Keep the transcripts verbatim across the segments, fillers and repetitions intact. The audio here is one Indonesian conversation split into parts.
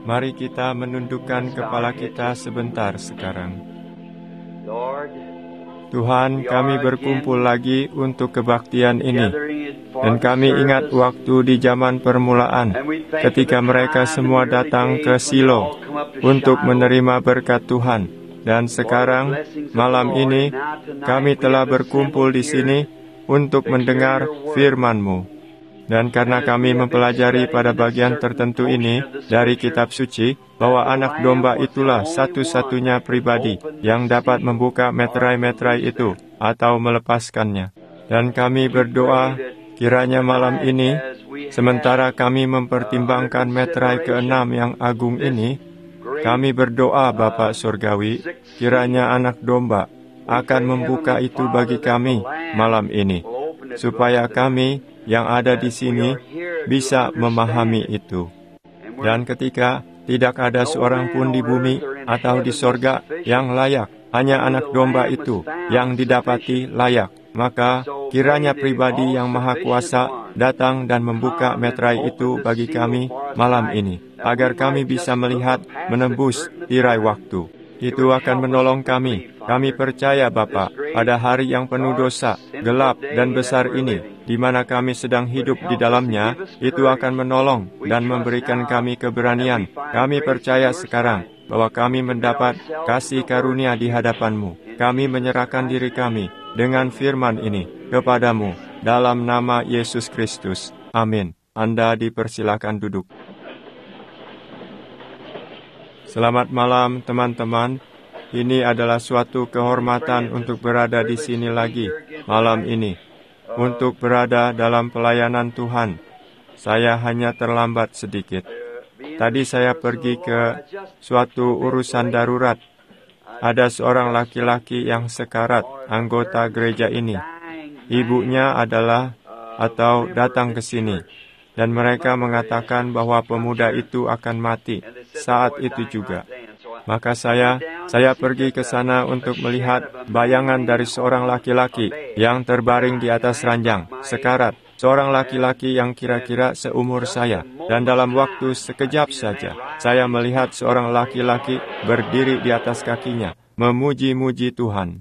Mari kita menundukkan kepala kita sebentar sekarang. Tuhan, kami berkumpul lagi untuk kebaktian ini. Dan kami ingat waktu di zaman permulaan, ketika mereka semua datang ke Silo untuk menerima berkat Tuhan. Dan sekarang, malam ini, kami telah berkumpul di sini untuk mendengar firman-Mu. Dan karena kami mempelajari pada bagian tertentu ini dari kitab suci, bahwa anak domba itulah satu-satunya pribadi yang dapat membuka meterai-meterai itu atau melepaskannya. Dan kami berdoa, kiranya malam ini, sementara kami mempertimbangkan meterai keenam yang agung ini, kami berdoa Bapa Surgawi, kiranya anak domba akan membuka itu bagi kami malam ini, supaya kami yang ada di sini bisa memahami itu. Dan ketika tidak ada seorang pun di bumi atau di sorga yang layak, hanya anak domba itu yang didapati layak, maka kiranya pribadi yang maha kuasa datang dan membuka meterai itu bagi kami malam ini, agar kami bisa melihat menembus tirai waktu. Itu akan menolong kami. Kami percaya Bapa, pada hari yang penuh dosa, gelap dan besar ini, di mana kami sedang hidup di dalamnya, itu akan menolong dan memberikan kami keberanian. Kami percaya sekarang bahwa kami mendapat kasih karunia di hadapan-Mu. Kami menyerahkan diri kami dengan firman ini kepadamu, dalam nama Yesus Kristus. Amin. Anda dipersilakan duduk. Selamat malam teman-teman. Ini adalah suatu kehormatan untuk berada di sini lagi malam ini, untuk berada dalam pelayanan Tuhan. Saya hanya terlambat sedikit. Tadi saya pergi ke suatu urusan darurat. Ada seorang laki-laki yang sekarat, anggota gereja ini. Ibunya adalah atau datang ke sini. Dan mereka mengatakan bahwa pemuda itu akan mati saat itu juga. Maka saya, saya pergi ke sana untuk melihat bayangan dari seorang laki-laki yang terbaring di atas ranjang, sekarat. Seorang laki-laki yang kira-kira seumur saya. Dan dalam waktu sekejap saja, saya melihat seorang laki-laki berdiri di atas kakinya, memuji-muji Tuhan.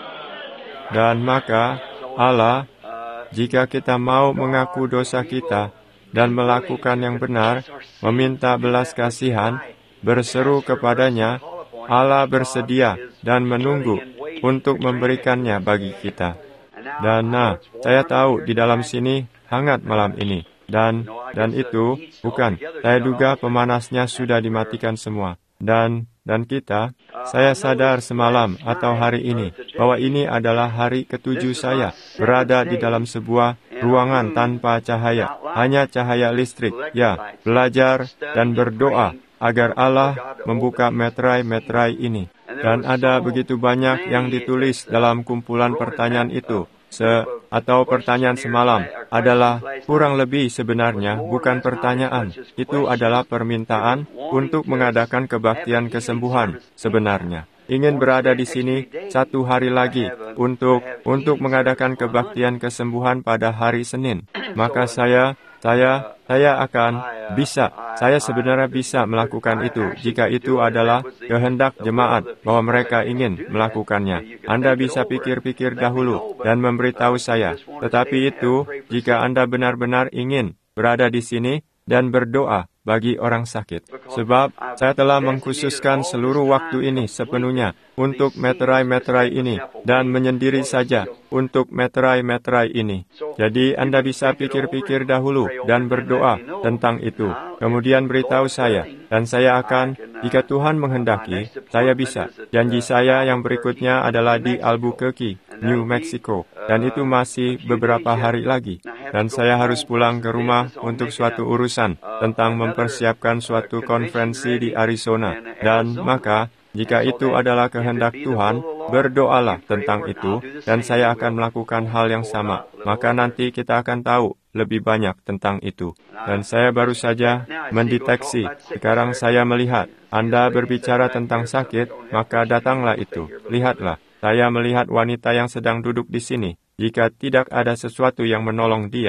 Dan maka, Allah, jika kita mau mengaku dosa kita, dan melakukan yang benar, meminta belas kasihan, berseru kepadanya, Allah bersedia dan menunggu untuk memberikannya bagi kita. Dan nah, saya tahu di dalam sini hangat malam ini. Dan dan itu, bukan, saya duga pemanasnya sudah dimatikan semua. Dan dan kita, saya sadar semalam atau hari ini, bahwa ini adalah hari ketujuh saya berada di dalam sebuah ruangan tanpa cahaya, hanya cahaya listrik, ya, belajar dan berdoa agar Allah membuka meterai-meterai ini. Dan ada begitu banyak yang ditulis dalam kumpulan pertanyaan itu. Se atau pertanyaan semalam adalah kurang lebih sebenarnya bukan pertanyaan. Itu adalah permintaan untuk mengadakan kebaktian kesembuhan sebenarnya. Ingin berada di sini satu hari lagi untuk untuk mengadakan kebaktian kesembuhan pada hari Senin. Maka saya Saya, saya akan bisa, saya sebenarnya bisa melakukan itu jika itu adalah kehendak jemaat bahwa mereka ingin melakukannya. Anda bisa pikir-pikir dahulu dan memberitahu saya. Tetapi itu, jika Anda benar-benar ingin berada di sini dan berdoa bagi orang sakit. Sebab saya telah mengkhususkan seluruh waktu ini sepenuhnya untuk meterai-meterai ini dan menyendiri saja untuk meterai-meterai ini. Jadi Anda bisa pikir-pikir dahulu dan berdoa tentang itu. Kemudian beritahu saya, dan saya akan, jika Tuhan menghendaki, saya bisa. Janji saya yang berikutnya adalah di Albuquerque, New Mexico, dan itu masih beberapa hari lagi. Dan saya harus pulang ke rumah untuk suatu urusan tentang mempersiapkan suatu konferensi di Arizona. Dan maka, jika itu adalah kehendak Tuhan, berdoalah tentang itu, dan saya akan melakukan hal yang sama. Maka nanti kita akan tahu lebih banyak tentang itu. Dan saya baru saja mendeteksi, sekarang saya melihat, Anda berbicara tentang sakit, maka datanglah itu. Lihatlah, saya melihat wanita yang sedang duduk di sini. Jika tidak ada sesuatu yang menolong dia,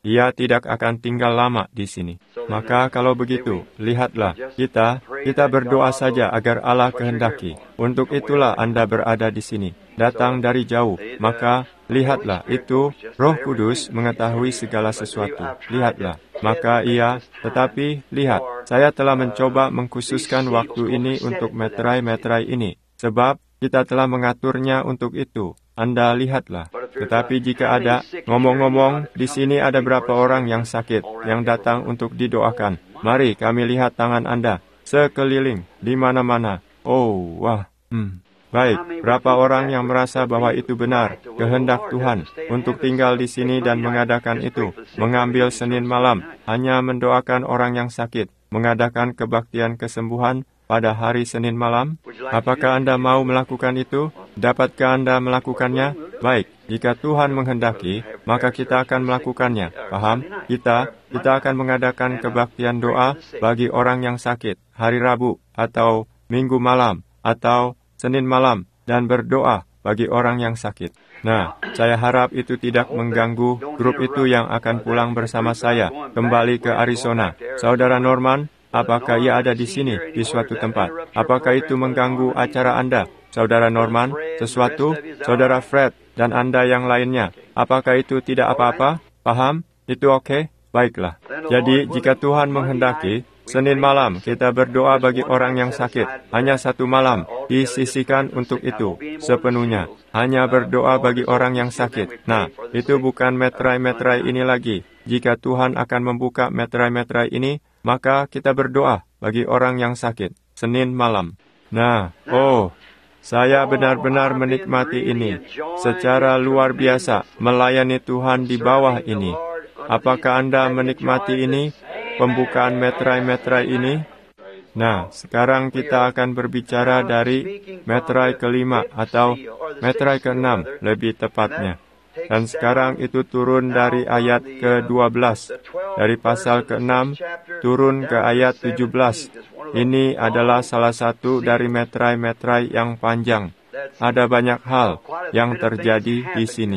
ia tidak akan tinggal lama di sini. Maka kalau begitu, lihatlah, kita, kita berdoa saja agar Allah kehendaki. Untuk itulah Anda berada di sini, datang dari jauh. Maka, lihatlah, itu, Roh Kudus mengetahui segala sesuatu. Lihatlah, maka ia, tetapi, lihat, saya telah mencoba mengkhususkan waktu ini untuk meterai-meterai ini, sebab kita telah mengaturnya untuk itu. Anda lihatlah. Tetapi jika ada, ngomong-ngomong, di sini ada berapa orang yang sakit, yang datang untuk didoakan. Mari kami lihat tangan Anda, sekeliling, di mana-mana. Oh, wah, hmm. Baik, berapa orang yang merasa bahwa itu benar, kehendak Tuhan, untuk tinggal di sini dan mengadakan itu, mengambil Senin malam, hanya mendoakan orang yang sakit, mengadakan kebaktian kesembuhan pada hari Senin malam? Apakah Anda mau melakukan itu? Dapatkah Anda melakukannya? Baik, jika Tuhan menghendaki, maka kita akan melakukannya. Paham? Kita, kita akan mengadakan kebaktian doa bagi orang yang sakit, hari Rabu, atau Minggu malam, atau Senin malam, dan berdoa bagi orang yang sakit. Nah, saya harap itu tidak mengganggu grup itu yang akan pulang bersama saya, kembali ke Arizona. Saudara Norman, apakah ia ada di sini, di suatu tempat? Apakah itu mengganggu acara Anda? Saudara Norman, sesuatu? Saudara Fred, dan Anda yang lainnya, apakah itu tidak apa-apa? Paham? Itu oke? Baiklah. Jadi, jika Tuhan menghendaki, Senin malam kita berdoa bagi orang yang sakit. Hanya satu malam disisihkan untuk itu sepenuhnya. Hanya berdoa bagi orang yang sakit. Nah, itu bukan meterai-meterai ini lagi. Jika Tuhan akan membuka meterai-meterai ini, maka kita berdoa bagi orang yang sakit. Senin malam. Nah, oh, saya benar-benar menikmati ini. Secara luar biasa melayani Tuhan di bawah ini. Apakah Anda menikmati ini? Pembukaan meterai-meterai ini. Nah, sekarang kita akan berbicara dari meterai kelima atau meterai keenam lebih tepatnya. Dan sekarang itu turun dari ayat ke dua belas. Dari pasal keenam turun ke ayat tujuh belas. Ini adalah salah satu dari meterai-meterai yang panjang. Ada banyak hal yang terjadi di sini.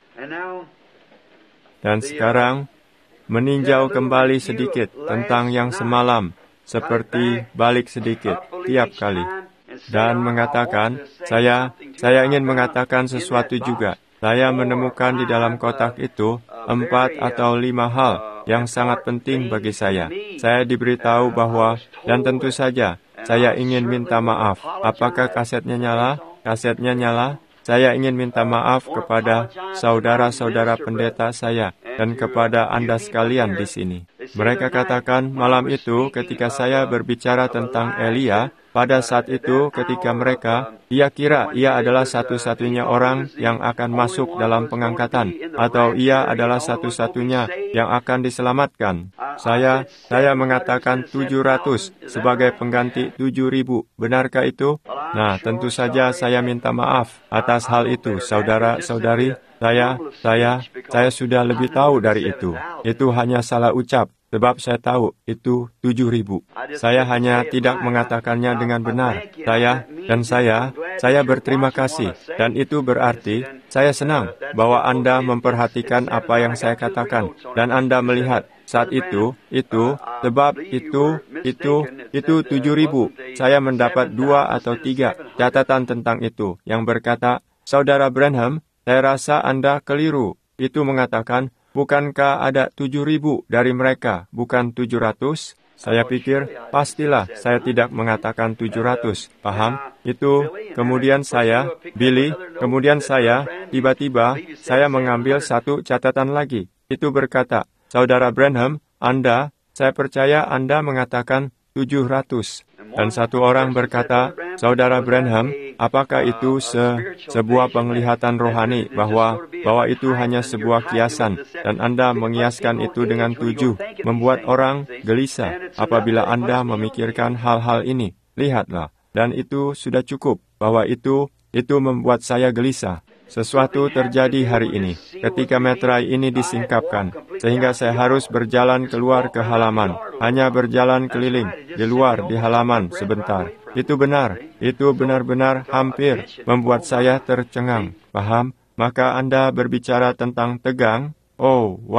Dan sekarang meninjau kembali sedikit tentang yang semalam, seperti balik sedikit tiap kali, dan mengatakan, saya, saya ingin mengatakan sesuatu juga. Saya menemukan di dalam kotak itu empat atau lima hal yang sangat penting bagi saya. Saya diberitahu bahwa, dan tentu saja, saya ingin minta maaf. Apakah kasetnya nyala? Kasetnya nyala? Saya ingin minta maaf kepada saudara-saudara pendeta saya dan kepada Anda sekalian di sini. Mereka katakan malam itu ketika saya berbicara tentang Elia, pada saat itu ketika mereka, ia kira ia adalah satu-satunya orang yang akan masuk dalam pengangkatan, atau ia adalah satu-satunya yang akan diselamatkan. Saya, saya mengatakan tujuh ratus sebagai pengganti tujuh ribu. Benarkah itu? Nah, tentu saja saya minta maaf atas hal itu, saudara-saudari. Saya, saya, saya sudah lebih tahu dari itu. Itu hanya salah ucap, sebab saya tahu itu tujuh ribu. Saya hanya tidak mengatakannya dengan benar. Saya, dan saya, saya berterima kasih. Dan itu berarti, saya senang bahwa Anda memperhatikan apa yang saya katakan. Dan Anda melihat, saat itu, itu, sebab itu, itu, itu tujuh ribu. Saya mendapat dua atau tiga catatan tentang itu, yang berkata, Saudara Branham, saya rasa Anda keliru. Itu mengatakan, bukankah ada tujuh ribu dari mereka, bukan tujuh ratus? Saya pikir, pastilah saya tidak mengatakan tujuh ratus. Paham? Itu, kemudian saya, Billy, kemudian saya, tiba-tiba, saya mengambil satu catatan lagi. Itu berkata, Saudara Branham, Anda, saya percaya Anda mengatakan tujuh ratus. Dan satu orang berkata, Saudara Branham, apakah itu se sebuah penglihatan rohani bahwa bahwa itu hanya sebuah kiasan dan Anda mengiaskan itu dengan tujuh, membuat orang gelisah apabila Anda memikirkan hal-hal ini. Lihatlah, dan itu sudah cukup bahwa itu itu membuat saya gelisah. Sesuatu terjadi hari ini, ketika meterai ini disingkapkan, sehingga saya harus berjalan keluar ke halaman, hanya berjalan keliling, di luar, di halaman, sebentar. Itu benar, itu benar-benar hampir membuat saya tercengang. Paham? Maka Anda berbicara tentang tegang? Oh, wah,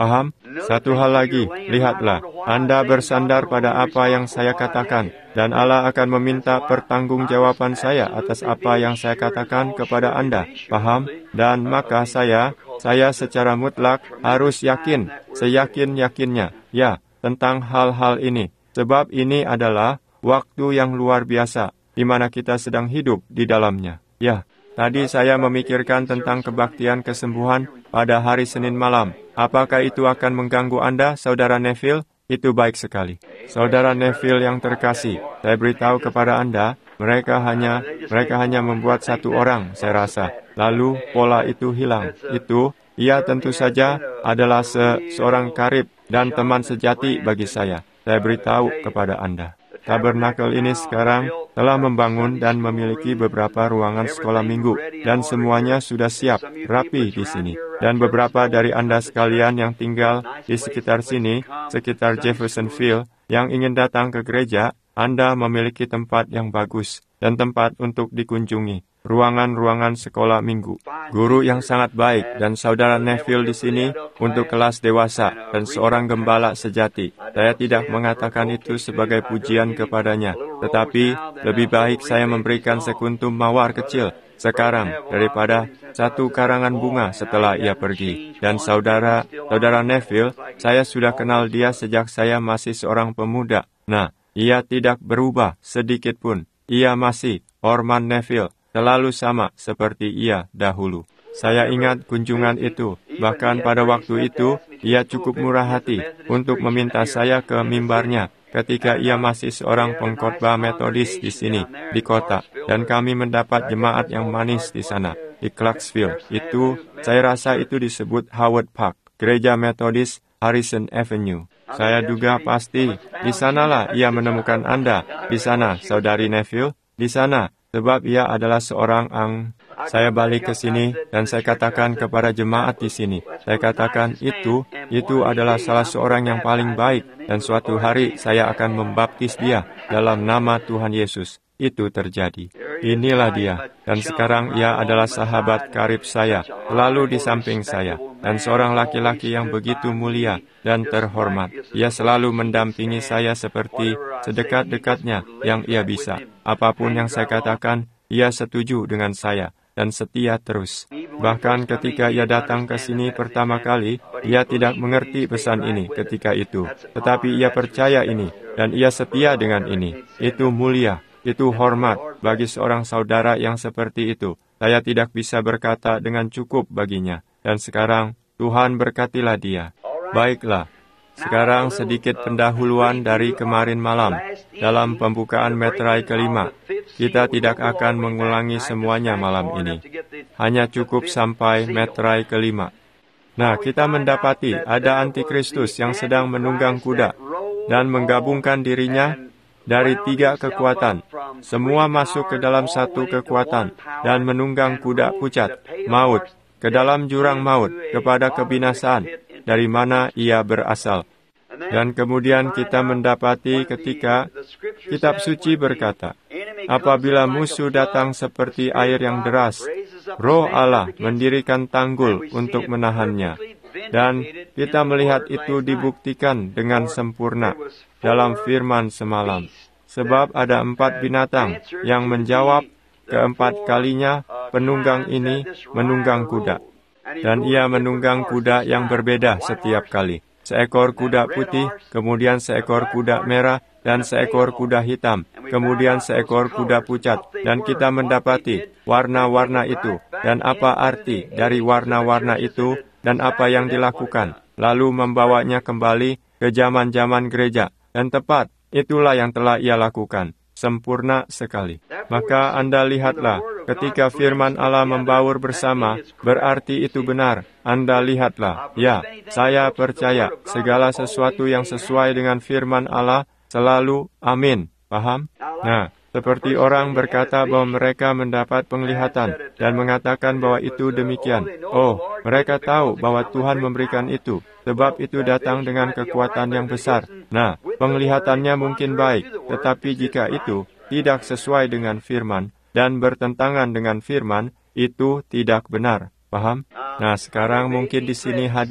Paham? Satu hal lagi, lihatlah, Anda bersandar pada apa yang saya katakan, dan Allah akan meminta pertanggungjawaban saya atas apa yang saya katakan kepada Anda. Paham? Dan maka saya, saya secara mutlak harus yakin, seyakin-yakinnya, ya, tentang hal-hal ini. Sebab ini adalah waktu yang luar biasa, di mana kita sedang hidup di dalamnya. Ya, tadi saya memikirkan tentang kebaktian kesembuhan pada hari Senin malam. Apakah itu akan mengganggu Anda, Saudara Neville? Itu baik sekali. Saudara Neville yang terkasih, saya beritahu kepada Anda, mereka hanya mereka hanya membuat satu orang, saya rasa. Lalu pola itu hilang. Itu, ia tentu saja adalah se seorang karib dan teman sejati bagi saya. Saya beritahu kepada Anda. Tabernakel ini sekarang telah membangun dan memiliki beberapa ruangan sekolah minggu, dan semuanya sudah siap, rapi di sini. Dan beberapa dari Anda sekalian yang tinggal di sekitar sini, sekitar Jeffersonville, yang ingin datang ke gereja, Anda memiliki tempat yang bagus dan tempat untuk dikunjungi. Ruangan-ruangan sekolah minggu, guru yang sangat baik, dan Saudara Neville di sini untuk kelas dewasa dan seorang gembala sejati. Saya tidak mengatakan itu sebagai pujian kepadanya, tetapi lebih baik saya memberikan sekuntum mawar kecil sekarang daripada satu karangan bunga setelah ia pergi. Dan saudara, saudara Neville, saya sudah kenal dia sejak saya masih seorang pemuda. Nah, ia tidak berubah sedikit pun. Ia masih Orman Neville, selalu sama seperti ia dahulu. Saya ingat kunjungan itu. Bahkan pada waktu itu, ia cukup murah hati untuk meminta saya ke mimbarnya ketika ia masih seorang pengkhotbah Metodis di sini, di kota. Dan kami mendapat jemaat yang manis di sana, di Clarksville. Itu, saya rasa itu disebut Howard Park, Gereja Metodis Harrison Avenue. Saya duga pasti, di sanalah ia menemukan Anda. Di sana, Saudari Neville, di sana. Sebab ia adalah seorang ang. Saya balik ke sini dan saya katakan kepada jemaat di sini. Saya katakan itu, itu adalah salah seorang yang paling baik. Dan suatu hari saya akan membaptis dia dalam nama Tuhan Yesus. Itu terjadi. Inilah dia. Dan sekarang ia adalah sahabat karib saya, selalu di samping saya. Dan seorang laki-laki yang begitu mulia dan terhormat. Ia selalu mendampingi saya seperti sedekat-dekatnya yang ia bisa. Apapun yang saya katakan, ia setuju dengan saya dan setia terus. Bahkan ketika ia datang ke sini pertama kali, ia tidak mengerti pesan ini ketika itu. Tetapi ia percaya ini, dan ia setia dengan ini. Itu mulia, itu hormat bagi seorang saudara yang seperti itu. Saya tidak bisa berkata dengan cukup baginya. Dan sekarang, Tuhan berkatilah dia. Baiklah, sekarang sedikit pendahuluan dari kemarin malam. Dalam pembukaan meterai kelima, kita tidak akan mengulangi semuanya malam ini. Hanya cukup sampai meterai kelima. Nah, kita mendapati ada antikristus yang sedang menunggang kuda dan menggabungkan dirinya dari tiga kekuatan. Semua masuk ke dalam satu kekuatan dan menunggang kuda pucat, maut, ke dalam jurang maut, kepada kebinasaan, dari mana ia berasal. Dan kemudian kita mendapati ketika kitab suci berkata, apabila musuh datang seperti air yang deras, Roh Allah mendirikan tanggul untuk menahannya. Dan kita melihat itu dibuktikan dengan sempurna dalam firman semalam. Sebab ada empat binatang yang menjawab keempat kalinya penunggang ini menunggang kuda. Dan ia menunggang kuda yang berbeda setiap kali. Seekor kuda putih, kemudian seekor kuda merah, dan seekor kuda hitam, kemudian seekor kuda pucat. Dan kita mendapati warna-warna itu, dan apa arti dari warna-warna itu, dan apa yang dilakukan. Lalu membawanya kembali ke zaman-zaman gereja. Dan tepat, itulah yang telah ia lakukan. Sempurna sekali. Maka Anda lihatlah, ketika firman Allah membaur bersama, berarti itu benar. Anda lihatlah, ya, saya percaya segala sesuatu yang sesuai dengan firman Allah selalu amin. Paham? Nah, seperti orang berkata bahwa mereka mendapat penglihatan dan mengatakan bahwa itu demikian. Oh, mereka tahu bahwa Tuhan memberikan itu, sebab itu datang dengan kekuatan yang besar. Nah, penglihatannya mungkin baik, tetapi jika itu tidak sesuai dengan firman dan bertentangan dengan firman, itu tidak benar. Paham? Nah, sekarang mungkin di sini hadir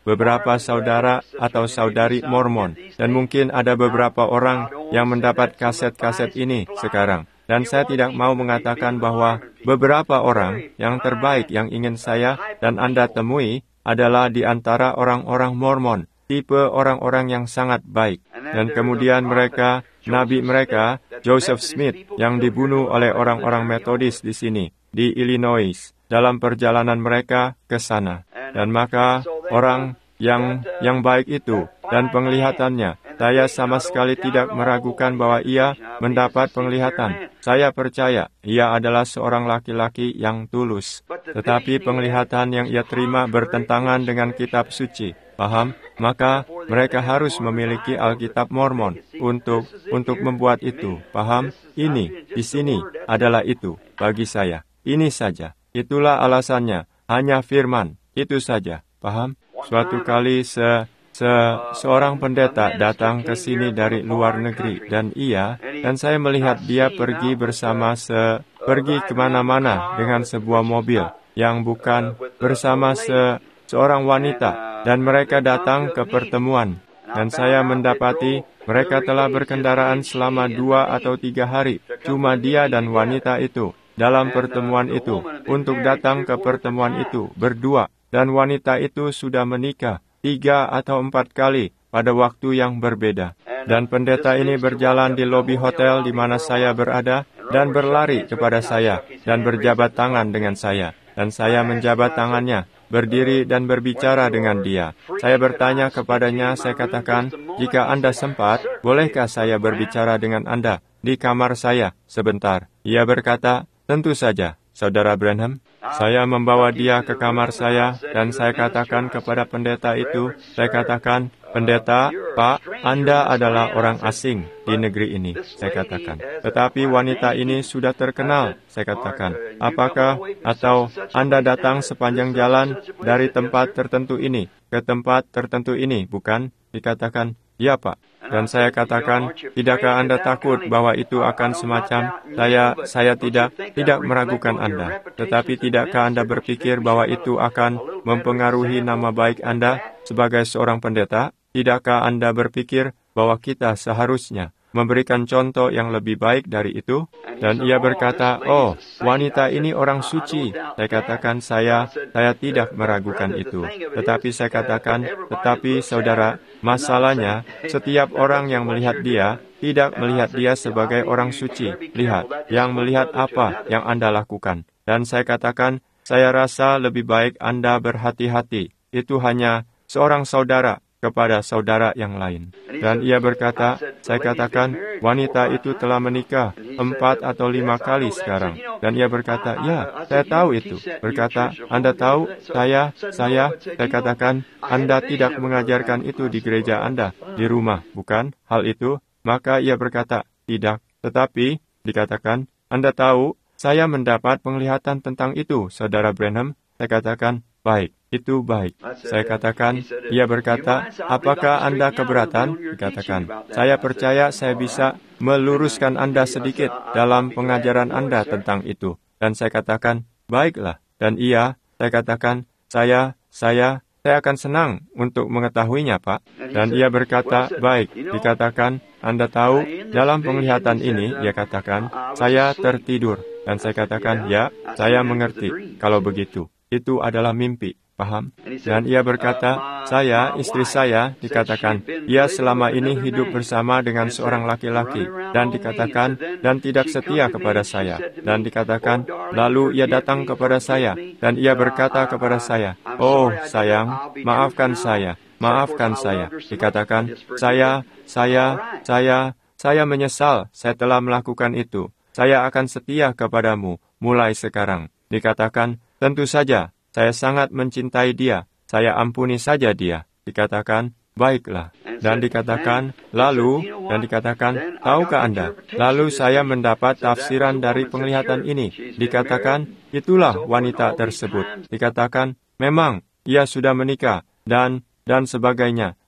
beberapa saudara atau saudari Mormon, dan mungkin ada beberapa orang yang mendapat kaset-kaset ini sekarang. Dan saya tidak mau mengatakan bahwa beberapa orang yang terbaik yang ingin saya dan Anda temui adalah di antara orang-orang Mormon, tipe orang-orang yang sangat baik. Dan kemudian mereka, nabi mereka, Joseph Smith, yang dibunuh oleh orang-orang Metodis di sini, di Illinois, dalam perjalanan mereka ke sana. Dan maka orang yang yang baik itu dan penglihatannya, saya sama sekali tidak meragukan bahwa ia mendapat penglihatan. Saya percaya ia adalah seorang laki-laki yang tulus. Tetapi penglihatan yang ia terima bertentangan dengan kitab suci. Paham? Maka mereka harus memiliki Alkitab Mormon untuk untuk membuat itu. Paham? Ini, di sini adalah itu bagi saya. Ini saja. Itulah alasannya. Hanya firman. Itu saja. Paham? Suatu kali se, se, seorang pendeta datang ke sini dari luar negeri, dan ia, dan saya melihat dia pergi bersama se, pergi kemana-mana dengan sebuah mobil, yang bukan bersama se, seorang wanita, dan mereka datang ke pertemuan. Dan saya mendapati mereka telah berkendaraan selama dua atau tiga hari, cuma dia dan wanita itu, dalam pertemuan itu, untuk datang ke pertemuan itu, berdua. Dan wanita itu sudah menikah tiga atau empat kali pada waktu yang berbeda. Dan pendeta ini berjalan di lobi hotel di mana saya berada dan berlari kepada saya dan berjabat tangan dengan saya. Dan saya menjabat tangannya, berdiri dan berbicara dengan dia. Saya bertanya kepadanya, saya katakan, jika Anda sempat, bolehkah saya berbicara dengan Anda di kamar saya sebentar? Ia berkata, tentu saja, Saudara Branham. Saya membawa dia ke kamar saya, dan saya katakan kepada pendeta itu, saya katakan, pendeta, Pak, Anda adalah orang asing di negeri ini, saya katakan. Tetapi wanita ini sudah terkenal, saya katakan. Apakah, atau Anda datang sepanjang jalan dari tempat tertentu ini, ke tempat tertentu ini, bukan? Dikatakan, ya Pak. Dan saya katakan, tidakkah Anda takut bahwa itu akan semacam, saya saya tidak tidak meragukan Anda. Tetapi tidakkah Anda berpikir bahwa itu akan mempengaruhi nama baik Anda sebagai seorang pendeta? Tidakkah Anda berpikir bahwa kita seharusnya memberikan contoh yang lebih baik dari itu? Dan ia berkata, oh, wanita ini orang suci. Saya katakan, saya saya tidak meragukan itu. Tetapi saya katakan, tetapi saudara, masalahnya, setiap orang yang melihat dia, tidak melihat dia sebagai orang suci. Lihat, yang melihat apa yang Anda lakukan. Dan saya katakan, saya rasa lebih baik Anda berhati-hati. Itu hanya seorang saudara kepada saudara yang lain. Dan ia berkata, saya katakan, wanita itu telah menikah empat atau lima kali sekarang. Dan ia berkata, ya, saya tahu itu. Berkata, Anda tahu, saya, saya, saya katakan, Anda tidak mengajarkan itu di gereja Anda, di rumah, bukan? Hal itu, maka ia berkata, tidak. Tetapi, dikatakan, Anda tahu, saya mendapat penglihatan tentang itu, Saudara Branham. Saya katakan, baik. Itu baik. Saya katakan, ia berkata, apakah Anda keberatan? Dikatakan, saya percaya saya bisa meluruskan Anda sedikit dalam pengajaran Anda tentang itu. Dan saya katakan, baiklah. Dan ia, saya katakan, saya, saya, saya akan senang untuk mengetahuinya, Pak. Dan ia berkata, baik. Dikatakan, Anda tahu, dalam penglihatan ini, ia katakan, saya tertidur. Dan saya katakan, ya, saya mengerti. Kalau begitu, itu adalah mimpi. Paham? Dan ia berkata, saya, istri saya, dikatakan, ia selama ini hidup bersama dengan seorang laki-laki, dan dikatakan, dan tidak setia kepada saya. Dan dikatakan, lalu ia datang kepada saya, dan ia berkata kepada saya, oh, sayang, maafkan saya, maafkan saya. Dikatakan, saya, saya, saya, saya menyesal, saya telah melakukan itu. Saya akan setia kepadamu, mulai sekarang. Dikatakan, tentu saja, saya sangat mencintai dia. Saya ampuni saja dia. Dikatakan, baiklah. Dan dikatakan, lalu, dan dikatakan, tahukah Anda? Lalu saya mendapat tafsiran dari penglihatan ini. Dikatakan, itulah wanita tersebut. Dikatakan, memang, ia sudah menikah, dan, dan sebagainya.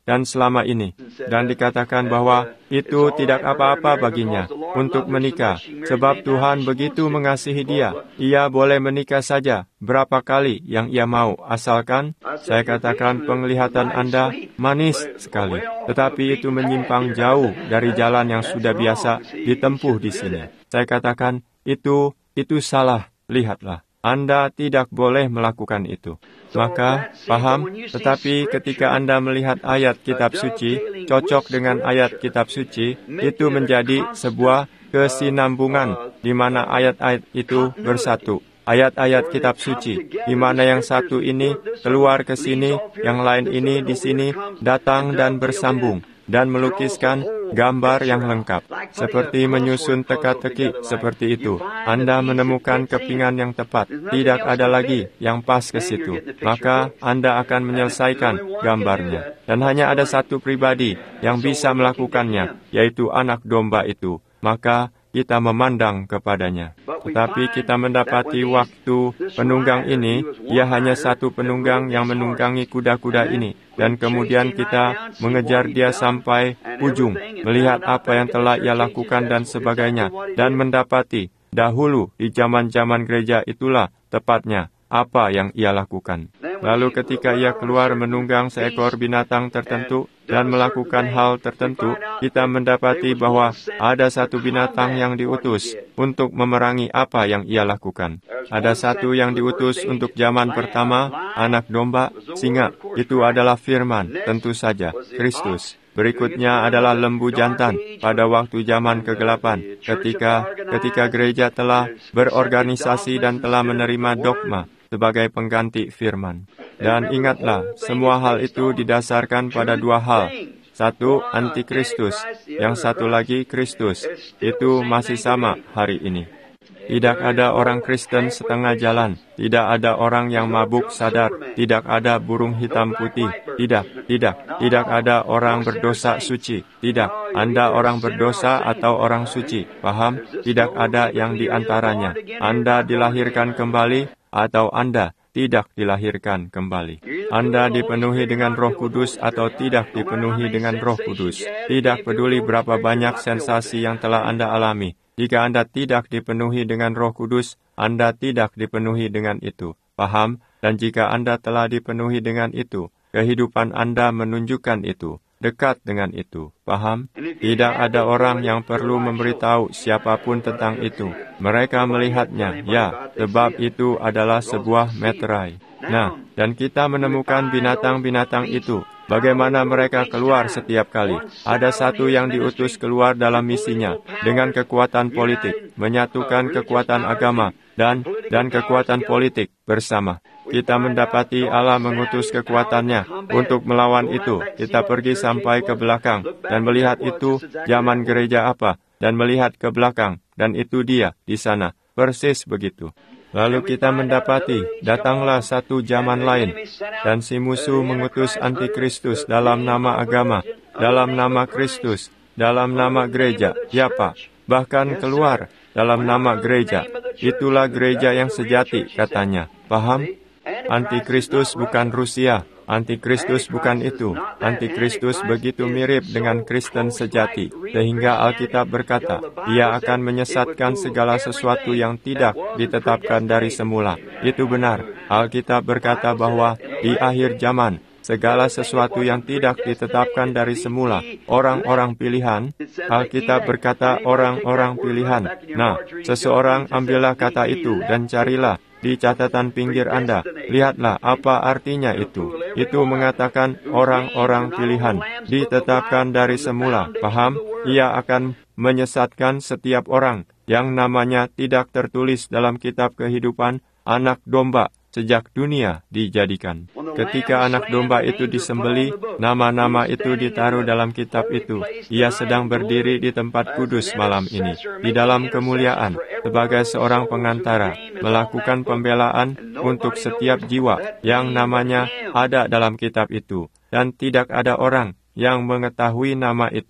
dan selama ini. Dan dikatakan bahwa itu tidak apa-apa baginya untuk menikah, sebab Tuhan begitu mengasihi dia. Ia boleh menikah saja berapa kali yang ia mau, asalkan, saya katakan, penglihatan Anda manis sekali, tetapi itu menyimpang jauh dari jalan yang sudah biasa ditempuh di sini. Saya katakan, itu, itu salah, lihatlah. Anda tidak boleh melakukan itu. Maka, paham, tetapi ketika Anda melihat ayat kitab suci, cocok dengan ayat kitab suci, itu menjadi sebuah kesinambungan di mana ayat-ayat itu bersatu. Ayat-ayat kitab suci, di mana yang satu ini keluar ke sini, yang lain ini di sini, datang dan bersambung, dan melukiskan gambar yang lengkap. Seperti menyusun teka-teki seperti itu, Anda menemukan kepingan yang tepat. Tidak ada lagi yang pas ke situ. Maka Anda akan menyelesaikan gambarnya. Dan hanya ada satu pribadi yang bisa melakukannya, yaitu anak domba itu. Maka kita memandang kepadanya. Tetapi kita mendapati waktu penunggang ini, ia hanya satu penunggang yang menunggangi kuda-kuda ini. Dan kemudian kita mengejar dia sampai ujung, melihat apa yang telah ia lakukan dan sebagainya. Dan mendapati, dahulu di zaman-zaman gereja itulah tepatnya apa yang ia lakukan. Lalu ketika ia keluar menunggang seekor binatang tertentu dan melakukan hal tertentu, kita mendapati bahwa ada satu binatang yang diutus untuk memerangi apa yang ia lakukan. Ada satu yang diutus untuk zaman pertama, anak domba, singa. Itu adalah firman, tentu saja, Kristus. Berikutnya adalah lembu jantan pada waktu zaman kegelapan, ketika ketika gereja telah berorganisasi dan telah menerima dogma sebagai pengganti firman. Dan ingatlah, semua hal itu didasarkan pada dua hal. Satu, antikristus. Yang satu lagi, Kristus. Itu masih sama hari ini. Tidak ada orang Kristen setengah jalan. Tidak ada orang yang mabuk sadar. Tidak ada burung hitam putih. Tidak, tidak. Tidak ada orang berdosa suci. Tidak. Anda orang berdosa atau orang suci. Paham? Tidak ada yang di antaranya. Anda dilahirkan kembali atau Anda tidak dilahirkan kembali. Anda dipenuhi dengan Roh Kudus atau tidak dipenuhi dengan Roh Kudus. Tidak peduli berapa banyak sensasi yang telah Anda alami. Jika Anda tidak dipenuhi dengan Roh Kudus, Anda tidak dipenuhi dengan itu. Paham? Dan jika Anda telah dipenuhi dengan itu, kehidupan Anda menunjukkan itu. Dekat dengan itu. Paham? Tidak ada orang yang perlu memberitahu siapapun tentang itu. Mereka melihatnya, ya, sebab itu adalah sebuah meterai. Nah, dan kita menemukan binatang-binatang itu. Bagaimana mereka keluar setiap kali. Ada satu yang diutus keluar dalam misinya, dengan kekuatan politik, menyatukan kekuatan agama, dan dan kekuatan politik bersama. Kita mendapati Allah mengutus kekuatannya untuk melawan itu. Kita pergi sampai ke belakang dan melihat itu zaman gereja apa, dan melihat ke belakang, dan itu dia di sana, persis begitu. Lalu kita mendapati, datanglah satu zaman lain, dan si musuh mengutus antikristus dalam nama agama, dalam nama Kristus, dalam nama gereja, ya Pak, bahkan keluar dalam nama gereja. Itulah gereja yang sejati, katanya. Paham? Antikristus bukan Rusia. Antikristus bukan itu. Antikristus begitu mirip dengan Kristen sejati, sehingga Alkitab berkata, ia akan menyesatkan segala sesuatu yang tidak ditetapkan dari semula. Itu benar. Alkitab berkata bahwa di akhir zaman, segala sesuatu yang tidak ditetapkan dari semula, orang-orang pilihan, Alkitab berkata orang-orang pilihan. Nah, seseorang ambillah kata itu dan carilah di catatan pinggir Anda. Lihatlah apa artinya itu. Itu mengatakan orang-orang pilihan, ditetapkan dari semula. Paham? Ia akan menyesatkan setiap orang yang namanya tidak tertulis dalam kitab kehidupan anak domba sejak dunia dijadikan. Ketika anak domba itu disembeli, nama-nama itu ditaruh dalam kitab itu. Ia sedang berdiri di tempat kudus malam ini, di dalam kemuliaan, sebagai seorang pengantara, melakukan pembelaan untuk setiap jiwa yang namanya ada dalam kitab itu. Dan tidak ada orang yang mengetahui nama itu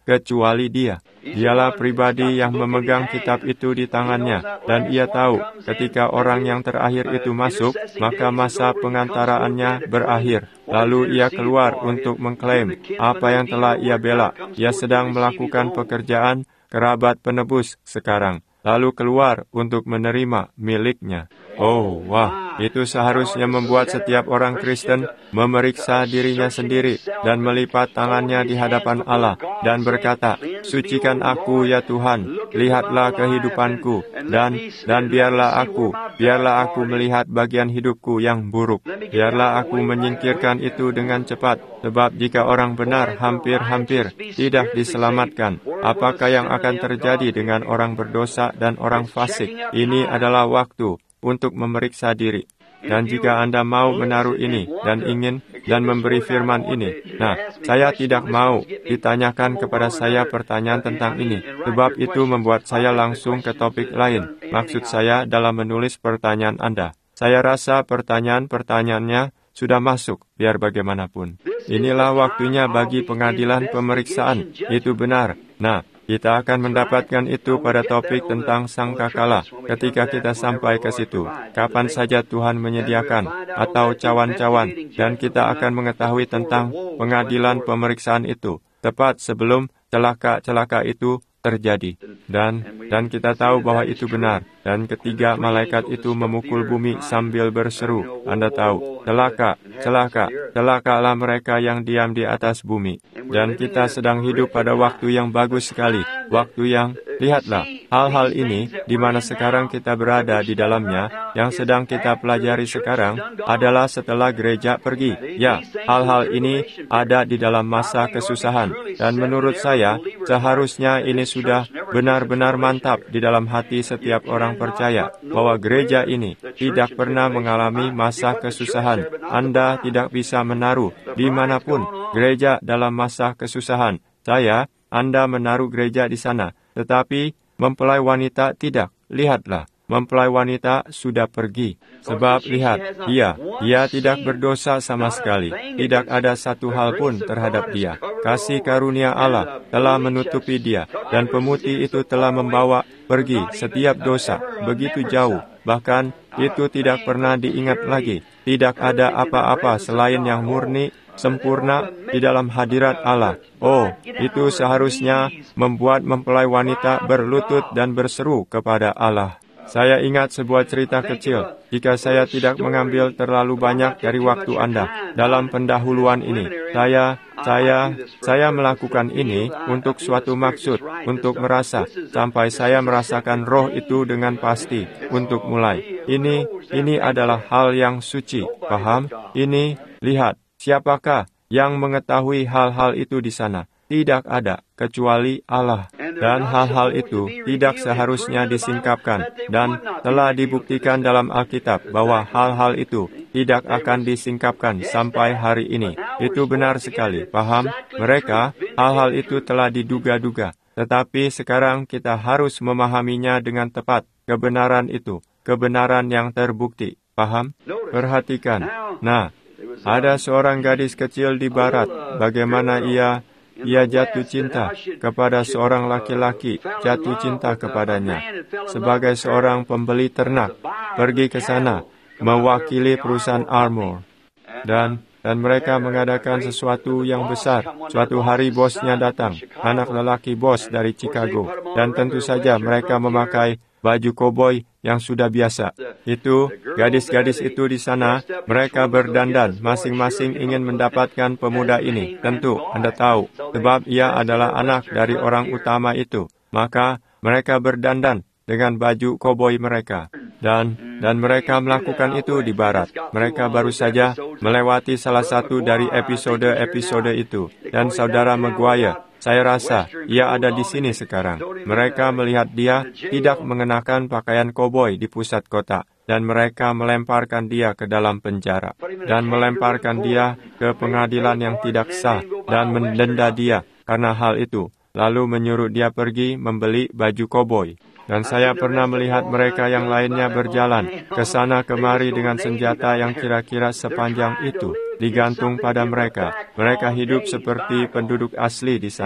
kecuali Dia. Dialah pribadi yang memegang kitab itu di tangannya, dan Ia tahu ketika orang yang terakhir itu masuk, maka masa pengantaraannya berakhir. Lalu Ia keluar untuk mengklaim apa yang telah Ia bela. Ia sedang melakukan pekerjaan kerabat penebus sekarang, lalu keluar untuk menerima miliknya. Oh, wah, itu seharusnya membuat setiap orang Kristen memeriksa dirinya sendiri dan melipat tangannya di hadapan Allah dan berkata, "Sucikan aku ya Tuhan, lihatlah kehidupanku, dan dan biarlah aku, biarlah aku melihat bagian hidupku yang buruk. Biarlah aku menyingkirkan itu dengan cepat, sebab jika orang benar hampir-hampir tidak diselamatkan, apakah yang akan terjadi dengan orang berdosa dan orang fasik?" Ini adalah waktu untuk memeriksa diri. Dan jika Anda mau menaruh ini dan ingin dan memberi firman ini, nah, saya tidak mau ditanyakan kepada saya pertanyaan tentang ini, sebab itu membuat saya langsung ke topik lain. Maksud saya dalam menulis pertanyaan Anda. Saya rasa pertanyaan-pertanyaannya sudah masuk, biar bagaimanapun. Inilah waktunya bagi pengadilan pemeriksaan. Itu benar. Nah, kita akan mendapatkan itu pada topik tentang sangkakala ketika kita sampai ke situ. Kapan saja Tuhan menyediakan atau cawan-cawan, dan kita akan mengetahui tentang pengadilan pemeriksaan itu tepat sebelum celaka-celaka itu terjadi. Dan dan kita tahu bahwa itu benar. Dan ketiga malaikat itu memukul bumi sambil berseru. Anda tahu, celaka, celaka, celakalah mereka yang diam di atas bumi. Dan kita sedang hidup pada waktu yang bagus sekali. Waktu yang, lihatlah, hal-hal ini di mana sekarang kita berada di dalamnya, yang sedang kita pelajari sekarang, adalah setelah gereja pergi. Ya, hal-hal ini ada di dalam masa kesusahan. Dan menurut saya, seharusnya ini sudah benar-benar mantap di dalam hati setiap orang percaya bahwa gereja ini tidak pernah mengalami masa kesusahan. Anda tidak bisa menaruh dimanapun gereja dalam masa kesusahan. Saya, Anda menaruh gereja di sana, tetapi mempelai wanita tidak. Lihatlah, mempelai wanita sudah pergi. Sebab lihat, dia, dia tidak berdosa sama sekali. Tidak ada satu hal pun terhadap dia. Kasih karunia Allah telah menutupi dia, dan pemutih itu telah membawa pergi setiap dosa begitu jauh. Bahkan itu tidak pernah diingat lagi. Tidak ada apa-apa selain yang murni, sempurna di dalam hadirat Allah. Oh, itu seharusnya membuat mempelai wanita berlutut dan berseru kepada Allah. Saya ingat sebuah cerita kecil, jika saya tidak mengambil terlalu banyak dari waktu Anda dalam pendahuluan ini. Saya, saya, saya melakukan ini untuk suatu maksud, untuk merasa, sampai saya merasakan roh itu dengan pasti, untuk mulai. Ini, ini adalah hal yang suci, paham? Ini, lihat, siapakah yang mengetahui hal-hal itu di sana? Tidak ada, kecuali Allah. Dan hal-hal itu tidak seharusnya disingkapkan. Dan telah dibuktikan dalam Alkitab bahwa hal-hal itu tidak akan disingkapkan sampai hari ini. Itu benar sekali, paham? Mereka, hal-hal itu telah diduga-duga. Tetapi sekarang kita harus memahaminya dengan tepat. Kebenaran itu, kebenaran yang terbukti, paham? Perhatikan. Nah, ada seorang gadis kecil di barat. Bagaimana ia... Ia jatuh cinta kepada seorang laki-laki, jatuh cinta kepadanya. Sebagai seorang pembeli ternak, pergi ke sana, mewakili perusahaan Armour. Dan dan mereka mengadakan sesuatu yang besar. Suatu hari bosnya datang, anak lelaki bos dari Chicago. Dan tentu saja mereka memakai baju koboi yang sudah biasa. Itu, gadis-gadis itu di sana, mereka berdandan, masing-masing ingin mendapatkan pemuda ini. Tentu, Anda tahu, sebab ia adalah anak dari orang utama itu. Maka, mereka berdandan dengan baju koboi mereka. Dan, dan mereka melakukan itu di barat. Mereka baru saja melewati salah satu dari episode-episode itu. Dan saudara Maguire, saya rasa ia ada di sini sekarang. Mereka melihat dia tidak mengenakan pakaian koboi di pusat kota. Dan mereka melemparkan dia ke dalam penjara. Dan melemparkan dia ke pengadilan yang tidak sah. Dan mendenda dia karena hal itu. Lalu menyuruh dia pergi membeli baju koboi. Dan saya pernah melihat mereka yang lainnya berjalan ke sana kemari dengan senjata yang kira-kira sepanjang itu digantung pada mereka. Mereka hidup seperti penduduk asli di sana.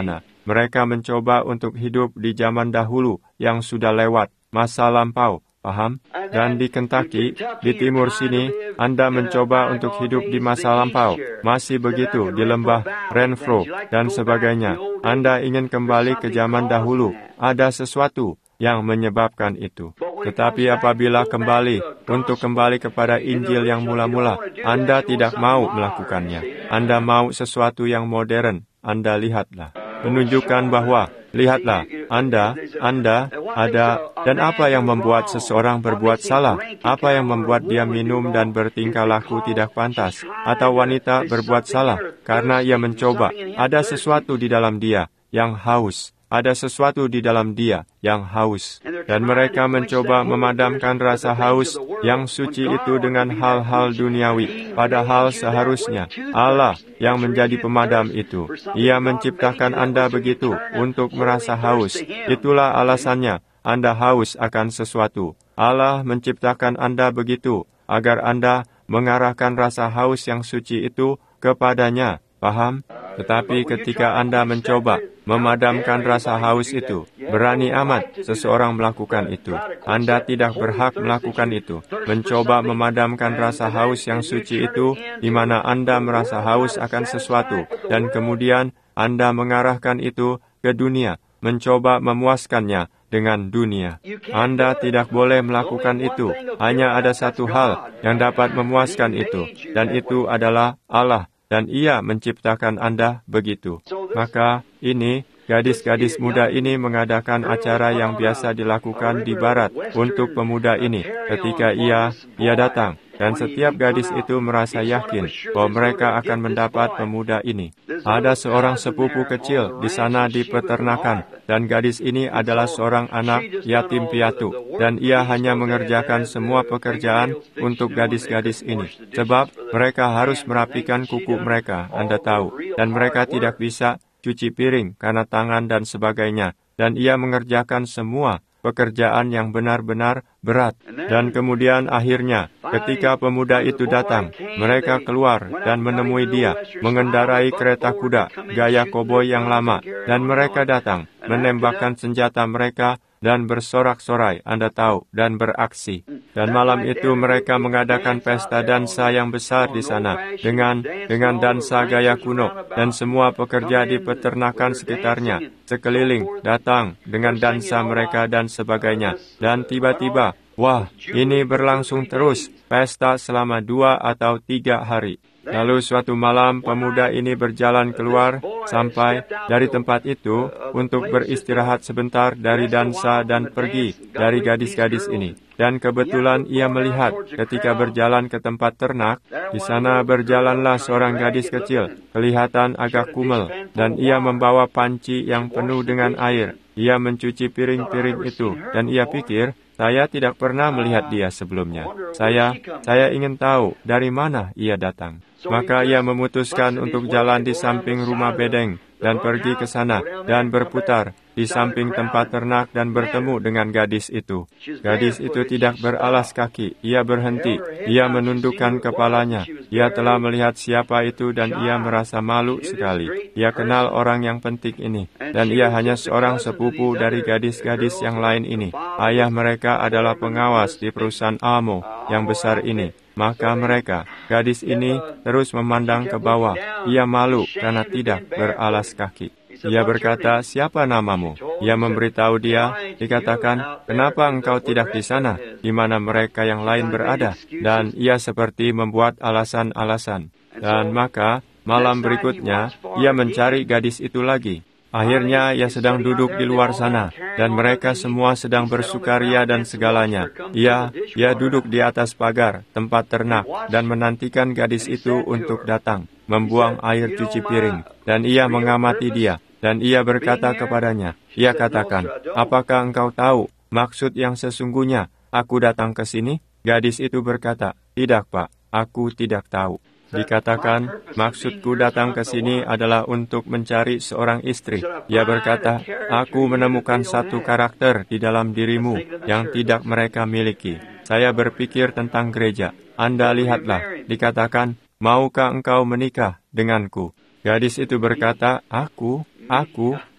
Mereka mencoba untuk hidup di zaman dahulu yang sudah lewat, masa lampau. Paham? Dan di Kentucky, di timur sini, Anda mencoba untuk hidup di masa lampau. Masih begitu, di lembah Renfrew dan sebagainya. Anda ingin kembali ke zaman dahulu. Ada sesuatu yang menyebabkan itu. Tetapi apabila kembali, untuk kembali kepada Injil yang mula-mula, Anda tidak mau melakukannya. Anda mau sesuatu yang modern. Anda lihatlah. Menunjukkan bahwa, lihatlah, Anda, Anda, ada, dan apa yang membuat seseorang berbuat salah? Apa yang membuat dia minum dan bertingkah laku tidak pantas? Atau wanita berbuat salah karena ia mencoba. Ada sesuatu di dalam dia yang haus. Ada sesuatu di dalam dia yang haus. Dan mereka mencoba memadamkan rasa haus yang suci itu dengan hal-hal duniawi. Padahal seharusnya Allah yang menjadi pemadam itu. Ia menciptakan Anda begitu untuk merasa haus. Itulah alasannya Anda haus akan sesuatu. Allah menciptakan Anda begitu agar Anda mengarahkan rasa haus yang suci itu kepadanya. Paham? Tetapi ketika Anda mencoba memadamkan rasa haus itu, berani amat seseorang melakukan itu. Anda tidak berhak melakukan itu. Mencoba memadamkan rasa haus yang suci itu, di mana Anda merasa haus akan sesuatu, dan kemudian Anda mengarahkan itu ke dunia, mencoba memuaskannya dengan dunia. Anda tidak boleh melakukan itu. Hanya ada satu hal yang dapat memuaskan itu, dan itu adalah Allah. Dan Ia menciptakan Anda begitu. Maka ini, gadis-gadis muda ini mengadakan acara yang biasa dilakukan di barat untuk pemuda ini. Ketika ia, ia datang, dan setiap gadis itu merasa yakin bahwa mereka akan mendapat pemuda ini. Ada seorang sepupu kecil di sana di peternakan, dan gadis ini adalah seorang anak yatim piatu, dan ia hanya mengerjakan semua pekerjaan untuk gadis-gadis ini. Sebab mereka harus merapikan kuku mereka, Anda tahu, dan mereka tidak bisa cuci piring karena tangan dan sebagainya. Dan ia mengerjakan semua pekerjaan yang benar-benar berat. Dan kemudian akhirnya, ketika pemuda itu datang, mereka keluar dan menemui dia, mengendarai kereta kuda, gaya koboi yang lama, dan mereka datang, menembakkan senjata mereka, dan bersorak-sorai, Anda tahu, dan beraksi. Dan malam itu mereka mengadakan pesta dansa yang besar di sana, dengan dengan dansa gaya kuno, dan semua pekerja di peternakan sekitarnya, sekeliling, datang dengan dansa mereka dan sebagainya. Dan tiba-tiba, wah, ini berlangsung terus, pesta selama dua atau tiga hari. Lalu suatu malam pemuda ini berjalan keluar sampai dari tempat itu untuk beristirahat sebentar dari dansa dan pergi dari gadis-gadis ini. Dan kebetulan ia melihat ketika berjalan ke tempat ternak, di sana berjalanlah seorang gadis kecil, kelihatan agak kumel, dan ia membawa panci yang penuh dengan air. Ia mencuci piring-piring itu, dan ia pikir, saya tidak pernah melihat dia sebelumnya. Saya, saya ingin tahu dari mana ia datang. Maka ia memutuskan untuk jalan di samping rumah bedeng dan pergi ke sana dan berputar di samping tempat ternak dan bertemu dengan gadis itu. Gadis itu tidak beralas kaki. Ia berhenti. Ia menundukkan kepalanya. Ia telah melihat siapa itu dan ia merasa malu sekali. Ia kenal orang yang penting ini. Dan ia hanya seorang sepupu dari gadis-gadis yang lain ini. Ayah mereka adalah pengawas di perusahaan Amo yang besar ini. Maka mereka, gadis ini terus memandang ke bawah. Ia malu karena tidak beralas kaki. Ia berkata, siapa namamu? Ia memberitahu dia, dikatakan, kenapa engkau tidak di sana, di mana mereka yang lain berada? Dan ia seperti membuat alasan-alasan. Dan maka, malam berikutnya, ia mencari gadis itu lagi. Akhirnya ia sedang duduk di luar sana, dan mereka semua sedang bersukaria dan segalanya. Ia, ia duduk di atas pagar, tempat ternak, dan menantikan gadis itu untuk datang, membuang air cuci piring. Dan ia mengamati dia, dan ia berkata kepadanya, ia katakan, apakah engkau tahu maksud yang sesungguhnya aku datang ke sini? Gadis itu berkata, tidak Pak, aku tidak tahu. Dikatakan, maksudku datang ke sini adalah untuk mencari seorang istri. Ia berkata, aku menemukan satu karakter di dalam dirimu yang tidak mereka miliki. Saya berpikir tentang gereja. Anda lihatlah, dikatakan, maukah engkau menikah denganku? Gadis itu berkata, aku, aku,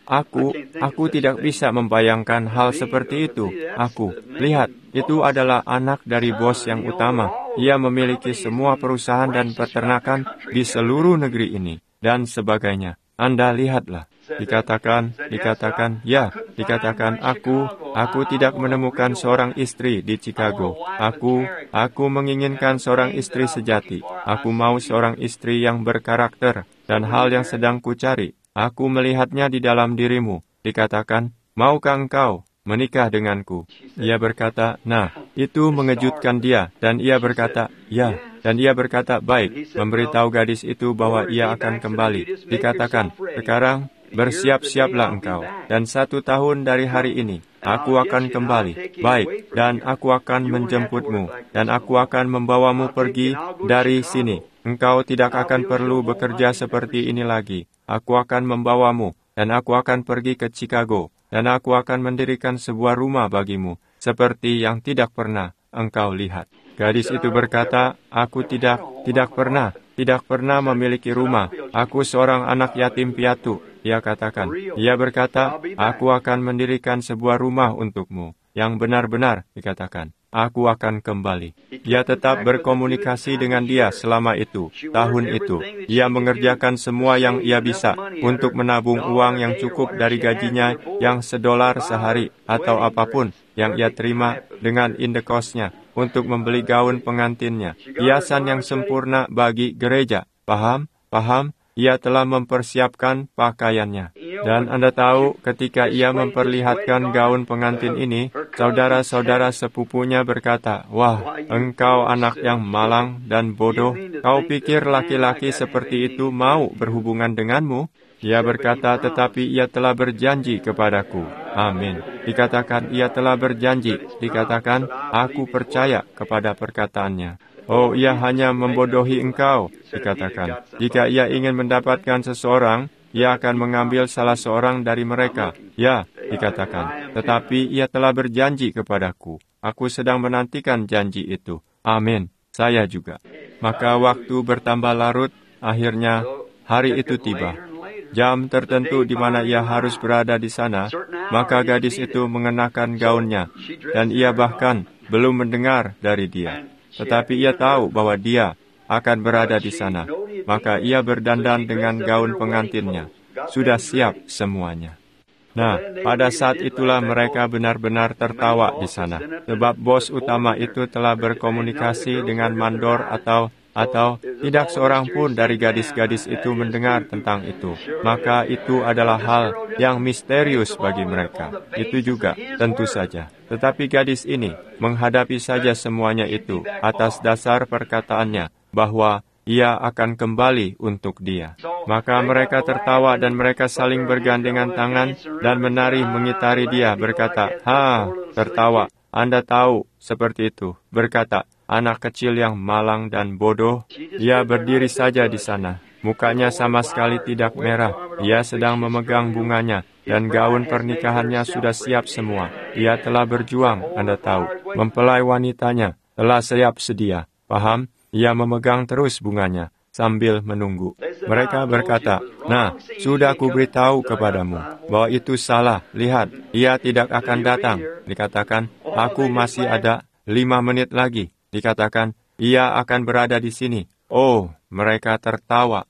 aku, aku tidak bisa membayangkan hal seperti itu. Aku, lihat, itu adalah anak dari bos yang utama. Ia memiliki semua perusahaan dan peternakan di seluruh negeri ini, dan sebagainya. Anda lihatlah. Dikatakan, dikatakan, ya, dikatakan aku, aku tidak menemukan seorang istri di Chicago. Aku, aku menginginkan seorang istri sejati. Aku mau seorang istri yang berkarakter, dan hal yang sedang kucari. Aku melihatnya di dalam dirimu. Dikatakan, maukah engkau menikah denganku? Ia berkata, nah, itu mengejutkan dia, dan ia berkata, ya. Dan ia berkata, baik, memberitahu gadis itu bahwa ia akan kembali. Dikatakan, sekarang bersiap-siaplah engkau, dan satu tahun dari hari ini, aku akan kembali. Baik, dan aku akan menjemputmu, dan aku akan membawamu pergi dari sini. Engkau tidak akan perlu bekerja seperti ini lagi. Aku akan membawamu, dan aku akan pergi ke Chicago, dan aku akan mendirikan sebuah rumah bagimu, seperti yang tidak pernah engkau lihat. Gadis itu berkata, aku tidak, tidak pernah, tidak pernah memiliki rumah. Aku seorang anak yatim piatu. Ia katakan, ia berkata, aku akan mendirikan sebuah rumah untukmu. Yang benar-benar, dikatakan, aku akan kembali. Ia tetap berkomunikasi dengan dia selama itu, tahun itu. Ia mengerjakan semua yang ia bisa untuk menabung uang yang cukup dari gajinya yang sedolar sehari atau apapun yang ia terima dengan indekosnya untuk membeli gaun pengantinnya, hiasan yang sempurna bagi gereja. Paham? Paham? Ia telah mempersiapkan pakaiannya. Dan Anda tahu, ketika ia memperlihatkan gaun pengantin ini, saudara-saudara sepupunya berkata, wah, engkau anak yang malang dan bodoh. Kau pikir laki-laki seperti itu mau berhubungan denganmu? Ia berkata, tetapi ia telah berjanji kepadaku. Amin. Dikatakan, ia telah berjanji. Dikatakan, aku percaya kepada perkataannya. Oh, ia hanya membodohi engkau, dikatakan. Jika ia ingin mendapatkan seseorang, ia akan mengambil salah seorang dari mereka. Ya, dikatakan. Tetapi ia telah berjanji kepadaku. Aku sedang menantikan janji itu. Amin. Saya juga. Maka waktu bertambah larut, akhirnya hari itu tiba. Jam tertentu di mana ia harus berada di sana, maka gadis itu mengenakan gaunnya, dan ia bahkan belum mendengar dari dia. Tetapi ia tahu bahwa dia akan berada di sana, maka ia berdandan dengan gaun pengantinnya. Sudah siap semuanya. Nah, pada saat itulah mereka benar-benar tertawa di sana, sebab bos utama itu telah berkomunikasi dengan mandor atau atau tidak seorang pun dari gadis-gadis itu mendengar tentang itu. Maka itu adalah hal yang misterius bagi mereka. Itu juga, tentu saja. Tetapi gadis ini menghadapi saja semuanya itu atas dasar perkataannya bahwa ia akan kembali untuk dia. Maka mereka tertawa dan mereka saling bergandengan tangan dan menari mengitari dia, berkata, ha, tertawa. Anda tahu, seperti itu, berkata, anak kecil yang malang dan bodoh. Ia berdiri saja di sana. Mukanya sama sekali tidak merah. Ia sedang memegang bunganya, dan gaun pernikahannya sudah siap semua. Ia telah berjuang, Anda tahu. Mempelai wanitanya telah siap sedia. Paham? Ia memegang terus bunganya sambil menunggu. Mereka berkata, nah, sudah aku beritahu kepadamu bahwa itu salah. Lihat, ia tidak akan datang. Dikatakan, aku masih ada lima menit lagi. Dikatakan, ia akan berada di sini. Oh, mereka tertawa.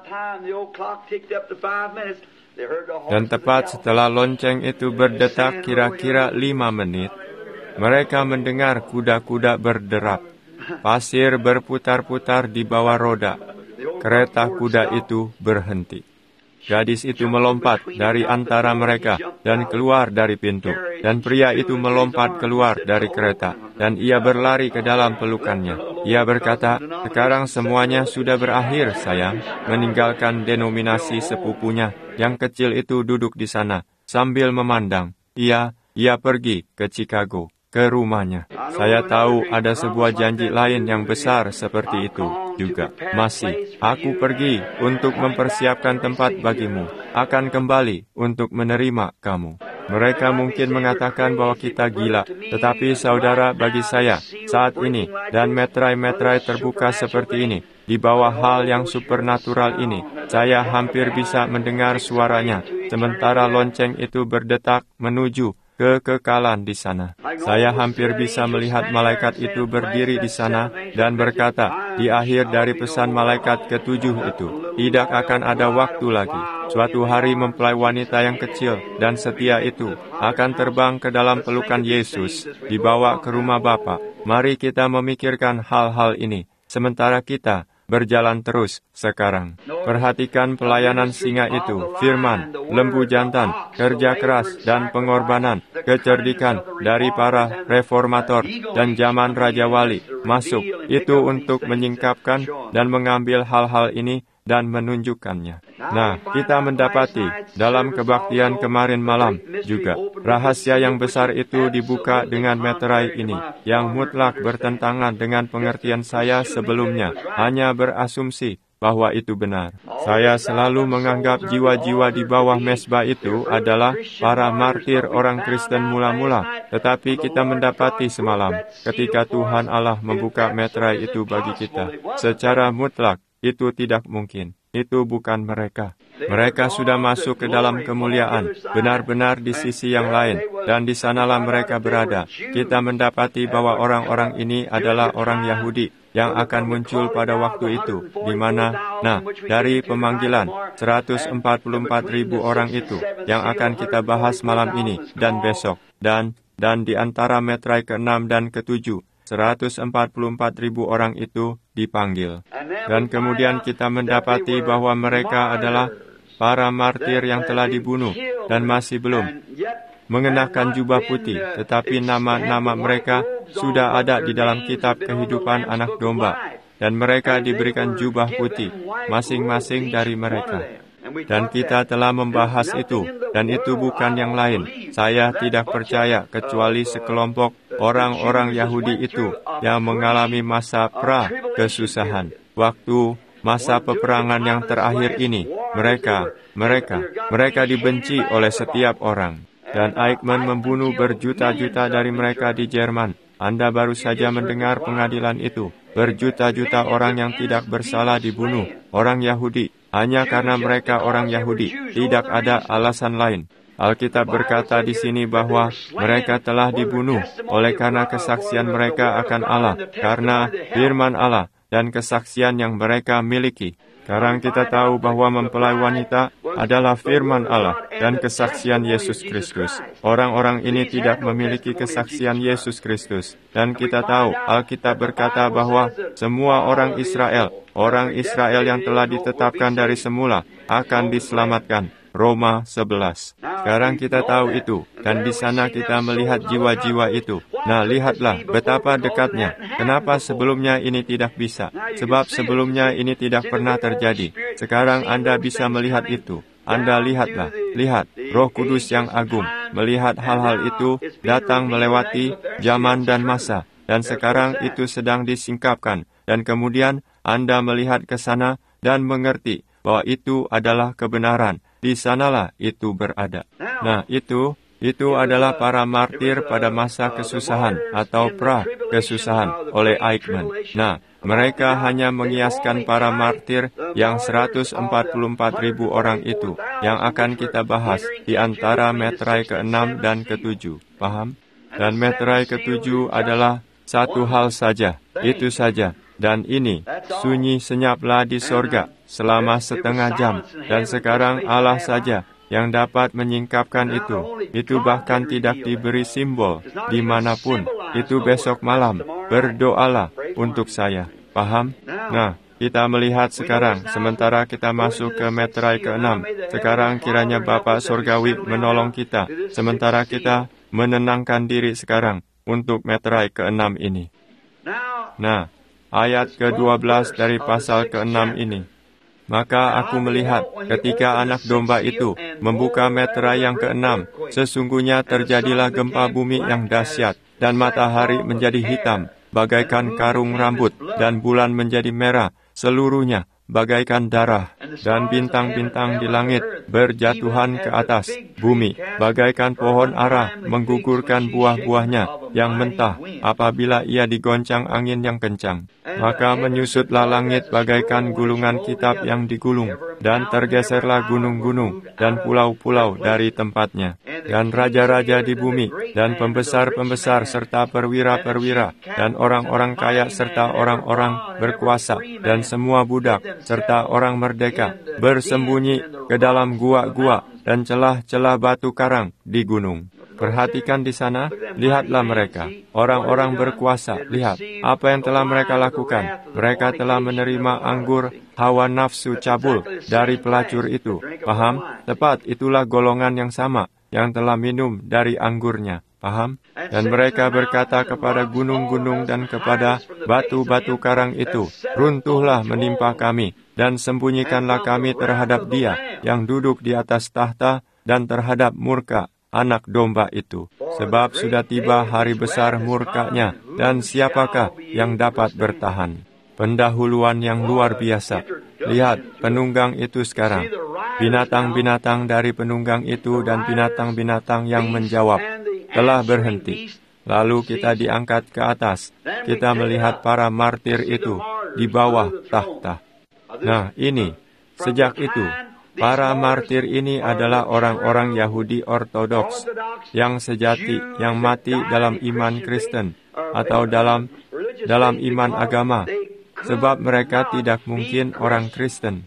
Dan tepat setelah lonceng itu berdetak kira-kira lima menit, mereka mendengar kuda-kuda berderap. Pasir berputar-putar di bawah roda. Kereta kuda itu berhenti. Gadis itu melompat dari antara mereka dan keluar dari pintu. Dan pria itu melompat keluar dari kereta. Dan ia berlari ke dalam pelukannya. Ia berkata, sekarang semuanya sudah berakhir, sayang. Meninggalkan denominasi sepupunya yang kecil itu duduk di sana. Sambil memandang, ia, ia pergi ke Chicago, ke rumahnya. Saya tahu ada sebuah janji lain yang besar seperti itu juga. Masih, aku pergi untuk mempersiapkan tempat bagimu. Akan kembali untuk menerima kamu. Mereka mungkin mengatakan bahwa kita gila. Tetapi saudara, bagi saya, saat ini, dan metrai-metrai terbuka seperti ini, di bawah hal yang supernatural ini, saya hampir bisa mendengar suaranya sementara lonceng itu berdetak menuju kekekalan di sana. Saya hampir bisa melihat malaikat itu berdiri di sana dan berkata, di akhir dari pesan malaikat ketujuh itu, tidak akan ada waktu lagi. Suatu hari mempelai wanita yang kecil dan setia itu akan terbang ke dalam pelukan Yesus, dibawa ke rumah Bapa. Mari kita memikirkan hal-hal ini, sementara kita berjalan terus sekarang. Perhatikan pelayanan singa itu, firman, lembu jantan, kerja keras, dan pengorbanan, kecerdikan dari para reformator dan zaman Raja Wali masuk. Itu untuk menyingkapkan dan mengambil hal-hal ini dan menunjukkannya. Nah, kita mendapati dalam kebaktian kemarin malam juga, rahasia yang besar itu dibuka dengan meterai ini, yang mutlak bertentangan dengan pengertian saya sebelumnya, hanya berasumsi bahwa itu benar. Saya selalu menganggap jiwa-jiwa di bawah mesbah itu adalah para martir orang Kristen mula-mula, tetapi kita mendapati semalam, ketika Tuhan Allah membuka meterai itu bagi kita, secara mutlak, itu tidak mungkin. Itu bukan mereka. Mereka sudah masuk ke dalam kemuliaan, benar-benar di sisi yang lain, dan di sanalah mereka berada. Kita mendapati bahwa orang-orang ini adalah orang Yahudi yang akan muncul pada waktu itu, di mana, nah, dari pemanggilan seratus empat puluh empat ribu orang itu yang akan kita bahas malam ini dan besok, dan dan di antara meterai keenam dan ketujuh, seratus empat puluh empat ribu orang itu dipanggil. Dan kemudian kita mendapati bahwa mereka adalah para martir yang telah dibunuh dan masih belum mengenakan jubah putih, tetapi nama-nama mereka sudah ada di dalam kitab kehidupan anak domba, dan mereka diberikan jubah putih, masing-masing dari mereka. Dan kita telah membahas itu, dan itu bukan yang lain. Saya tidak percaya kecuali sekelompok orang-orang Yahudi itu yang mengalami masa pra-kesusahan. Waktu masa peperangan yang terakhir ini, mereka, mereka, mereka dibenci oleh setiap orang. Dan Eichmann membunuh berjuta-juta dari mereka di Jerman. Anda baru saja mendengar pengadilan itu. Berjuta-juta orang yang tidak bersalah dibunuh, orang Yahudi, hanya karena mereka orang Yahudi. Tidak ada alasan lain. Alkitab berkata di sini bahwa mereka telah dibunuh oleh karena kesaksian mereka akan Allah, karena firman Allah dan kesaksian yang mereka miliki. Sekarang kita tahu bahwa mempelai wanita adalah firman Allah dan kesaksian Yesus Kristus. Orang-orang ini tidak memiliki kesaksian Yesus Kristus. Dan kita tahu, Alkitab berkata bahwa semua orang Israel, orang Israel yang telah ditetapkan dari semula, akan diselamatkan. Roma sebelas. Sekarang kita tahu itu, dan di sana kita melihat jiwa-jiwa itu. Nah, lihatlah betapa dekatnya. Kenapa sebelumnya ini tidak bisa? Sebab sebelumnya ini tidak pernah terjadi. Sekarang Anda bisa melihat itu. Anda lihatlah, lihat, Roh Kudus yang agung, melihat hal-hal itu datang melewati zaman dan masa. Dan sekarang itu sedang disingkapkan. Dan kemudian Anda melihat ke sana dan mengerti bahwa itu adalah kebenaran. Di sanalah itu berada. Nah, itu, itu adalah para martir pada masa kesusahan atau pra-kesusahan oleh Eichmann. Nah, mereka hanya mengiaskan para martir yang seratus empat puluh empat ribu orang itu yang akan kita bahas di antara meterai keenam dan ketujuh. Paham? Dan meterai ketujuh adalah satu hal saja, itu saja. Dan ini, sunyi senyaplah di sorga selama setengah jam. Dan sekarang Allah saja yang dapat menyingkapkan itu. Itu bahkan tidak diberi simbol dimanapun. Itu besok malam. Berdoalah untuk saya. Paham? Nah, kita melihat sekarang, sementara kita masuk ke meterai keenam. Sekarang kiranya Bapa Surgawi menolong kita, sementara kita menenangkan diri sekarang untuk meterai keenam ini. Nah, ayat kedua belas dari pasal keenam ini. Maka aku melihat ketika anak domba itu membuka meterai yang keenam, sesungguhnya terjadilah gempa bumi yang dahsyat, dan matahari menjadi hitam, bagaikan karung rambut, dan bulan menjadi merah, seluruhnya bagaikan darah, dan bintang-bintang di langit berjatuhan ke atas bumi, bagaikan pohon ara menggugurkan buah-buahnya yang mentah apabila ia digoncang angin yang kencang. Maka menyusutlah langit bagaikan gulungan kitab yang digulung, dan tergeserlah gunung-gunung dan pulau-pulau dari tempatnya. Dan raja-raja di bumi, dan pembesar-pembesar, serta perwira-perwira, dan orang-orang kaya, serta orang-orang berkuasa, dan semua budak, serta orang merdeka, bersembunyi ke dalam gua-gua dan celah-celah batu karang di gunung. Perhatikan di sana, lihatlah mereka, orang-orang berkuasa, lihat apa yang telah mereka lakukan. Mereka telah menerima anggur hawa nafsu cabul dari pelacur itu. Paham? Tepat, itulah golongan yang sama yang telah minum dari anggurnya. Paham? Dan mereka berkata kepada gunung-gunung dan kepada batu-batu karang itu, runtuhlah menimpa kami, dan sembunyikanlah kami terhadap Dia yang duduk di atas tahta dan terhadap murka Anak Domba itu. Sebab sudah tiba hari besar murkanya, dan siapakah yang dapat bertahan? Pendahuluan yang luar biasa. Lihat penunggang itu sekarang. Binatang-binatang dari penunggang itu dan binatang-binatang yang menjawab telah berhenti. Lalu kita diangkat ke atas. Kita melihat para martir itu di bawah tahta. Nah, ini, sejak itu, para martir ini adalah orang-orang Yahudi Ortodoks yang sejati, yang mati dalam iman Kristen atau dalam dalam iman agama, sebab mereka tidak mungkin orang Kristen.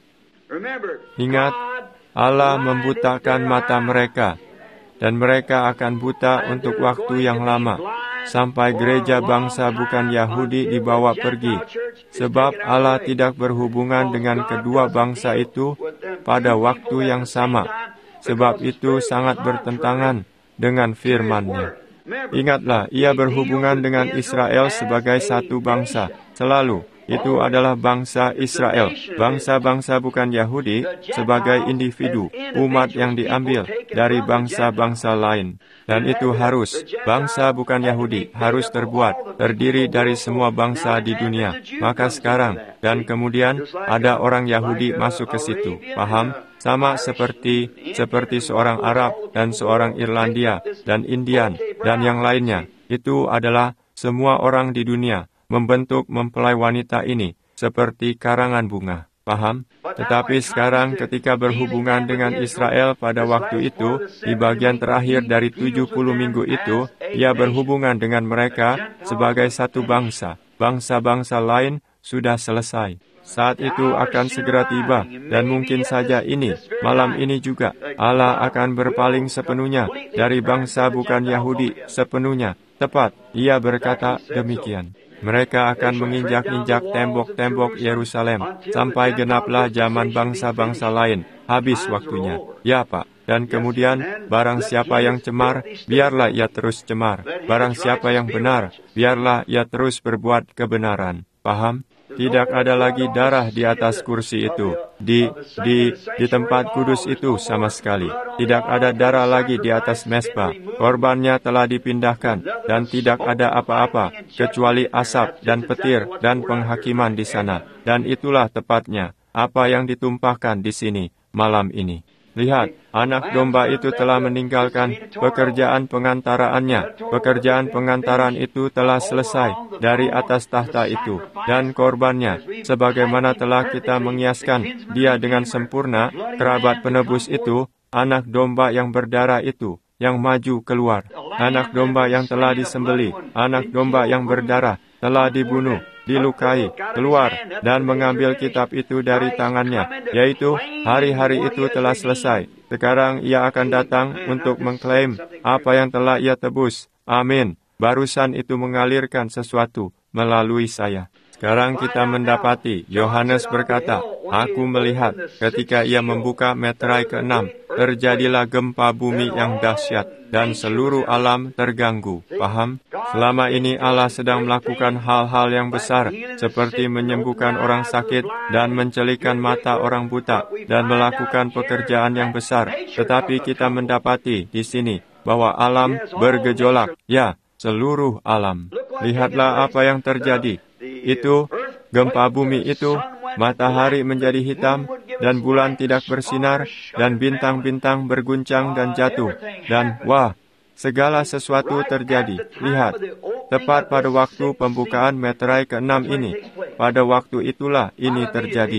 Ingat, Allah membutakan mata mereka, dan mereka akan buta untuk waktu yang lama, sampai gereja bangsa bukan Yahudi dibawa pergi, sebab Allah tidak berhubungan dengan kedua bangsa itu pada waktu yang sama, sebab itu sangat bertentangan dengan firman-Nya. Ingatlah, Ia berhubungan dengan Israel sebagai satu bangsa, selalu. Itu adalah bangsa Israel, bangsa-bangsa bukan Yahudi, sebagai individu, umat yang diambil dari bangsa-bangsa lain. Dan itu harus, bangsa bukan Yahudi, harus terbuat, terdiri dari semua bangsa di dunia. Maka sekarang, dan kemudian, ada orang Yahudi masuk ke situ, paham? Sama seperti seperti seorang Arab dan seorang Irlandia dan Indian dan yang lainnya. Itu adalah semua orang di dunia membentuk mempelai wanita ini seperti karangan bunga. Paham? Tetapi sekarang ketika berhubungan dengan Israel pada waktu itu, di bagian terakhir dari tujuh puluh minggu itu, Ia berhubungan dengan mereka sebagai satu bangsa. Bangsa-bangsa lain sudah selesai. Saat itu akan segera tiba, dan mungkin saja ini, malam ini juga, Allah akan berpaling sepenuhnya dari bangsa bukan Yahudi sepenuhnya. Tepat, Ia berkata demikian. Mereka akan menginjak-injak tembok-tembok Yerusalem, sampai genaplah zaman bangsa-bangsa lain, habis waktunya. Ya, Pak. Dan kemudian, barang siapa yang cemar, biarlah ia terus cemar. Barang siapa yang benar, biarlah ia terus berbuat kebenaran. Paham? Tidak ada lagi darah di atas kursi itu, di di di tempat kudus itu sama sekali. Tidak ada darah lagi di atas mezbah. Korbannya telah dipindahkan, dan tidak ada apa-apa kecuali asap dan petir dan penghakiman di sana. Dan itulah tepatnya apa yang ditumpahkan di sini malam ini. Lihat, anak domba itu telah meninggalkan pekerjaan pengantaraannya. Pekerjaan pengantaran itu telah selesai dari atas tahta itu. Dan korbannya, sebagaimana telah kita mengiaskan dia dengan sempurna, kerabat penebus itu, anak domba yang berdarah itu, yang maju keluar. Anak domba yang telah disembeli, anak domba yang berdarah, telah dibunuh, dilukai, keluar, dan mengambil kitab itu dari tangannya, yaitu hari-hari itu telah selesai. Sekarang Ia akan datang untuk mengklaim apa yang telah Ia tebus. Amin. Barusan itu mengalirkan sesuatu melalui saya. Sekarang kita mendapati, Yohanes berkata, aku melihat ketika ia membuka meterai keenam, terjadilah gempa bumi yang dahsyat, dan seluruh alam terganggu. Paham? Selama ini Allah sedang melakukan hal-hal yang besar, seperti menyembuhkan orang sakit dan mencelikan mata orang buta, dan melakukan pekerjaan yang besar. Tetapi kita mendapati di sini bahwa alam bergejolak. Ya, seluruh alam. Lihatlah apa yang terjadi. Itu, gempa bumi itu, matahari menjadi hitam, dan bulan tidak bersinar, dan bintang-bintang berguncang dan jatuh. Dan, wah, segala sesuatu terjadi. Lihat, tepat pada waktu pembukaan meterai keenam ini, pada waktu itulah ini terjadi.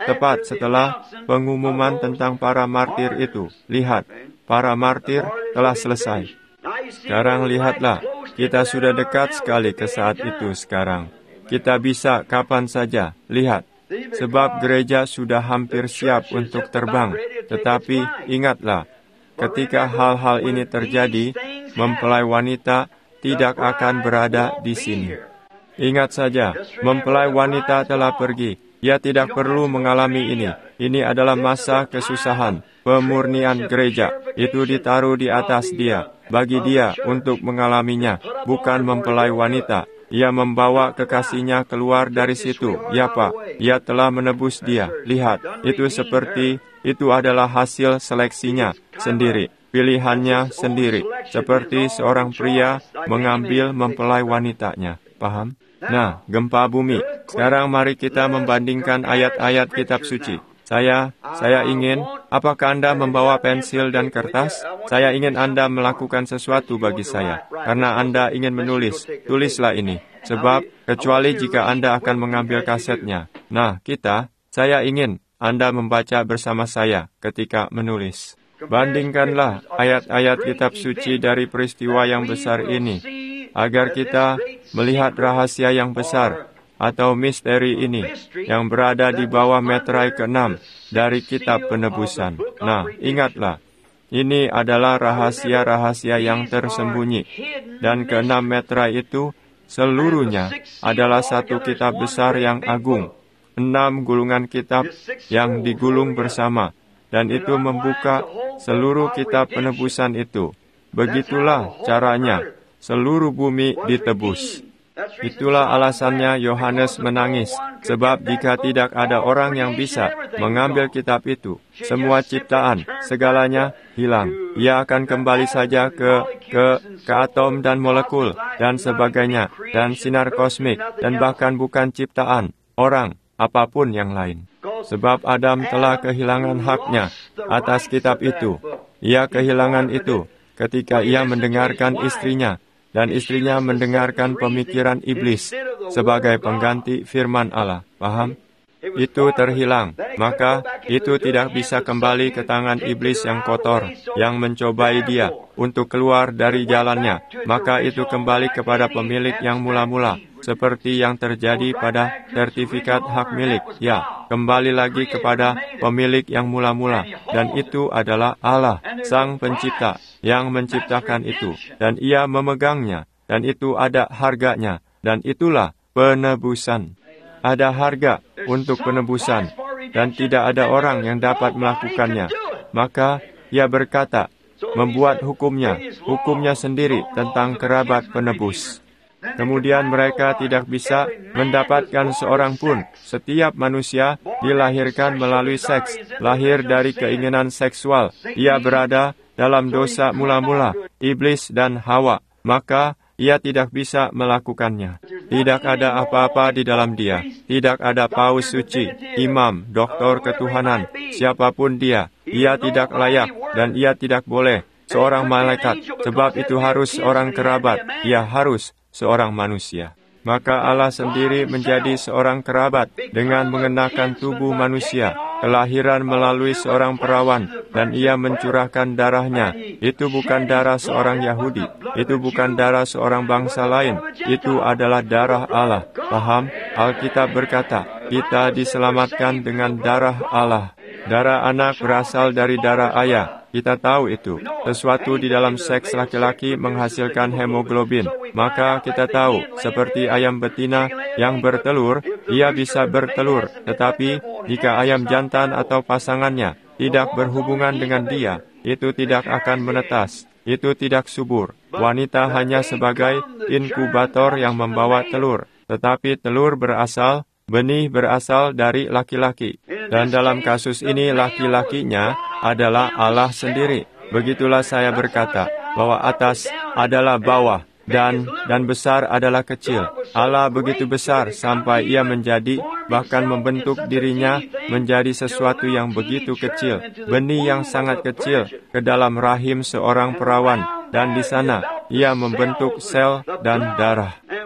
tepat setelah pengumuman tentang para martir itu. Lihat, para martir telah selesai. Sekarang lihatlah, kita sudah dekat sekali ke saat itu sekarang. Kita bisa kapan saja, lihat. Sebab gereja sudah hampir siap untuk terbang. Tetapi ingatlah, ketika hal-hal ini terjadi, mempelai wanita tidak akan berada di sini. Ingat saja, mempelai wanita telah pergi. Ia tidak perlu mengalami ini. Ini adalah masa kesusahan. Pemurnian gereja itu ditaruh di atas dia, bagi dia untuk mengalaminya, bukan mempelai wanita. Ia membawa kekasihnya keluar dari situ. Ya Pak, ia telah menebus dia. Lihat, itu seperti, itu adalah hasil seleksinya sendiri. Pilihannya sendiri, seperti seorang pria mengambil mempelai wanitanya. Paham? Nah, gempa bumi. Sekarang mari kita membandingkan ayat-ayat kitab suci. Saya, saya ingin, apakah Anda membawa pensil dan kertas? Saya ingin Anda melakukan sesuatu bagi saya. Karena Anda ingin menulis, tulislah ini. Sebab, kecuali jika Anda akan mengambil kasetnya. Nah, kita, saya ingin Anda membaca bersama saya ketika menulis. Bandingkanlah ayat-ayat kitab suci dari peristiwa yang besar ini, agar kita melihat rahasia yang besar atau misteri ini yang berada di bawah meterai keenam dari kitab penebusan. Nah, ingatlah, ini adalah rahasia-rahasia yang tersembunyi, dan keenam meterai itu seluruhnya adalah satu kitab besar yang agung, enam gulungan kitab yang digulung bersama, dan itu membuka seluruh kitab penebusan itu. Begitulah caranya seluruh bumi ditebus. Itulah alasannya Yohanes menangis, sebab jika tidak ada orang yang bisa mengambil kitab itu, semua ciptaan, segalanya hilang. Ia akan kembali saja ke ke ke atom dan molekul dan sebagainya, dan sinar kosmik, dan bahkan bukan ciptaan, orang, apapun yang lain. Sebab Adam telah kehilangan haknya atas kitab itu. Ia kehilangan itu ketika ia mendengarkan istrinya, dan istrinya mendengarkan pemikiran iblis sebagai pengganti firman Allah. Paham? Itu terhilang, maka itu tidak bisa kembali ke tangan iblis yang kotor, yang mencobai dia untuk keluar dari jalannya. Maka itu kembali kepada pemilik yang mula-mula, seperti yang terjadi pada sertifikat hak milik. Ya, kembali lagi kepada pemilik yang mula-mula, dan itu adalah Allah, Sang Pencipta, yang menciptakan itu, dan Ia memegangnya, dan itu ada harganya, dan itulah penebusan. Ada harga untuk penebusan, dan tidak ada orang yang dapat melakukannya. Maka ia berkata, membuat hukumnya, hukumnya sendiri tentang kerabat penebus. Kemudian mereka tidak bisa mendapatkan seorang pun. Setiap manusia dilahirkan melalui seks, lahir dari keinginan seksual. Ia berada dalam dosa mula-mula, iblis dan Hawa. Maka ia tidak bisa melakukannya. Tidak ada apa-apa di dalam dia. Tidak ada paus suci, imam, doktor ketuhanan, siapapun dia. Ia tidak layak dan ia tidak boleh seorang malaikat, sebab itu harus seorang kerabat. Ia harus seorang manusia. Maka Allah sendiri menjadi seorang kerabat dengan mengenakan tubuh manusia, kelahiran melalui seorang perawan, dan ia mencurahkan darahnya. Itu bukan darah seorang Yahudi, itu bukan darah seorang bangsa lain, itu adalah darah Allah. Paham? Alkitab berkata, kita diselamatkan dengan darah Allah. Darah anak berasal dari darah ayah. Kita tahu itu. Sesuatu di dalam seks laki-laki menghasilkan hemoglobin. Maka kita tahu, seperti ayam betina yang bertelur, ia bisa bertelur. Tetapi, jika ayam jantan atau pasangannya tidak berhubungan dengan dia, itu tidak akan menetas. Itu tidak subur. Wanita hanya sebagai inkubator yang membawa telur. Tetapi telur berasal, benih berasal dari laki-laki. Dan dalam kasus ini laki-lakinya adalah Allah sendiri. Begitulah saya berkata, bahwa atas adalah bawah, dan dan besar adalah kecil. Allah begitu besar sampai ia menjadi, bahkan membentuk dirinya menjadi sesuatu yang begitu kecil. Benih yang sangat kecil ke dalam rahim seorang perawan. Dan di sana ia membentuk sel dan darah.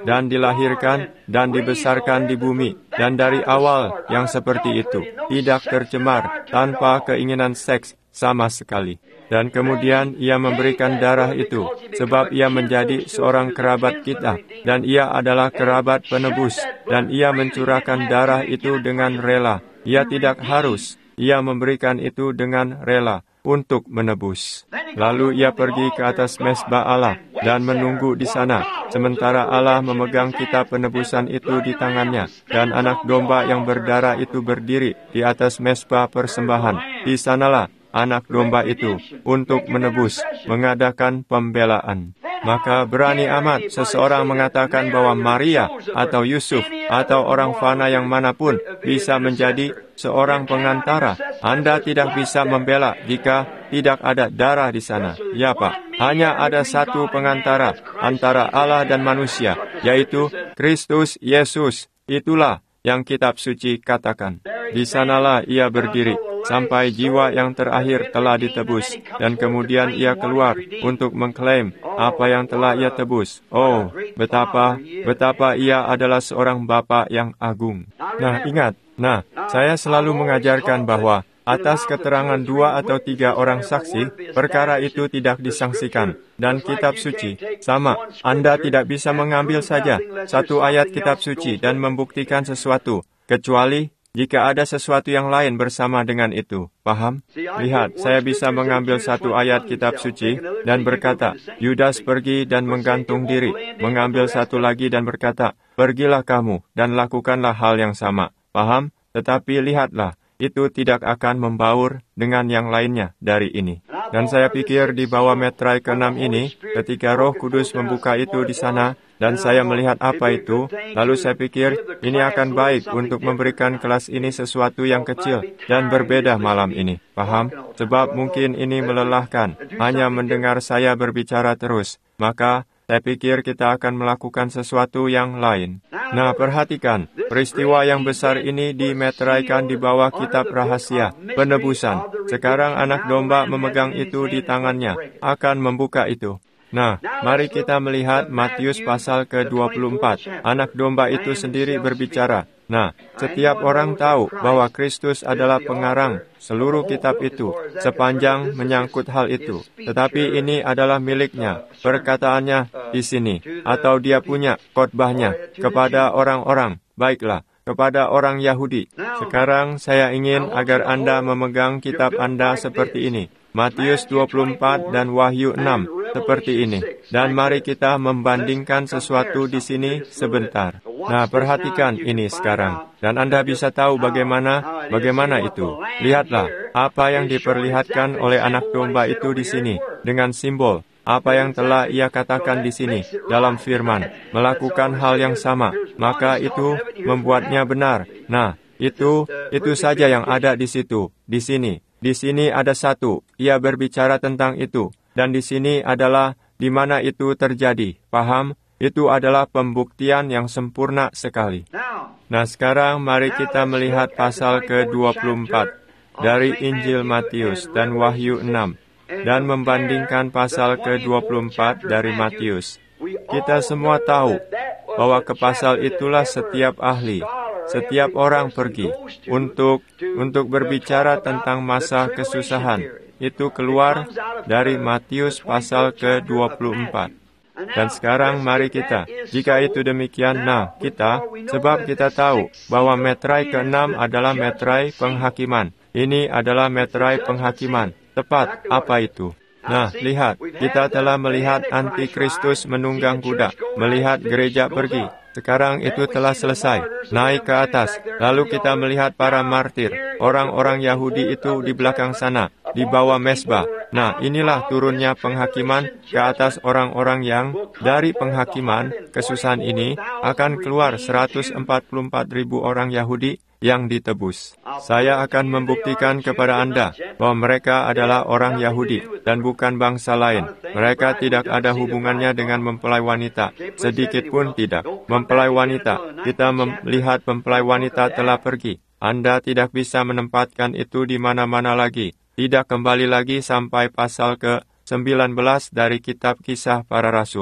dan dilahirkan dan dibesarkan di bumi, dan dari awal yang seperti itu, tidak tercemar, tanpa keinginan seks sama sekali. Dan kemudian ia memberikan darah itu, sebab ia menjadi seorang kerabat kita, dan ia adalah kerabat penebus, dan ia mencurahkan darah itu dengan rela. Ia tidak harus, ia memberikan itu dengan rela untuk menebus. Lalu ia pergi ke atas mezbah Allah dan menunggu di sana, sementara Allah memegang kitab penebusan itu di tangannya, dan anak domba yang berdarah itu berdiri di atas mezbah persembahan. Di sanalah anak domba itu untuk menebus, mengadakan pembelaan. Maka berani amat seseorang mengatakan bahwa Maria atau Yusuf atau orang fana yang manapun bisa menjadi seorang pengantara. Anda tidak bisa membela jika tidak ada darah di sana. Ya Pak, hanya ada satu pengantara antara Allah dan manusia, yaitu Kristus Yesus. Itulah yang kitab suci katakan. Di sanalah ia berdiri sampai jiwa yang terakhir telah ditebus, dan kemudian ia keluar untuk mengklaim apa yang telah ia tebus. Oh, betapa, betapa ia adalah seorang Bapa yang agung. Nah, ingat, nah, saya selalu mengajarkan bahwa atas keterangan dua atau tiga orang saksi, perkara itu tidak disangsikan. Dan kitab suci, sama, Anda tidak bisa mengambil saja satu ayat kitab suci dan membuktikan sesuatu, kecuali jika ada sesuatu yang lain bersama dengan itu. Paham? Lihat, saya bisa mengambil satu ayat kitab suci dan berkata, Yudas pergi dan menggantung diri. Mengambil satu lagi dan berkata, pergilah kamu dan lakukanlah hal yang sama. Paham? Tetapi lihatlah, itu tidak akan membaur dengan yang lainnya dari ini. Dan saya pikir di bawah metrai keenam ini, ketika Roh Kudus membuka itu di sana, dan saya melihat apa itu, lalu saya pikir ini akan baik untuk memberikan kelas ini sesuatu yang kecil dan berbeda malam ini. Paham? Sebab mungkin ini melelahkan, hanya mendengar saya berbicara terus. Maka, saya pikir kita akan melakukan sesuatu yang lain. Nah, perhatikan, peristiwa yang besar ini dimeteraikan di bawah kitab rahasia, penebusan. Sekarang anak domba memegang itu di tangannya, akan membuka itu. Nah, mari kita melihat Matius pasal ke dua puluh empat. Anak domba itu sendiri berbicara. Nah, setiap orang tahu bahwa Kristus adalah pengarang seluruh kitab itu, sepanjang menyangkut hal itu. Tetapi ini adalah miliknya, perkataannya di sini, atau dia punya khotbahnya kepada orang-orang. Baiklah, kepada orang Yahudi. Sekarang saya ingin agar Anda memegang kitab Anda seperti ini. Matius dua puluh empat dan Wahyu enam, seperti ini. Dan mari kita membandingkan sesuatu di sini sebentar. Nah, perhatikan ini sekarang. Dan Anda bisa tahu bagaimana, bagaimana itu. Lihatlah, apa yang diperlihatkan oleh anak domba itu di sini, dengan simbol. Apa yang telah ia katakan di sini, dalam firman, melakukan hal yang sama, maka itu membuatnya benar. Nah, itu, itu saja yang ada di situ, di sini. Di sini ada satu, ia berbicara tentang itu, dan di sini adalah di mana itu terjadi. Paham? Itu adalah pembuktian yang sempurna sekali. Nah, sekarang mari kita melihat pasal ke dua puluh empat dari Injil Matius dan Wahyu enam, dan membandingkan pasal ke dua puluh empat dari Matius. Kita semua tahu bahwa ke pasal itulah setiap ahli, setiap orang pergi untuk untuk berbicara tentang masa kesusahan. Itu keluar dari Matius pasal ke dua puluh empat. Dan sekarang mari kita, jika itu demikian, nah kita, sebab kita tahu bahwa metrai keenam adalah metrai penghakiman. Ini adalah metrai penghakiman. Tepat, apa itu? Nah, lihat, kita telah melihat antikristus menunggang kuda, melihat gereja pergi. Sekarang itu telah selesai, naik ke atas. Lalu kita melihat para martir, orang-orang Yahudi itu di belakang sana, di bawah mezbah. Nah, inilah turunnya penghakiman ke atas orang-orang yang dari penghakiman kesusahan ini akan keluar seratus empat puluh empat ribu orang Yahudi yang ditebus. Saya akan membuktikan kepada Anda bahwa mereka adalah orang Yahudi dan bukan bangsa lain. Mereka tidak ada hubungannya dengan mempelai wanita, sedikit pun tidak. Mempelai wanita, kita melihat mempelai wanita telah pergi. Anda tidak bisa menempatkan itu di mana-mana lagi. Tidak kembali lagi sampai pasal ke sembilan belas dari kitab Kisah Para Rasul.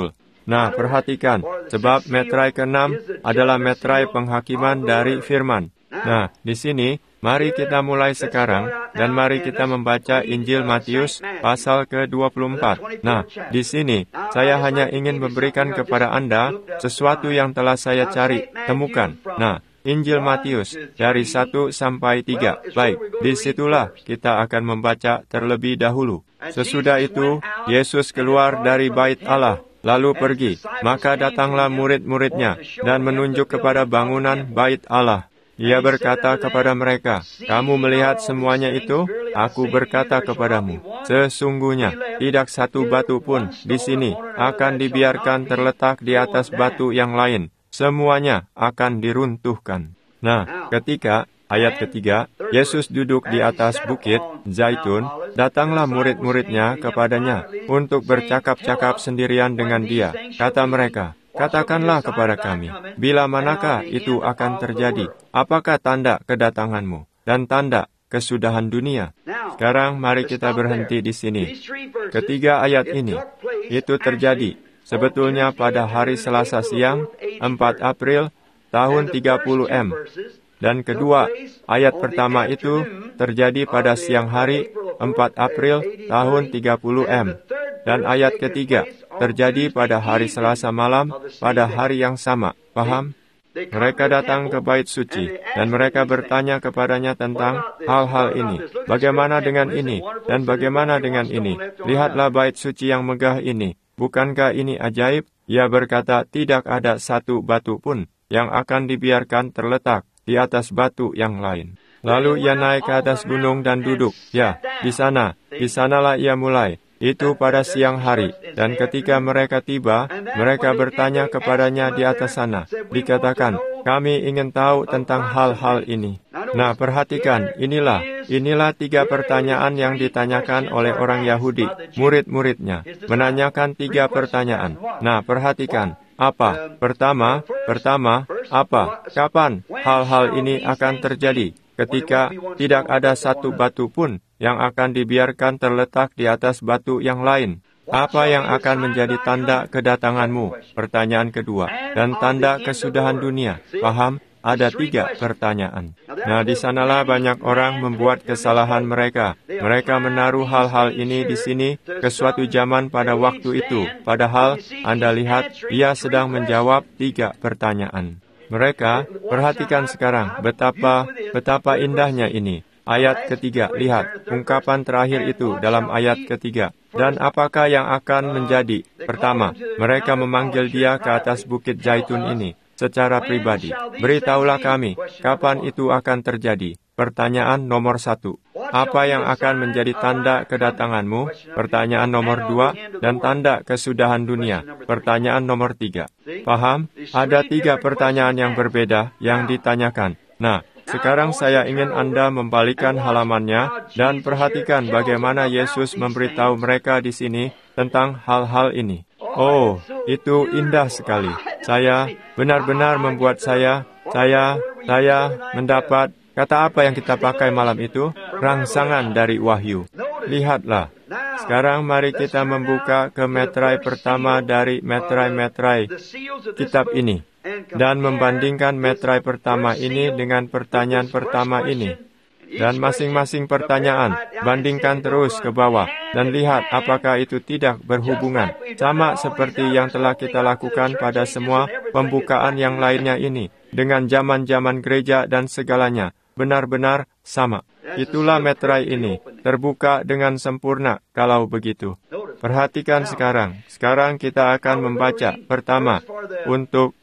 Nah, perhatikan, sebab meterai keenam adalah meterai penghakiman dari firman. Nah, di sini, mari kita mulai sekarang, dan mari kita membaca Injil Matius pasal ke dua puluh empat. Nah, di sini, saya hanya ingin memberikan kepada Anda sesuatu yang telah saya cari, temukan. Nah, Injil Matius, dari satu sampai tiga. Baik, disitulah kita akan membaca terlebih dahulu. Sesudah itu, Yesus keluar dari bait Allah, lalu pergi. Maka datanglah murid-muridnya, dan menunjuk kepada bangunan bait Allah. Ia berkata kepada mereka, "Kamu melihat semuanya itu? Aku berkata kepadamu, sesungguhnya tidak satu batu pun di sini akan dibiarkan terletak di atas batu yang lain. Semuanya akan diruntuhkan." Nah, ketika ayat ketiga, Yesus duduk di atas bukit Zaitun, datanglah murid-muridnya kepadanya untuk bercakap-cakap sendirian dengan dia. Kata mereka, "Katakanlah kepada kami, bila manakah itu akan terjadi? Apakah tanda kedatanganmu dan tanda kesudahan dunia?" Sekarang mari kita berhenti di sini. Ketiga ayat ini, itu terjadi sebetulnya pada hari Selasa siang, empat April tahun tiga puluh M. Dan kedua, ayat pertama itu terjadi pada siang hari, empat April tahun tiga puluh M. Dan ayat ketiga terjadi pada hari Selasa malam, pada hari yang sama. Paham? Mereka datang ke bait suci, dan mereka bertanya kepadanya tentang hal-hal ini. Bagaimana dengan ini? Dan bagaimana dengan ini? Lihatlah bait suci yang megah ini. Bukankah ini ajaib? Ia berkata, tidak ada satu batu pun yang akan dibiarkan terletak di atas batu yang lain. Lalu ia naik ke atas gunung dan duduk. Ya, di sana, di sanalah ia mulai. Itu pada siang hari. Dan ketika mereka tiba, mereka bertanya kepadanya di atas sana. Dikatakan, "Kami ingin tahu tentang hal-hal ini." Nah, perhatikan, inilah, inilah tiga pertanyaan yang ditanyakan oleh orang Yahudi, murid-muridnya. Menanyakan tiga pertanyaan. Nah, perhatikan. Apa? Pertama, pertama, apa? Kapan hal-hal ini akan terjadi? Ketika tidak ada satu batu pun yang akan dibiarkan terletak di atas batu yang lain. Apa yang akan menjadi tanda kedatanganmu? Pertanyaan kedua. Dan tanda kesudahan dunia. Paham? Ada tiga pertanyaan. Nah, di sanalah banyak orang membuat kesalahan mereka. Mereka menaruh hal-hal ini di sini ke suatu zaman pada waktu itu. Padahal, Anda lihat, ia sedang menjawab tiga pertanyaan. Mereka, perhatikan sekarang, betapa, betapa indahnya ini. Ayat ketiga, lihat, ungkapan terakhir itu dalam ayat ketiga. Dan apakah yang akan menjadi? Pertama, mereka memanggil dia ke atas bukit Zaitun ini. Secara pribadi, beritahulah kami, kapan itu akan terjadi? Pertanyaan nomor satu. Apa yang akan menjadi tanda kedatanganmu? Pertanyaan nomor dua. Dan tanda kesudahan dunia? Pertanyaan nomor tiga. Paham? Ada tiga pertanyaan yang berbeda yang ditanyakan. Nah, sekarang saya ingin Anda membalikan halamannya dan perhatikan bagaimana Yesus memberitahu mereka di sini tentang hal-hal ini. Oh, itu indah sekali. Saya benar-benar membuat saya, saya, saya mendapat, kata apa yang kita pakai malam itu? Rangsangan dari Wahyu. Lihatlah. Sekarang mari kita membuka ke meterai pertama dari meterai-meterai kitab ini. Dan membandingkan meterai pertama ini dengan pertanyaan pertama ini. Dan masing-masing pertanyaan, bandingkan terus ke bawah, dan lihat apakah itu tidak berhubungan. Sama seperti yang telah kita lakukan pada semua pembukaan yang lainnya ini, dengan zaman-zaman gereja dan segalanya, benar-benar sama. Itulah meterai ini, terbuka dengan sempurna kalau begitu. Perhatikan sekarang, sekarang kita akan membaca pertama, untuk,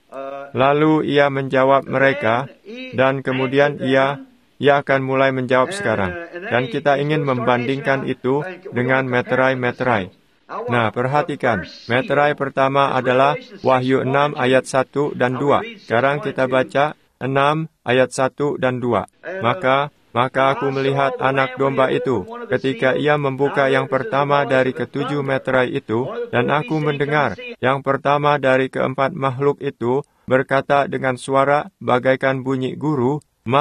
lalu ia menjawab mereka, dan kemudian ia, ia akan mulai menjawab sekarang. Dan kita ingin membandingkan itu dengan meterai-meterai. Nah, perhatikan. Meterai pertama adalah Wahyu enam ayat satu dan dua. Sekarang kita baca enam ayat satu dan dua. Maka, maka aku melihat anak domba itu ketika ia membuka yang pertama dari ketujuh meterai itu, dan aku mendengar yang pertama dari keempat makhluk itu berkata dengan suara bagaikan bunyi guru, "Mari,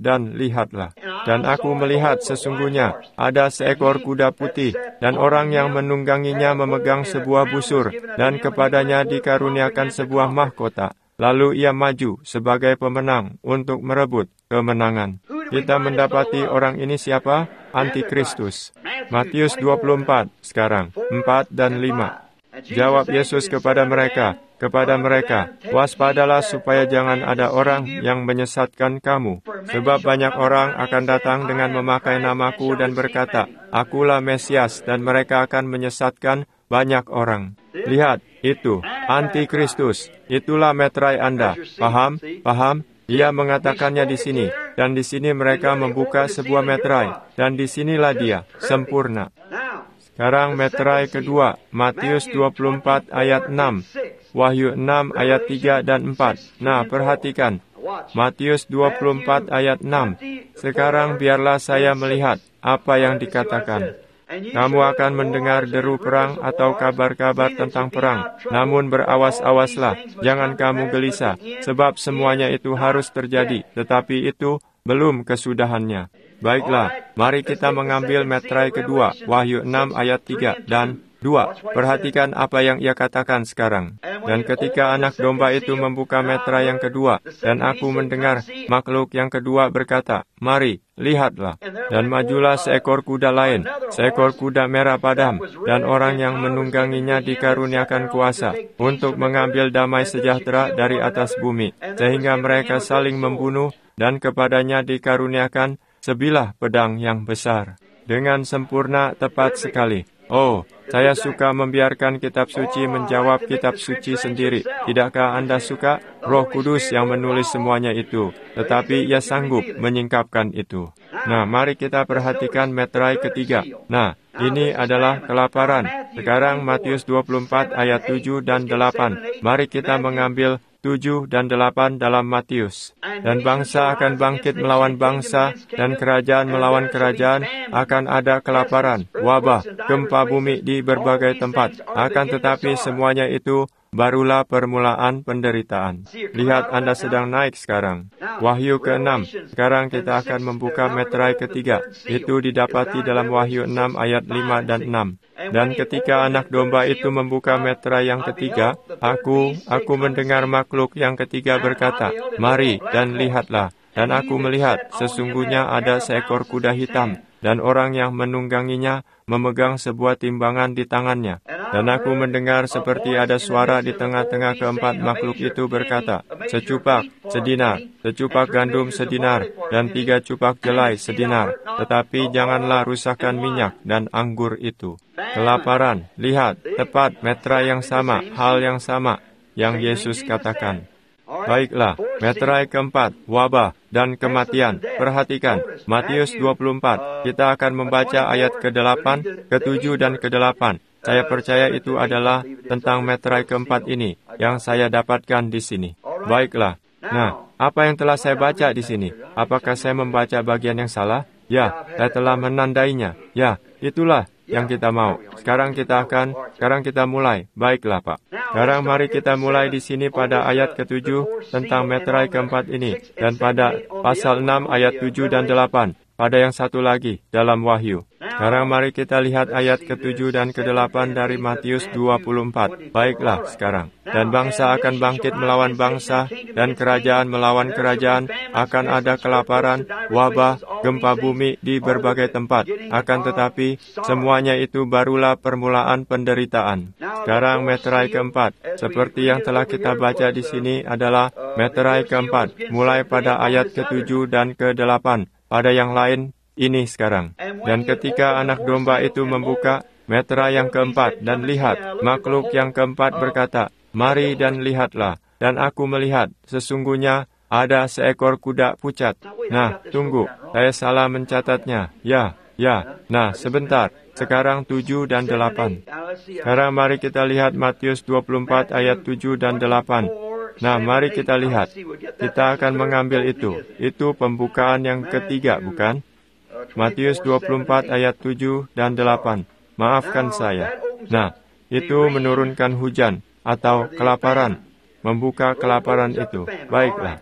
dan lihatlah. Dan aku melihat sesungguhnya ada seekor kuda putih, dan orang yang menungganginya memegang sebuah busur, dan kepadanya dikaruniakan sebuah mahkota. Lalu ia maju sebagai pemenang untuk merebut kemenangan. Kita mendapati orang ini siapa? Antikristus. Matius dua puluh empat sekarang, empat dan lima. Jawab Yesus kepada mereka, kepada mereka, waspadalah supaya jangan ada orang yang menyesatkan kamu. Sebab banyak orang akan datang dengan memakai namaku dan berkata, Akulah Mesias, dan mereka akan menyesatkan banyak orang. Lihat, itu, Antikristus. Itulah meterai Anda. Paham? Paham? Dia mengatakannya di sini, dan di sini mereka membuka sebuah meterai, dan di sinilah dia, sempurna. Sekarang meterai kedua, Matius dua puluh empat ayat enam, Wahyu enam ayat tiga dan empat. Nah, perhatikan, Matius dua puluh empat ayat enam. Sekarang biarlah saya melihat apa yang dikatakan. Kamu akan mendengar deru perang atau kabar-kabar tentang perang. Namun berawas-awaslah, jangan kamu gelisah, sebab semuanya itu harus terjadi, tetapi itu belum kesudahannya. Baiklah, mari kita mengambil meterai kedua, Wahyu enam ayat tiga dan dua. Perhatikan apa yang ia katakan sekarang. Dan ketika anak domba itu membuka meterai yang kedua, dan aku mendengar makhluk yang kedua berkata, Mari, lihatlah. Dan majulah seekor kuda lain, seekor kuda merah padam, dan orang yang menungganginya dikaruniakan kuasa untuk mengambil damai sejahtera dari atas bumi, sehingga mereka saling membunuh, dan kepadanya dikaruniakan sebilah pedang yang besar. Dengan sempurna tepat sekali. Oh, saya suka membiarkan kitab suci menjawab kitab suci sendiri. Tidakkah Anda suka? Roh Kudus yang menulis semuanya itu, tetapi ia sanggup menyingkapkan itu. Nah, mari kita perhatikan meterai ketiga. Nah, ini adalah kelaparan. Sekarang Matius dua puluh empat ayat tujuh dan delapan. Mari kita mengambil tujuh dan delapan dalam Matius. Dan bangsa akan bangkit melawan bangsa, dan kerajaan melawan kerajaan. Akan ada kelaparan, wabah, gempa bumi di berbagai tempat. Akan tetapi semuanya itu barulah permulaan penderitaan. Lihat, Anda sedang naik sekarang. Wahyu keenam. Sekarang kita akan membuka meterai ketiga. Itu didapati dalam Wahyu enam ayat lima dan enam. Dan ketika anak domba itu membuka meterai yang ketiga, aku, aku mendengar makhluk yang ketiga berkata, Mari dan lihatlah. Dan aku melihat, sesungguhnya ada seekor kuda hitam, dan orang yang menungganginya memegang sebuah timbangan di tangannya. Dan aku mendengar seperti ada suara di tengah-tengah keempat makhluk itu berkata, Secupak, sedinar, secupak gandum sedinar, dan tiga cupak jelai sedinar. Tetapi janganlah rusakkan minyak dan anggur itu. Kelaparan, lihat, tepat meterai yang sama, hal yang sama yang Yesus katakan. Baiklah, meterai keempat, wabah dan kematian. Perhatikan, Matius dua puluh empat. Kita akan membaca ayat kedelapan, ketujuh dan kedelapan. Saya percaya itu adalah tentang meterai keempat ini yang saya dapatkan di sini. Baiklah. Nah, apa yang telah saya baca di sini? Apakah saya membaca bagian yang salah? Ya, saya telah menandainya. Ya, itulah yang kita mau. Sekarang kita akan, sekarang kita mulai. Baiklah, Pak. Sekarang mari kita mulai di sini pada ayat ketujuh tentang meterai keempat ini. Dan pada pasal enam ayat tujuh dan delapan. Pada yang satu lagi dalam Wahyu. Sekarang mari kita lihat ayat ketujuh dan kedelapan dari Matius dua puluh empat. Baiklah sekarang. Dan bangsa akan bangkit melawan bangsa, dan kerajaan melawan kerajaan. Akan ada kelaparan, wabah, gempa bumi di berbagai tempat. Akan tetapi, semuanya itu barulah permulaan penderitaan. Sekarang meterai keempat. Seperti yang telah kita baca di sini adalah meterai keempat. Mulai pada ayat ketujuh dan kedelapan. Pada yang lain, ini sekarang. Dan ketika anak domba itu membuka meterai yang keempat, dan lihat, makhluk yang keempat berkata, Mari dan lihatlah. Dan aku melihat, sesungguhnya ada seekor kuda pucat. Nah, tunggu, saya salah mencatatnya. Ya, ya, nah sebentar. Sekarang tujuh dan delapan. Sekarang mari kita lihat Matius dua puluh empat ayat tujuh dan delapan. Nah, mari kita lihat. Kita akan mengambil itu. Itu pembukaan yang ketiga, bukan? Matius dua puluh empat ayat tujuh dan delapan. Maafkan saya. Nah, itu menurunkan hujan atau kelaparan. Membuka kelaparan itu. Baiklah.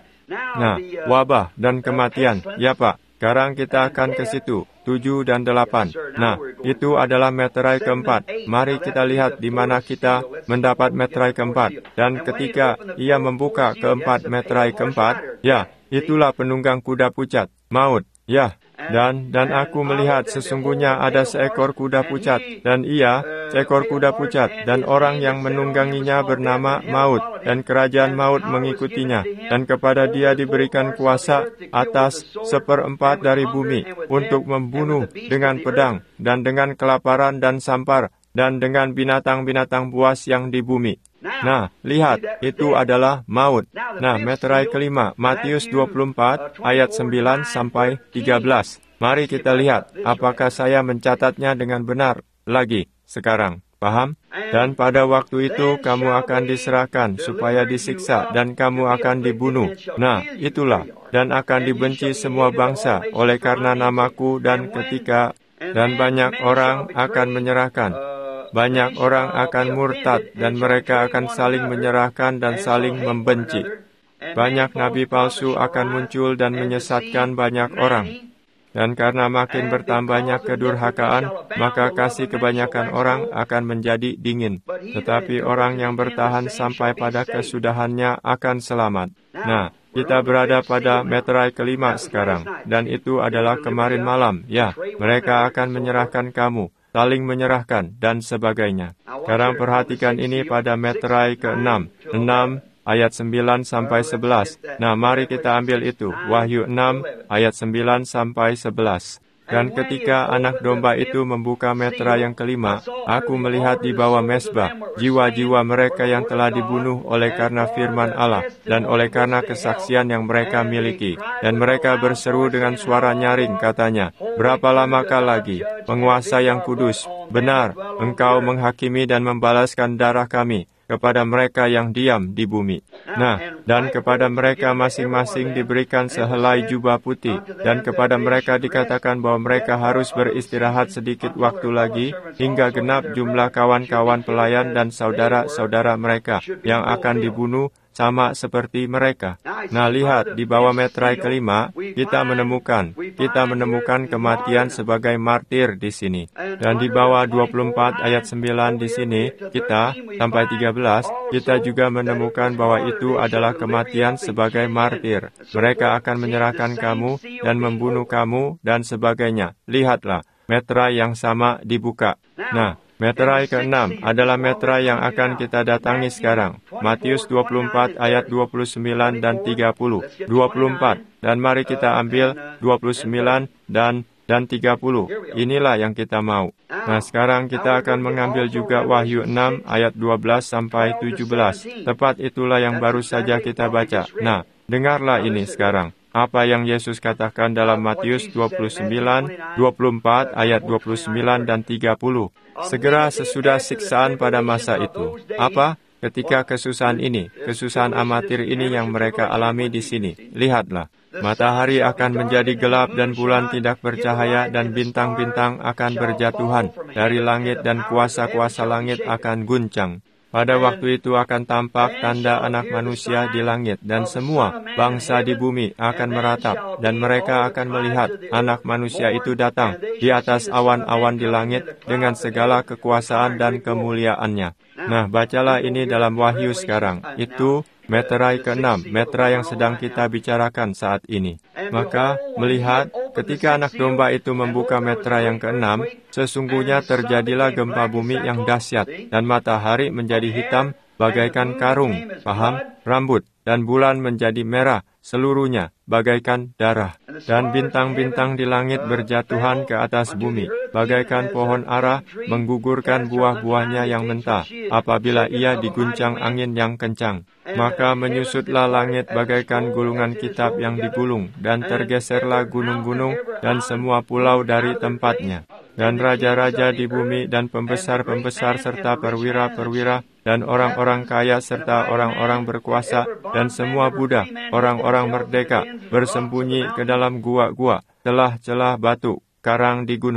Nah, wabah dan kematian, ya Pak. Sekarang kita akan ke situ, tujuh dan delapan. Nah, itu adalah meterai keempat. Mari kita lihat di mana kita mendapat meterai keempat. Dan ketika ia membuka keempat meterai keempat, ya, itulah penunggang kuda pucat, maut, ya. Dan dan aku melihat sesungguhnya ada seekor kuda pucat, dan ia, seekor kuda pucat, dan orang yang menungganginya bernama Maut, dan kerajaan maut mengikutinya, dan kepada dia diberikan kuasa atas seperempat dari bumi, untuk membunuh dengan pedang, dan dengan kelaparan dan sampar, dan dengan binatang-binatang buas yang di bumi. Nah, lihat, itu adalah maut. Nah, meterai kelima, Matius dua puluh empat, ayat sembilan sampai tiga belas. Mari kita lihat, apakah saya mencatatnya dengan benar lagi sekarang. Paham? Dan pada waktu itu kamu akan diserahkan supaya disiksa dan kamu akan dibunuh. Nah, itulah. Dan akan dibenci semua bangsa oleh karena namaku dan ketika dan banyak orang akan menyerahkan. Banyak orang akan murtad dan mereka akan saling menyerahkan dan saling membenci. Banyak nabi palsu akan muncul dan menyesatkan banyak orang. Dan karena makin bertambahnya kedurhakaan, maka kasih kebanyakan orang akan menjadi dingin. Tetapi orang yang bertahan sampai pada kesudahannya akan selamat. Nah, kita berada pada meterai kelima sekarang. Dan itu adalah kemarin malam. Ya, mereka akan menyerahkan kamu. Saling menyerahkan, dan sebagainya. Sekarang perhatikan ini pada meterai keenam, enam ayat sembilan sampai sebelas. Nah, mari kita ambil itu, Wahyu enam ayat sembilan sampai sebelas. Dan ketika anak domba itu membuka meterai yang kelima, aku melihat di bawah mezbah jiwa-jiwa mereka yang telah dibunuh oleh karena firman Allah dan oleh karena kesaksian yang mereka miliki. Dan mereka berseru dengan suara nyaring, katanya, berapa lamakah lagi, penguasa yang kudus, benar, engkau menghakimi dan membalaskan darah kami kepada mereka yang diam di bumi. Nah, dan kepada mereka masing-masing diberikan sehelai jubah putih, dan kepada mereka dikatakan bahwa mereka harus beristirahat sedikit waktu lagi, hingga genap jumlah kawan-kawan pelayan dan saudara-saudara mereka yang akan dibunuh sama seperti mereka. Nah, lihat, di bawah meterai kelima, kita menemukan, kita menemukan kematian sebagai martir di sini. Dan di bawah dua puluh empat ayat sembilan di sini, kita, sampai tiga belas, kita juga menemukan bahwa itu adalah kematian sebagai martir. Mereka akan menyerahkan kamu dan membunuh kamu dan sebagainya. Lihatlah, meterai yang sama dibuka. Nah, meterai keenam adalah meterai yang akan kita datangi sekarang. Matius dua puluh empat ayat dua puluh sembilan dan tiga puluh. dua puluh empat. Dan mari kita ambil dua puluh sembilan dan dan tiga puluh. Inilah yang kita mau. Nah, sekarang kita akan mengambil juga Wahyu enam ayat dua belas sampai tujuh belas. Tepat itulah yang baru saja kita baca. Nah, dengarlah ini sekarang. Apa yang Yesus katakan dalam Matius dua puluh sembilan, dua puluh empat, ayat dua puluh sembilan dan tiga puluh. Segera sesudah siksaan pada masa itu. Apa? Ketika kesusahan ini, kesusahan amatir ini yang mereka alami di sini. Lihatlah, matahari akan menjadi gelap dan bulan tidak bercahaya dan bintang-bintang akan berjatuhan dari langit dan kuasa-kuasa langit akan guncang. Pada waktu itu akan tampak tanda anak manusia di langit, dan semua bangsa di bumi akan meratap, dan mereka akan melihat anak manusia itu datang di atas awan-awan di langit dengan segala kekuasaan dan kemuliaannya. Nah, bacalah ini dalam Wahyu sekarang. Itu meterai keenam, meterai yang sedang kita bicarakan saat ini. Maka, melihat ketika anak domba itu membuka meterai yang keenam, sesungguhnya terjadilah gempa bumi yang dahsyat, dan matahari menjadi hitam bagaikan karung, paham, rambut, dan bulan menjadi merah, seluruhnya bagaikan darah. Dan bintang-bintang di langit berjatuhan ke atas bumi, bagaikan pohon ara menggugurkan buah-buahnya yang mentah, apabila ia diguncang angin yang kencang. Maka menyusutlah langit bagaikan gulungan kitab yang digulung, dan tergeserlah gunung-gunung dan semua pulau dari tempatnya. Dan raja-raja di bumi dan pembesar-pembesar serta perwira-perwira dan orang-orang kaya serta orang-orang berkuasa dan semua budak, orang-orang merdeka, bersembunyi ke dalam gua-gua, celah-celah batu, karang di gunung.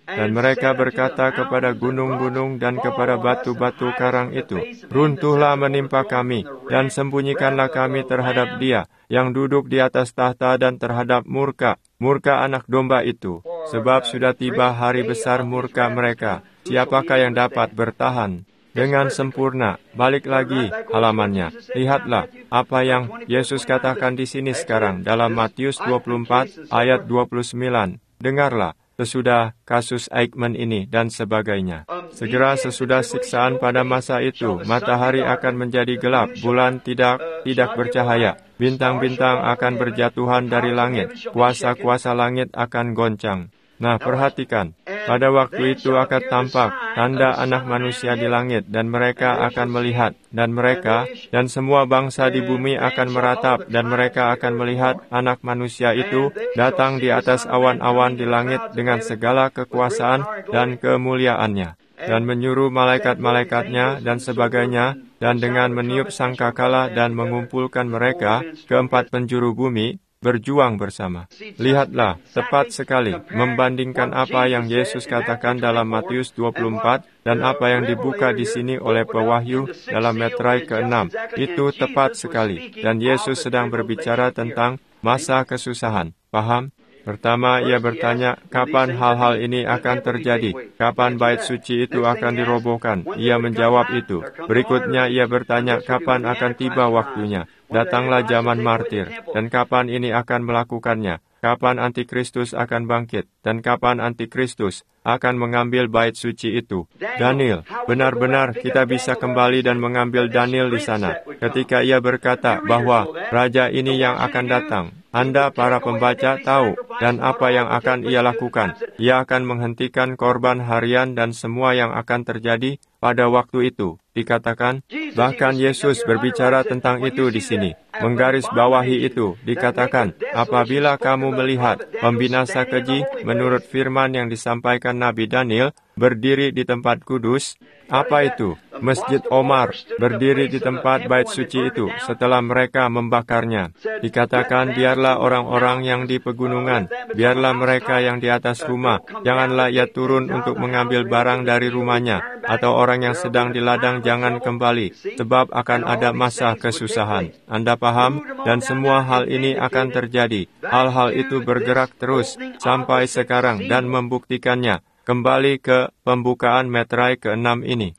Dan mereka berkata kepada gunung-gunung dan kepada batu-batu karang itu, runtuhlah menimpa kami, dan sembunyikanlah kami terhadap Dia yang duduk di atas tahta dan terhadap murka, murka anak domba itu. Sebab sudah tiba hari besar murka mereka. Siapakah yang dapat bertahan dengan sempurna? Balik lagi halamannya. Lihatlah apa yang Yesus katakan di sini sekarang dalam Matius dua puluh empat ayat dua puluh sembilan. Dengarlah, sesudah kasus Eichmann ini dan sebagainya. Segera sesudah siksaan pada masa itu, matahari akan menjadi gelap, bulan tidak tidak bercahaya, bintang-bintang akan berjatuhan dari langit, kuasa-kuasa langit akan goncang. Nah, perhatikan, pada waktu itu akan tampak tanda anak manusia di langit, dan mereka akan melihat, dan mereka dan semua bangsa di bumi akan meratap, dan mereka akan melihat anak manusia itu datang di atas awan-awan di langit dengan segala kekuasaan dan kemuliaannya, dan menyuruh malaikat-malaikatnya dan sebagainya, dan dengan meniup sangkakala dan mengumpulkan mereka ke empat penjuru bumi, berjuang bersama. Lihatlah, tepat sekali, membandingkan apa yang Yesus katakan dalam Matius dua puluh empat dan apa yang dibuka di sini oleh pewahyu dalam Metrai keenam. Itu tepat sekali, dan Yesus sedang berbicara tentang masa kesusahan. Paham? Pertama, ia bertanya, kapan hal-hal ini akan terjadi? Kapan bait suci itu akan dirobohkan? Ia menjawab itu. Berikutnya, ia bertanya, kapan akan tiba waktunya? Datanglah zaman martir. Dan kapan ini akan melakukannya? Kapan Antikristus akan bangkit? Dan kapan Antikristus akan mengambil bait suci itu? Daniel, benar-benar kita bisa kembali dan mengambil Daniel di sana. Ketika ia berkata bahwa raja ini yang akan datang, Anda para pembaca tahu dan apa yang akan ia lakukan. Ia akan menghentikan korban harian dan semua yang akan terjadi pada waktu itu. Dikatakan, bahkan Yesus berbicara tentang itu di sini. Menggarisbawahi itu, dikatakan, apabila kamu melihat pembinasa keji menurut firman yang disampaikan Nabi Daniel, berdiri di tempat kudus, apa itu? Masjid Omar berdiri di tempat bait suci itu setelah mereka membakarnya. Dikatakan, biarlah orang-orang yang di pegunungan, biarlah mereka yang di atas rumah, janganlah ia turun untuk mengambil barang dari rumahnya, atau orang yang sedang di ladang jangan kembali, sebab akan ada masa kesusahan. Anda paham? Dan semua hal ini akan terjadi. Hal-hal itu bergerak terus sampai sekarang dan membuktikannya. Kembali ke pembukaan Metrai keenam ini.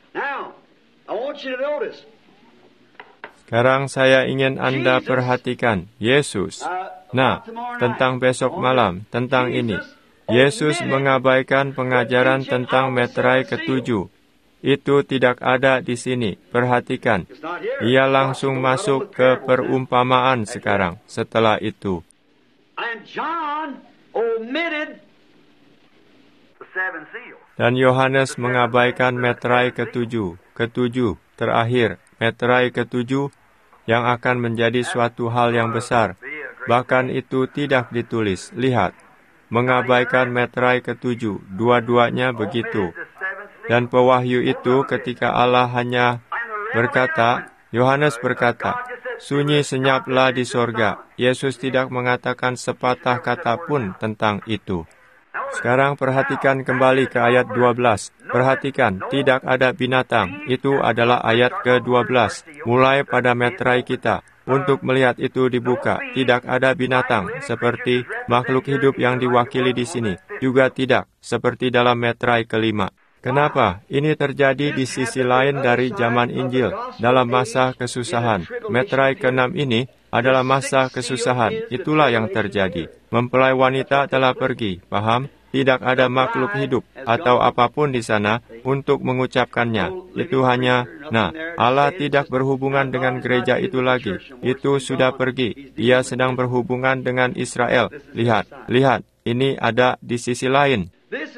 Sekarang saya ingin Anda perhatikan Yesus. Nah, tentang besok malam, tentang ini. Yesus mengabaikan pengajaran tentang Metrai ketujuh. Itu tidak ada di sini. Perhatikan. Ia langsung masuk ke perumpamaan sekarang setelah itu. Dan Yohanes mengabaikan Metrai ketujuh, ketujuh, terakhir, Metrai ketujuh, yang akan menjadi suatu hal yang besar. Bahkan itu tidak ditulis. Lihat, mengabaikan Metrai ketujuh, dua-duanya begitu. Dan pewahyu itu ketika Allah hanya berkata, Yohanes berkata, sunyi senyaplah di sorga. Yesus tidak mengatakan sepatah kata pun tentang itu. Sekarang perhatikan kembali ke ayat dua belas. Perhatikan, tidak ada binatang. Itu adalah ayat ke dua belas. Mulai pada Metrai kita. Untuk melihat itu dibuka. Tidak ada binatang, seperti makhluk hidup yang diwakili di sini. Juga tidak, seperti dalam Metrai kelima. Kenapa? Ini terjadi di sisi lain dari zaman Injil, dalam masa kesusahan. Metrai keenam ini adalah masa kesusahan. Itulah yang terjadi. Mempelai wanita telah pergi, paham? Tidak ada makhluk hidup atau apapun di sana untuk mengucapkannya. Itu hanya, nah, Allah tidak berhubungan dengan gereja itu lagi. Itu sudah pergi. Ia sedang berhubungan dengan Israel. Lihat, lihat, ini ada di sisi lain.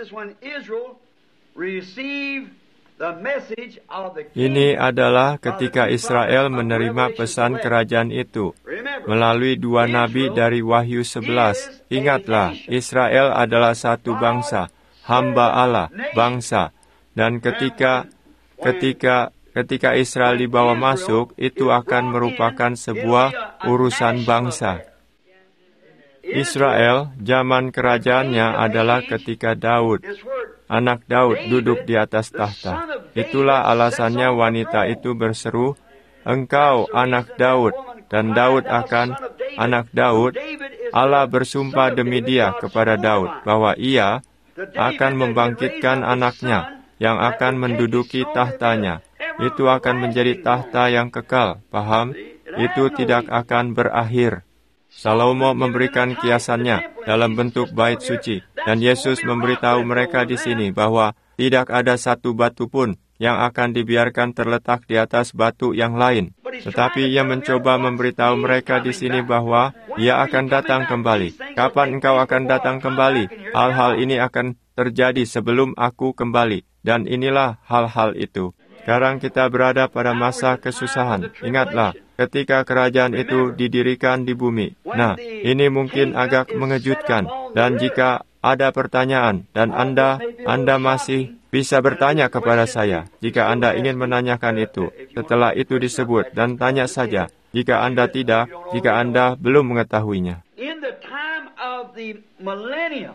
Ini adalah ketika Israel menerima pesan kerajaan itu melalui dua nabi dari Wahyu sebelas. Ingatlah, Israel adalah satu bangsa, hamba Allah, bangsa. Dan ketika ketika ketika Israel dibawa masuk, itu akan merupakan sebuah urusan bangsa. Israel, zaman kerajaannya adalah ketika Daud. anak Daud, duduk di atas tahta. Itulah alasannya wanita itu berseru, engkau anak Daud, dan Daud akan anak Daud. Allah bersumpah demi dia kepada Daud bahwa ia akan membangkitkan anaknya yang akan menduduki tahtanya. Itu akan menjadi tahta yang kekal, paham? Itu tidak akan berakhir. Salomo memberikan kiasannya dalam bentuk bait suci, dan Yesus memberitahu mereka di sini bahwa tidak ada satu batu pun yang akan dibiarkan terletak di atas batu yang lain. Tetapi ia mencoba memberitahu mereka di sini bahwa ia akan datang kembali. Kapan engkau akan datang kembali? Hal-hal ini akan terjadi sebelum aku kembali, dan inilah hal-hal itu. Sekarang kita berada pada masa kesusahan. Ingatlah, ketika kerajaan itu didirikan di bumi. Nah, ini mungkin agak mengejutkan. Dan jika ada pertanyaan, dan Anda, Anda masih bisa bertanya kepada saya, jika Anda ingin menanyakan itu, setelah itu disebut, dan tanya saja. Jika Anda tidak, jika Anda belum mengetahuinya. In the time of the millennium,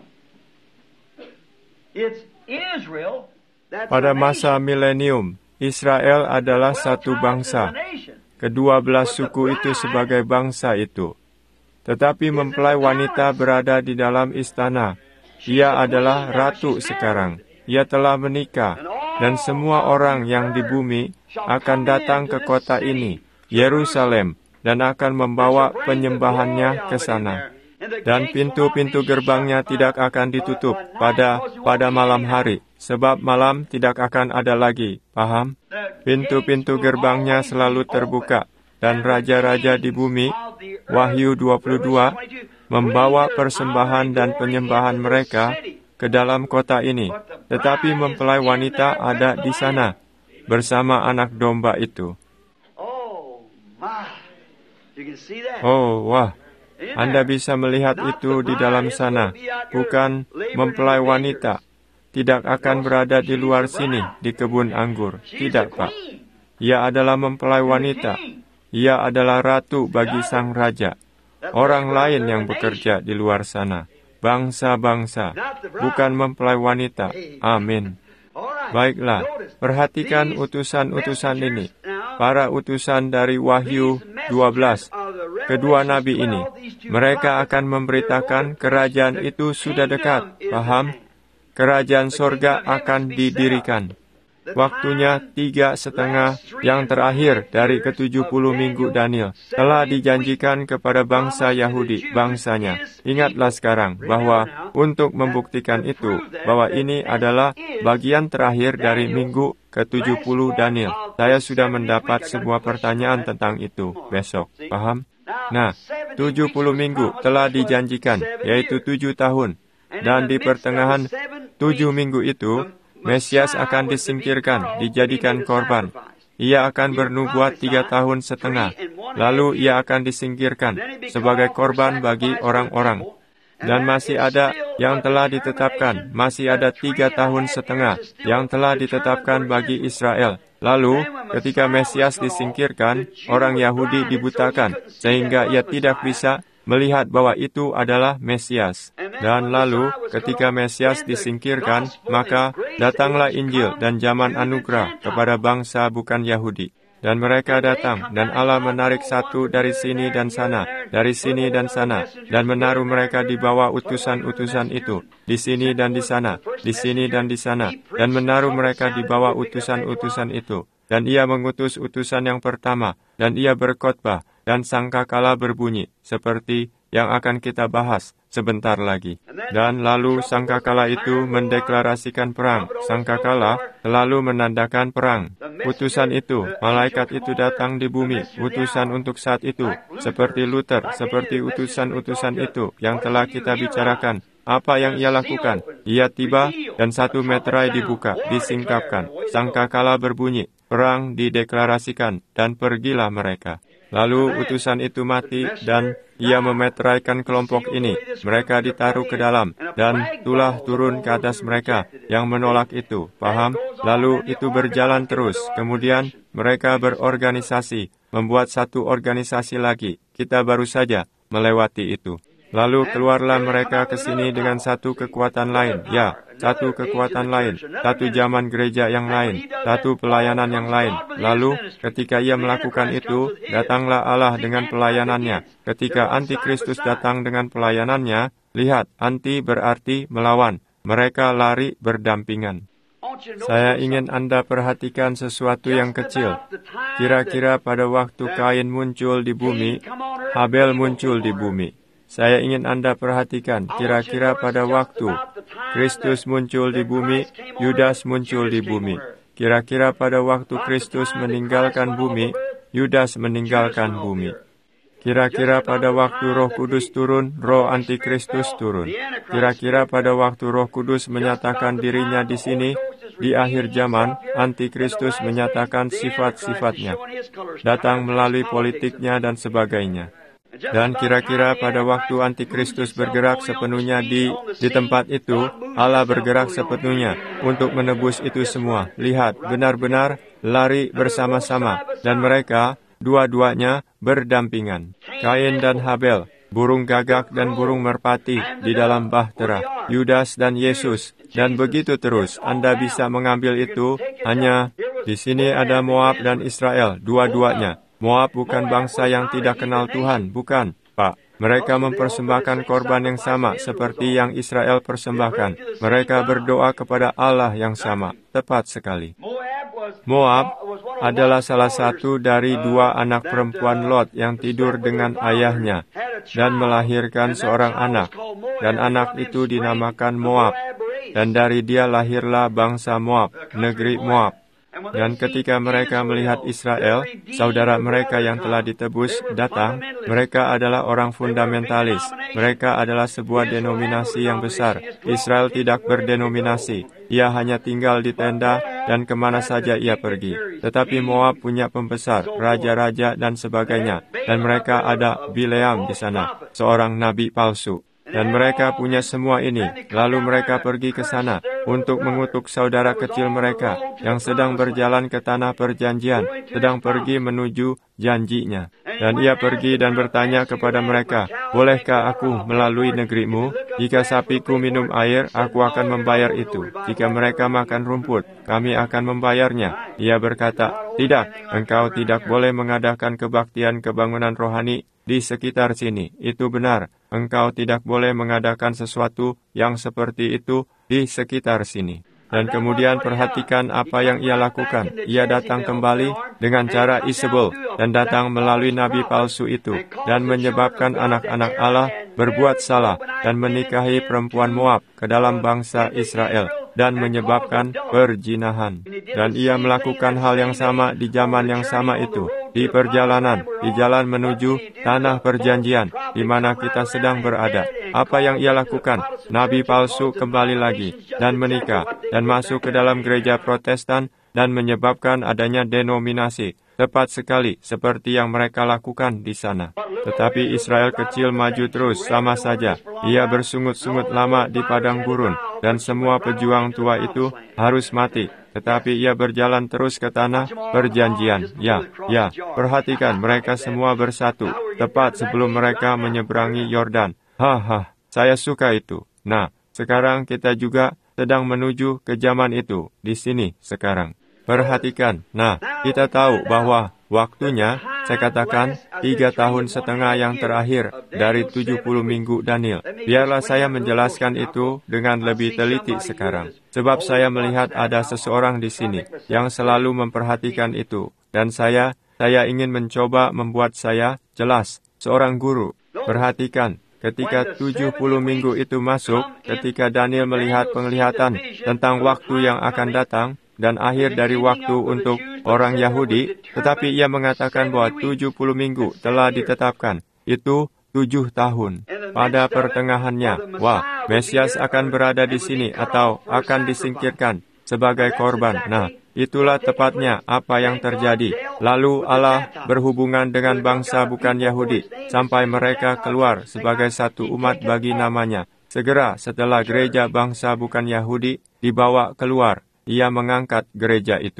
it's Israel. Pada masa milenium, Israel adalah satu bangsa. Kedua belas suku itu sebagai bangsa itu. Tetapi mempelai wanita berada di dalam istana. Ia adalah ratu sekarang. Ia telah menikah. Dan semua orang yang di bumi akan datang ke kota ini, Yerusalem, dan akan membawa penyembahannya ke sana. Dan pintu-pintu gerbangnya tidak akan ditutup pada pada malam hari, sebab malam tidak akan ada lagi. Paham? Pintu-pintu gerbangnya selalu terbuka, dan raja-raja di bumi, Wahyu dua puluh dua, membawa persembahan dan penyembahan mereka ke dalam kota ini. Tetapi mempelai wanita ada di sana, bersama anak domba itu. Oh, wah. Anda bisa melihat itu di dalam sana, bukan mempelai wanita. Tidak akan berada di luar sini, di kebun anggur. Tidak, Pak. Ia adalah mempelai wanita. Ia adalah ratu bagi sang raja. Orang lain yang bekerja di luar sana. Bangsa-bangsa, bukan mempelai wanita. Amin. Baiklah, perhatikan utusan-utusan ini. Para utusan dari Wahyu dua belas. Kedua nabi ini, mereka akan memberitakan kerajaan itu sudah dekat. Paham? Kerajaan sorga akan didirikan. Waktunya tiga setengah yang terakhir dari ketujuh puluh minggu Daniel telah dijanjikan kepada bangsa Yahudi, bangsanya. Ingatlah sekarang bahwa untuk membuktikan itu, bahwa ini adalah bagian terakhir dari minggu ketujuh puluh Daniel. Saya sudah mendapat sebuah pertanyaan tentang itu besok. Paham? Nah, tujuh puluh minggu telah dijanjikan, yaitu tujuh tahun. Dan di pertengahan tujuh minggu itu, Mesias akan disingkirkan, dijadikan korban. Ia akan bernubuat tiga tahun setengah. Lalu ia akan disingkirkan sebagai korban bagi orang-orang. Dan masih ada yang telah ditetapkan. Masih ada tiga tahun setengah yang telah ditetapkan bagi Israel. Lalu, ketika Mesias disingkirkan, orang Yahudi dibutakan, sehingga ia tidak bisa melihat bahwa itu adalah Mesias. Dan lalu, ketika Mesias disingkirkan, maka datanglah Injil dan zaman anugerah kepada bangsa bukan Yahudi. Dan mereka datang, dan Allah menarik satu dari sini dan sana, dari sini dan sana, dan menaruh mereka di bawah utusan-utusan itu, di sini dan di sana, di sini dan di sana, dan menaruh mereka di bawah utusan-utusan itu. Dan ia mengutus utusan yang pertama, dan ia berkhotbah, dan sangkakala berbunyi, seperti yang akan kita bahas sebentar lagi. Dan lalu sangkakala itu mendeklarasikan perang. Sangkakala selalu menandakan perang. Utusan itu, malaikat itu datang di bumi, utusan untuk saat itu, seperti Luther, seperti utusan-utusan itu yang telah kita bicarakan. Apa yang ia lakukan? Ia tiba dan satu meterai dibuka, disingkapkan. Sangkakala berbunyi, perang dideklarasikan, dan pergilah mereka. Lalu utusan itu mati, dan ia memeteraikan kelompok ini. Mereka ditaruh ke dalam, dan tulah turun ke atas mereka yang menolak itu. Paham? Lalu itu berjalan terus. Kemudian mereka berorganisasi, membuat satu organisasi lagi. Kita baru saja melewati itu. Lalu keluarlah mereka ke sini dengan satu kekuatan lain, ya, satu kekuatan lain, satu zaman gereja yang lain, satu pelayanan yang lain. Lalu, ketika ia melakukan itu, datanglah Allah dengan pelayanannya. Ketika Antikristus datang dengan pelayanannya, lihat, anti berarti melawan. Mereka lari berdampingan. Saya ingin Anda perhatikan sesuatu yang kecil. Kira-kira pada waktu Kain muncul di bumi, Habel muncul di bumi. Saya ingin Anda perhatikan, kira-kira pada waktu Kristus muncul di bumi, Yudas muncul di bumi. Kira-kira pada waktu Kristus meninggalkan bumi, Yudas meninggalkan bumi. Kira-kira pada waktu Roh Kudus turun, roh Antikristus turun. Kira-kira pada waktu Roh Kudus menyatakan dirinya di sini, di akhir zaman, Antikristus menyatakan sifat-sifatnya, datang melalui politiknya dan sebagainya. Dan kira-kira pada waktu Antikristus bergerak sepenuhnya di di tempat itu, Allah bergerak sepenuhnya untuk menebus itu semua. Lihat, benar-benar lari bersama-sama, dan mereka dua-duanya berdampingan. Kain dan Habel, burung gagak dan burung merpati di dalam bahtera, Yudas dan Yesus, dan begitu terus. Anda bisa mengambil itu hanya di sini ada Moab dan Israel, dua-duanya. Moab bukan bangsa yang tidak kenal Tuhan, bukan, Pak. Mereka mempersembahkan korban yang sama seperti yang Israel persembahkan. Mereka berdoa kepada Allah yang sama, tepat sekali. Moab adalah salah satu dari dua anak perempuan Lot yang tidur dengan ayahnya dan melahirkan seorang anak, dan anak itu dinamakan Moab, dan dari dia lahirlah bangsa Moab, negeri Moab. Dan ketika mereka melihat Israel, saudara mereka yang telah ditebus, datang, mereka adalah orang fundamentalis. Mereka adalah sebuah denominasi yang besar. Israel tidak berdenominasi. Ia hanya tinggal di tenda dan kemana saja ia pergi. Tetapi Moab punya pembesar, raja-raja dan sebagainya. Dan mereka ada Bileam di sana, seorang nabi palsu. Dan mereka punya semua ini. Lalu mereka pergi ke sana untuk mengutuk saudara kecil mereka yang sedang berjalan ke tanah perjanjian, sedang pergi menuju janjinya. Dan ia pergi dan bertanya kepada mereka, "Bolehkah aku melalui negerimu? Jika sapiku minum air, aku akan membayar itu. Jika mereka makan rumput, kami akan membayarnya." Ia berkata, "Tidak, engkau tidak boleh mengadakan kebaktian kebangunan rohani di sekitar sini. Itu benar. Engkau tidak boleh mengadakan sesuatu yang seperti itu di sekitar sini." Dan kemudian perhatikan apa yang ia lakukan. Ia datang kembali dengan cara Isabel dan datang melalui nabi palsu itu dan menyebabkan anak-anak Allah berbuat salah dan menikahi perempuan Moab ke dalam bangsa Israel dan menyebabkan perzinahan. Dan ia melakukan hal yang sama di zaman yang sama itu, di perjalanan, di jalan menuju tanah perjanjian, di mana kita sedang berada. Apa yang ia lakukan? Nabi palsu kembali lagi dan menikah dan masuk ke dalam gereja Protestan dan menyebabkan adanya denominasi. Tepat sekali seperti yang mereka lakukan di sana. Tetapi Israel kecil maju terus sama saja. Ia bersungut-sungut lama di padang gurun, dan semua pejuang tua itu harus mati. Tetapi ia berjalan terus ke tanah perjanjian. Ya, ya, perhatikan mereka semua bersatu, tepat sebelum mereka menyeberangi Yordan. Haha, saya suka itu. Nah, sekarang kita juga sedang menuju ke zaman itu, di sini sekarang. Perhatikan, nah, kita tahu bahwa waktunya, saya katakan, tiga tahun setengah yang terakhir dari tujuh puluh minggu Daniel. Biarlah saya menjelaskan itu dengan lebih teliti sekarang. Sebab saya melihat ada seseorang di sini yang selalu memperhatikan itu. Dan saya, saya ingin mencoba membuat saya jelas. Seorang guru, perhatikan. Ketika tujuh puluh minggu itu masuk, ketika Daniel melihat penglihatan tentang waktu yang akan datang, dan akhir dari waktu untuk orang Yahudi, tetapi ia mengatakan bahwa tujuh puluh minggu telah ditetapkan. Itu tujuh tahun. Pada pertengahannya, wah, Mesias akan berada di sini atau akan disingkirkan sebagai korban. Nah, itulah tepatnya apa yang terjadi. Lalu Allah berhubungan dengan bangsa bukan Yahudi, sampai mereka keluar sebagai satu umat bagi namanya. Segera setelah gereja bangsa bukan Yahudi dibawa keluar, ia mengangkat gereja itu.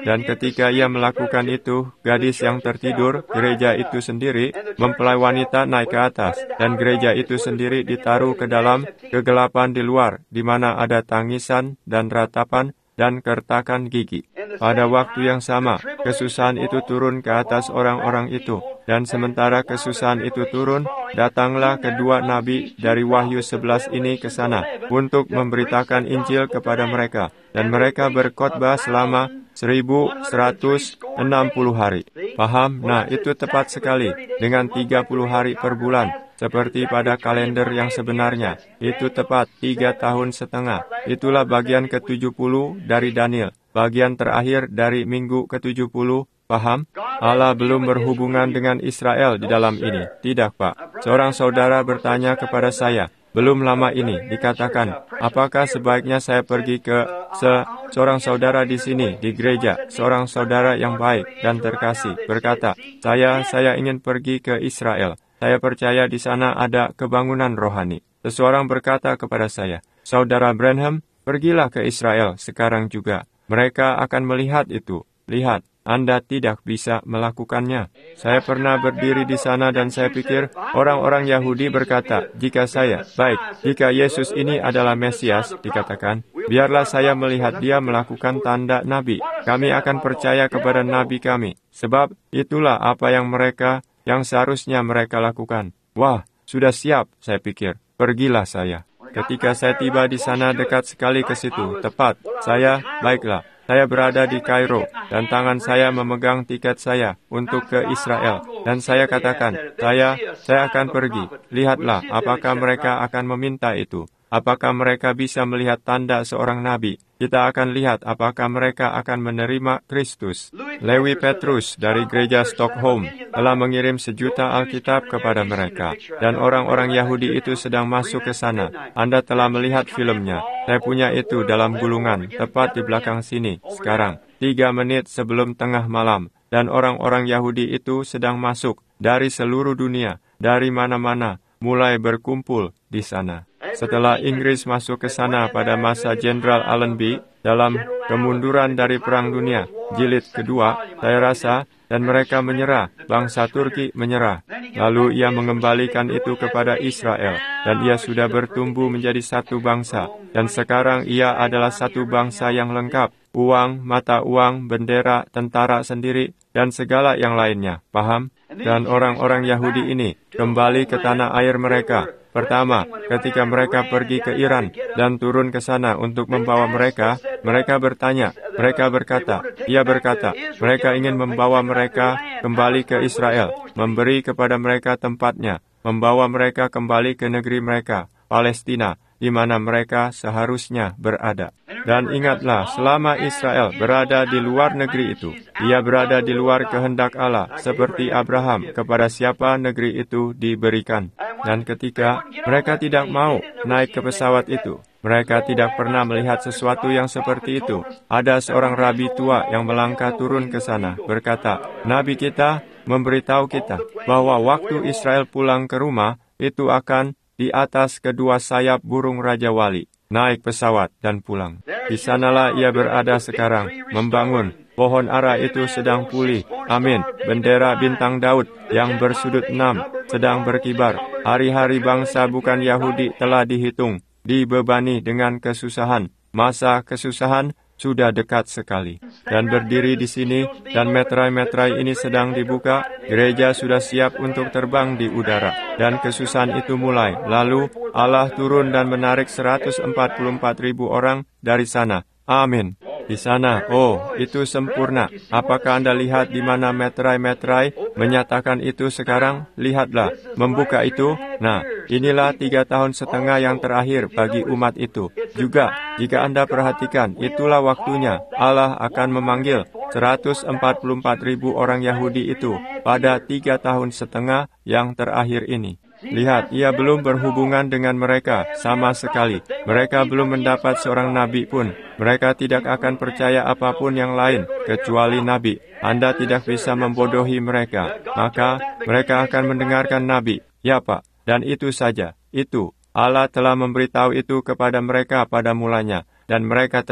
Dan ketika ia melakukan itu, gadis yang tertidur, gereja itu sendiri, mempelai wanita naik ke atas, dan gereja itu sendiri ditaruh ke dalam kegelapan di luar, di mana ada tangisan dan ratapan dan kertakan gigi. Pada waktu yang sama, kesusahan itu turun ke atas orang-orang itu. Dan sementara kesusahan itu turun, datanglah kedua nabi dari Wahyu sebelas ini ke sana untuk memberitakan Injil kepada mereka. Dan mereka berkhotbah selama seribu seratus enam puluh hari. Paham? Nah, itu tepat sekali. Dengan tiga puluh hari per bulan. Seperti pada kalender yang sebenarnya. Itu tepat tiga tahun setengah. Itulah bagian ke tujuh puluh dari Daniel. Bagian terakhir dari minggu ke tujuh puluh. Paham? Allah belum berhubungan dengan Israel di dalam ini. Tidak, Pak. Seorang saudara bertanya kepada saya. Belum lama ini dikatakan, apakah sebaiknya saya pergi ke se seorang saudara di sini, di gereja, seorang saudara yang baik dan terkasih, berkata, saya, saya ingin pergi ke Israel. Saya percaya di sana ada kebangunan rohani. Seseorang berkata kepada saya, Saudara Branham, pergilah ke Israel sekarang juga. Mereka akan melihat itu. Lihat, Anda tidak bisa melakukannya. Saya pernah berdiri di sana dan saya pikir orang-orang Yahudi berkata, jika saya, baik, jika Yesus ini adalah Mesias, dikatakan, biarlah saya melihat dia melakukan tanda nabi. Kami akan percaya kepada nabi kami. Sebab itulah apa yang mereka yang seharusnya mereka lakukan. Wah, sudah siap, saya pikir. Pergilah saya. Ketika saya tiba di sana dekat sekali ke situ, tepat, saya, baiklah, saya berada di Kairo, dan tangan saya memegang tiket saya untuk ke Israel. Dan saya katakan, saya, saya akan pergi. Lihatlah, apakah mereka akan meminta itu. Apakah mereka bisa melihat tanda seorang nabi? Kita akan lihat apakah mereka akan menerima Kristus. Lewi Petrus dari gereja Stockholm telah mengirim sejuta Alkitab kepada mereka. Dan orang-orang Yahudi itu sedang masuk ke sana. Anda telah melihat filmnya. Saya punya itu dalam gulungan, tepat di belakang sini, sekarang. Tiga menit sebelum tengah malam. Dan orang-orang Yahudi itu sedang masuk dari seluruh dunia, dari mana-mana, mulai berkumpul di sana. Setelah Inggris masuk ke sana pada masa Jenderal Allenby dalam kemunduran dari Perang Dunia Jilid kedua, saya rasa, dan mereka menyerah, bangsa Turki menyerah. Lalu ia mengembalikan itu kepada Israel, dan ia sudah bertumbuh menjadi satu bangsa. Dan sekarang ia adalah satu bangsa yang lengkap, uang, mata uang, bendera, tentara sendiri, dan segala yang lainnya. Paham? Dan orang-orang Yahudi ini kembali ke tanah air mereka. Pertama, ketika mereka pergi ke Iran dan turun ke sana untuk membawa mereka, mereka bertanya, mereka berkata, ia berkata, mereka ingin membawa mereka kembali ke Israel, memberi kepada mereka tempatnya, membawa mereka kembali ke negeri mereka, Palestina, di mana mereka seharusnya berada. Dan ingatlah, selama Israel berada di luar negeri itu, ia berada di luar kehendak Allah, seperti Abraham, kepada siapa negeri itu diberikan. Dan ketika mereka tidak mau naik ke pesawat itu, mereka tidak pernah melihat sesuatu yang seperti itu. Ada seorang rabi tua yang melangkah turun ke sana, berkata, Nabi kita memberitahu kita bahwa waktu Israel pulang ke rumah, itu akan di atas kedua sayap burung Raja Wali, naik pesawat dan pulang. Di sanalah ia berada sekarang, membangun. Pohon ara itu sedang pulih. Amin. Bendera bintang Daud yang bersudut enam sedang berkibar. Hari-hari bangsa bukan Yahudi telah dihitung, dibebani dengan kesusahan. Masa kesusahan sudah dekat sekali. Dan berdiri di sini, dan meterai-meterai ini sedang dibuka, gereja sudah siap untuk terbang di udara. Dan kesusahan itu mulai. Lalu Allah turun dan menarik seratus empat puluh empat ribu orang dari sana. Amin. Di sana, oh, itu sempurna. Apakah Anda lihat di mana meterai-meterai menyatakan itu sekarang? Lihatlah, membuka itu. Nah, inilah tiga tahun setengah yang terakhir bagi umat itu. Juga, jika Anda perhatikan, itulah waktunya Allah akan memanggil seratus empat puluh empat ribu orang Yahudi itu pada tiga tahun setengah yang terakhir ini. Lihat, ia belum berhubungan dengan mereka sama sekali. Mereka belum mendapat seorang nabi pun. Mereka tidak akan percaya apapun yang lain kecuali nabi. Anda tidak bisa membodohi mereka. Maka mereka akan mendengarkan nabi. Ya, Pak. Dan itu saja. Itu. Allah telah memberitahu itu kepada mereka pada mulanya. Dan mereka tetap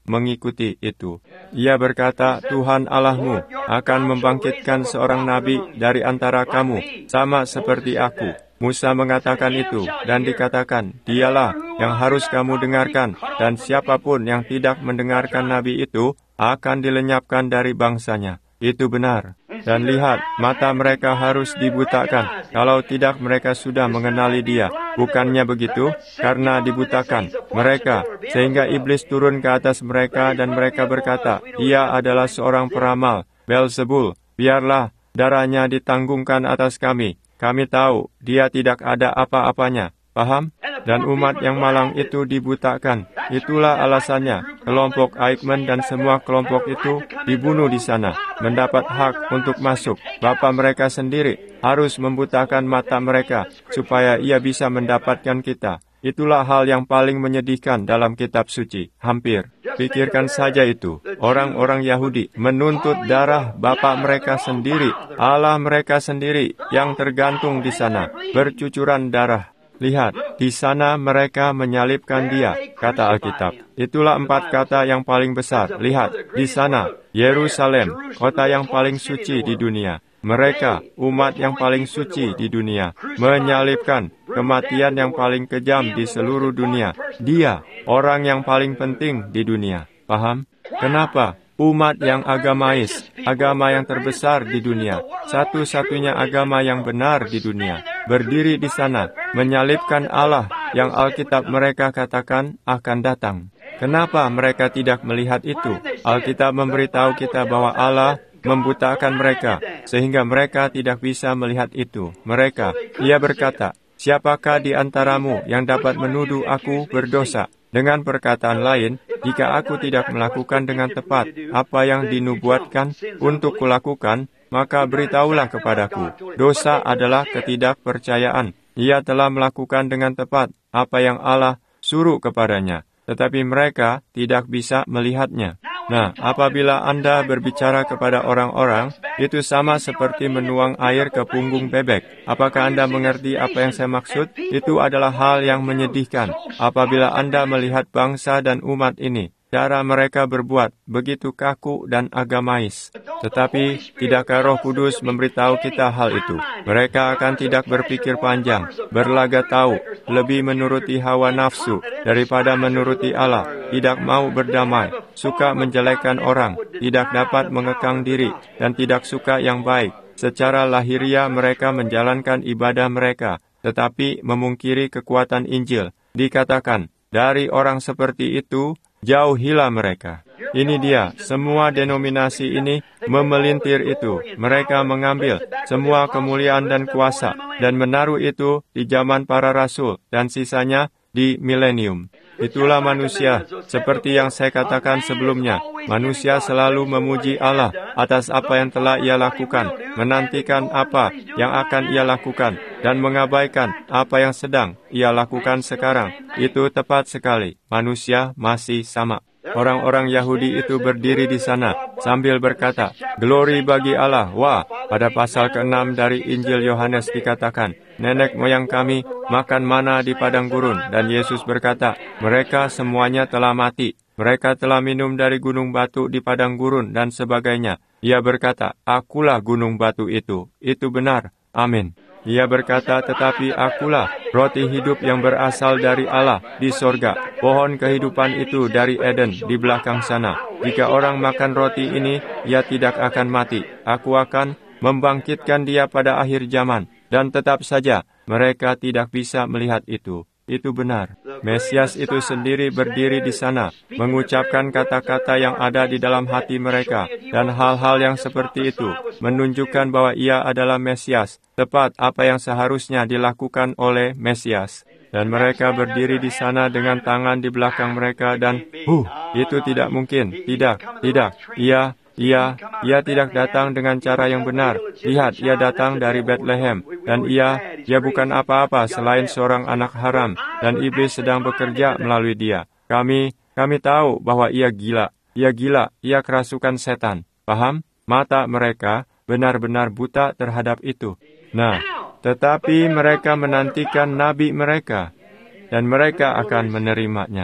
mengikuti itu. Ia berkata, Tuhan Allahmu akan membangkitkan seorang nabi dari antara kamu, sama seperti aku. Musa mengatakan itu, dan dikatakan, dialah yang harus kamu dengarkan, dan siapapun yang tidak mendengarkan nabi itu akan dilenyapkan dari bangsanya. Itu benar. Dan lihat, mata mereka harus dibutakan. Kalau tidak, mereka sudah mengenali dia. Bukannya begitu? Karena dibutakan mereka, sehingga iblis turun ke atas mereka, dan mereka berkata, ia adalah seorang peramal, Beelzebul. Biarlah darahnya ditanggungkan atas kami. Kami tahu dia tidak ada apa-apanya. Paham? Dan umat yang malang itu dibutakan. Itulah alasannya kelompok Eichmann dan semua kelompok itu dibunuh di sana, mendapat hak untuk masuk. Bapa mereka sendiri harus membutakan mata mereka supaya ia bisa mendapatkan kita. Itulah hal yang paling menyedihkan dalam kitab suci. Hampir. Pikirkan saja itu. Orang-orang Yahudi menuntut darah bapa mereka sendiri, Allah mereka sendiri yang tergantung di sana, bercucuran darah. Lihat, di sana mereka menyalibkan dia, kata Alkitab. Itulah empat kata yang paling besar. Lihat, di sana, Yerusalem, kota yang paling suci di dunia. Mereka, umat yang paling suci di dunia, menyalibkan kematian yang paling kejam di seluruh dunia. Dia, orang yang paling penting di dunia. Paham? Kenapa? Umat yang agamais, agama yang terbesar di dunia, satu-satunya agama yang benar di dunia, berdiri di sana, menyalibkan Allah yang Alkitab mereka katakan akan datang. Kenapa mereka tidak melihat itu? Alkitab memberitahu kita bahwa Allah membutakan mereka, sehingga mereka tidak bisa melihat itu. Mereka, ia berkata, siapakah di antaramu yang dapat menuduh aku berdosa? Dengan perkataan lain, jika aku tidak melakukan dengan tepat apa yang dinubuatkan untuk kulakukan, maka beritahulah kepadaku. Dosa adalah ketidakpercayaan. Ia telah melakukan dengan tepat apa yang Allah suruh kepadanya, tetapi mereka tidak bisa melihatnya. Nah, apabila Anda berbicara kepada orang-orang, itu sama seperti menuang air ke punggung bebek. Apakah Anda mengerti apa yang saya maksud? Itu adalah hal yang menyedihkan. Apabila Anda melihat bangsa dan umat ini, cara mereka berbuat begitu kaku dan agamais. Tetapi, tidakkah Roh Kudus memberitahu kita hal itu? Mereka akan tidak berpikir panjang, berlaga tahu, lebih menuruti hawa nafsu daripada menuruti Allah, tidak mau berdamai, suka menjelekkan orang, tidak dapat mengekang diri, dan tidak suka yang baik. Secara lahiriah mereka menjalankan ibadah mereka, tetapi memungkiri kekuatan Injil. Dikatakan, dari orang seperti itu, jauhilah mereka. Ini dia, semua denominasi ini memelintir itu. Mereka mengambil semua kemuliaan dan kuasa dan menaruh itu di zaman para rasul dan sisanya di milenium. Itulah manusia, seperti yang saya katakan sebelumnya. Manusia selalu memuji Allah atas apa yang telah ia lakukan, menantikan apa yang akan ia lakukan, dan mengabaikan apa yang sedang ia lakukan sekarang. Itu tepat sekali. Manusia masih sama. Orang-orang Yahudi itu berdiri di sana sambil berkata, "Glory bagi Allah." Wah, pada pasal keenam dari Injil Yohanes dikatakan, nenek moyang kami makan mana di padang gurun, dan Yesus berkata, mereka semuanya telah mati. Mereka telah minum dari gunung batu di padang gurun dan sebagainya. Ia berkata, akulah gunung batu itu. Itu benar. Amin. Ia berkata, tetapi akulah roti hidup yang berasal dari Allah di sorga. Pohon kehidupan itu dari Eden di belakang sana. Jika orang makan roti ini, ia tidak akan mati. Aku akan membangkitkan dia pada akhir zaman. Dan tetap saja, mereka tidak bisa melihat itu. Itu benar. Mesias itu sendiri berdiri di sana, mengucapkan kata-kata yang ada di dalam hati mereka, dan hal-hal yang seperti itu menunjukkan bahwa ia adalah Mesias, tepat apa yang seharusnya dilakukan oleh Mesias. Dan mereka berdiri di sana dengan tangan di belakang mereka dan, huh, itu tidak mungkin, tidak, tidak, ia... Ia, ia tidak datang dengan cara yang benar. Lihat, ia datang dari Bethlehem. Dan ia, ia bukan apa-apa selain seorang anak haram. Dan iblis sedang bekerja melalui dia. Kami, kami tahu bahwa ia gila. Ia gila, ia kerasukan setan. Paham? Mata mereka benar-benar buta terhadap itu. Nah, tetapi mereka menantikan nabi mereka. Dan mereka akan menerimanya.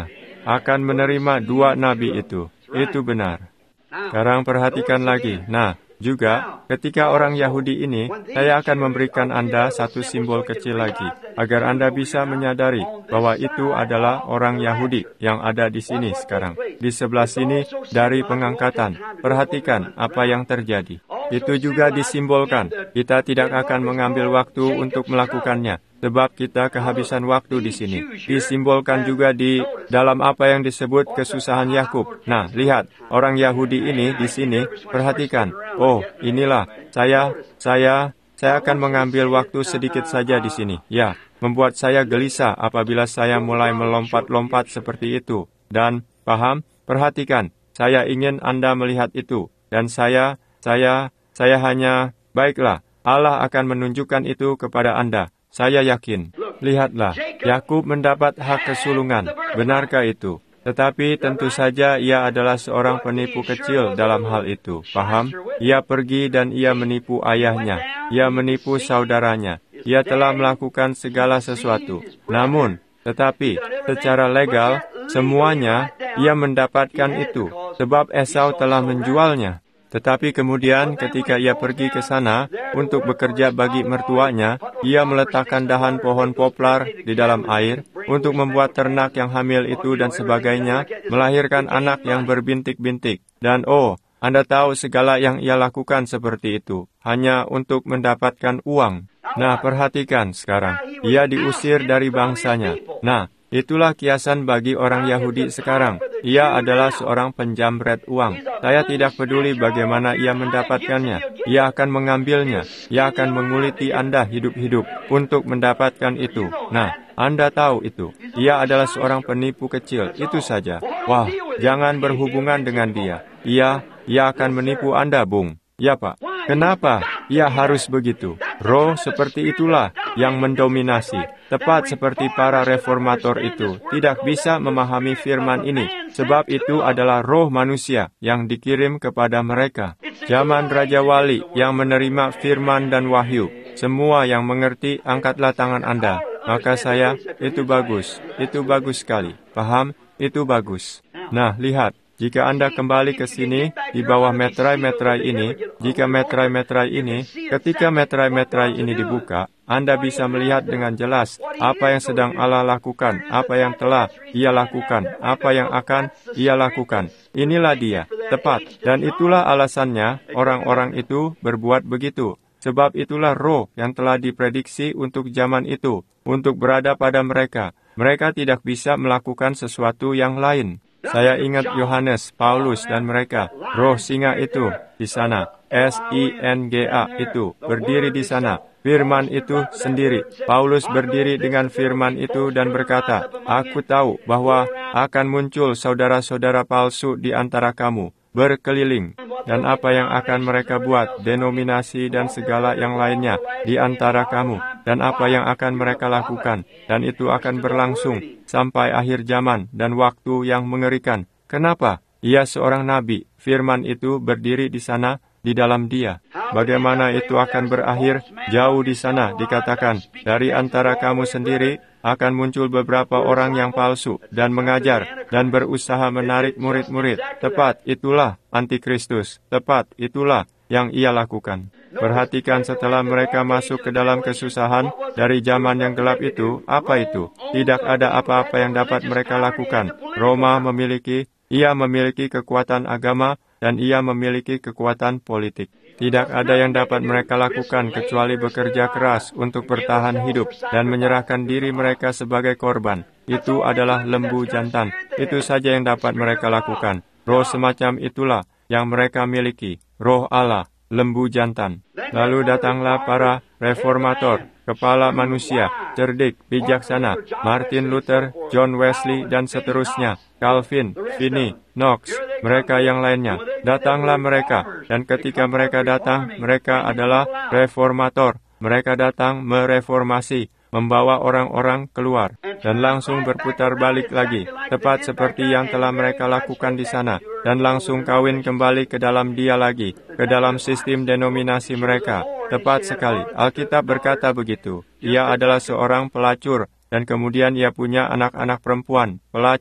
akan menerima dua nabi itu. Itu benar. Sekarang perhatikan lagi. Nah, juga ketika orang Yahudi ini, saya akan memberikan Anda satu simbol kecil lagi, agar Anda bisa menyadari bahwa itu adalah orang Yahudi yang ada di sini sekarang. Di sebelah sini dari pengangkatan. Perhatikan apa yang terjadi. Itu juga disimbolkan. Kita tidak akan mengambil waktu untuk melakukannya, sebab kita kehabisan waktu di sini. Disimbolkan juga di dalam apa yang disebut kesusahan Yakub. Nah, lihat, orang Yahudi ini di sini, perhatikan. Oh, inilah, saya, saya, saya akan mengambil waktu sedikit saja di sini. Ya, membuat saya gelisah apabila saya mulai melompat-lompat seperti itu. Dan, paham? Perhatikan, saya ingin Anda melihat itu. Dan saya, saya, saya hanya, baiklah, Allah akan menunjukkan itu kepada Anda. Saya yakin. Lihatlah, Yakub mendapat hak kesulungan. Benarkah itu? Tetapi tentu saja ia adalah seorang penipu kecil dalam hal itu. Paham? Ia pergi dan ia menipu ayahnya. Ia menipu saudaranya. Ia telah melakukan segala sesuatu. Namun, tetapi secara legal, semuanya ia mendapatkan itu. Sebab Esau telah menjualnya. Tetapi kemudian ketika ia pergi ke sana untuk bekerja bagi mertuanya, ia meletakkan dahan pohon poplar di dalam air untuk membuat ternak yang hamil itu dan sebagainya, melahirkan anak yang berbintik-bintik. Dan oh, Anda tahu segala yang ia lakukan seperti itu, hanya untuk mendapatkan uang. Nah, perhatikan sekarang, ia diusir dari bangsanya. Nah, itulah kiasan bagi orang Yahudi sekarang. Ia adalah seorang penjamret uang. Saya tidak peduli bagaimana ia mendapatkannya. Ia akan mengambilnya. Ia akan menguliti Anda hidup-hidup untuk mendapatkan itu. Nah, Anda tahu itu. Ia adalah seorang penipu kecil. Itu saja. Wah, jangan berhubungan dengan dia. Ia, ia akan menipu Anda, Bung. Ya, Pak. Kenapa ia harus begitu? Roh seperti itulah yang mendominasi. Tepat seperti para reformator itu tidak bisa memahami firman ini, sebab itu adalah roh manusia yang dikirim kepada mereka. Zaman Raja Wali yang menerima firman dan wahyu. Semua yang mengerti, angkatlah tangan Anda. Maka saya, itu bagus. Itu bagus sekali. Paham? Itu bagus. Nah, lihat. Jika Anda kembali ke sini, di bawah meterai-meterai ini, jika meterai-meterai ini, ketika meterai-meterai ini dibuka, Anda bisa melihat dengan jelas apa yang sedang Allah lakukan, apa yang telah Ia lakukan, apa yang akan Ia lakukan. Inilah Dia, tepat. Dan itulah alasannya orang-orang itu berbuat begitu. Sebab itulah roh yang telah diprediksi untuk zaman itu, untuk berada pada mereka. Mereka tidak bisa melakukan sesuatu yang lain. Saya ingat Yohanes, Paulus, dan mereka. Roh singa itu di sana. S I N G A itu berdiri di sana. Firman itu sendiri. Paulus berdiri dengan firman itu dan berkata, "Aku tahu bahwa akan muncul saudara-saudara palsu di antara kamu, berkeliling. Dan apa yang akan mereka buat, denominasi dan segala yang lainnya di antara kamu. Dan apa yang akan mereka lakukan. Dan itu akan berlangsung sampai akhir zaman dan waktu yang mengerikan. Kenapa? Ia seorang nabi. Firman itu berdiri di sana, di dalam dia. Bagaimana itu akan berakhir? Jauh di sana dikatakan, dari antara kamu sendiri akan muncul beberapa orang yang palsu dan mengajar dan berusaha menarik murid-murid. Tepat, itulah Antikristus. Tepat, itulah yang ia lakukan. Perhatikan setelah mereka masuk ke dalam kesusahan dari zaman yang gelap itu, apa itu? Tidak ada apa-apa yang dapat mereka lakukan. Roma memiliki, ia memiliki kekuatan agama dan ia memiliki kekuatan politik. Tidak ada yang dapat mereka lakukan kecuali bekerja keras untuk bertahan hidup dan menyerahkan diri mereka sebagai korban. Itu adalah lembu jantan. Itu saja yang dapat mereka lakukan. Roh semacam itulah yang mereka miliki. Roh Allah, lembu jantan. Lalu datanglah para reformator, kepala manusia, cerdik, bijaksana, Martin Luther, John Wesley, dan seterusnya, Calvin, Finney, Knox, mereka yang lainnya. Datanglah mereka, dan ketika mereka datang, mereka adalah reformator. Mereka datang mereformasi, membawa orang-orang keluar, dan langsung berputar balik lagi, tepat seperti yang telah mereka lakukan di sana, dan langsung kawin kembali ke dalam dia lagi, ke dalam sistem denominasi mereka. Tepat sekali, Alkitab berkata begitu. Ia adalah seorang pelacur, dan kemudian ia punya anak-anak perempuan, pelacur.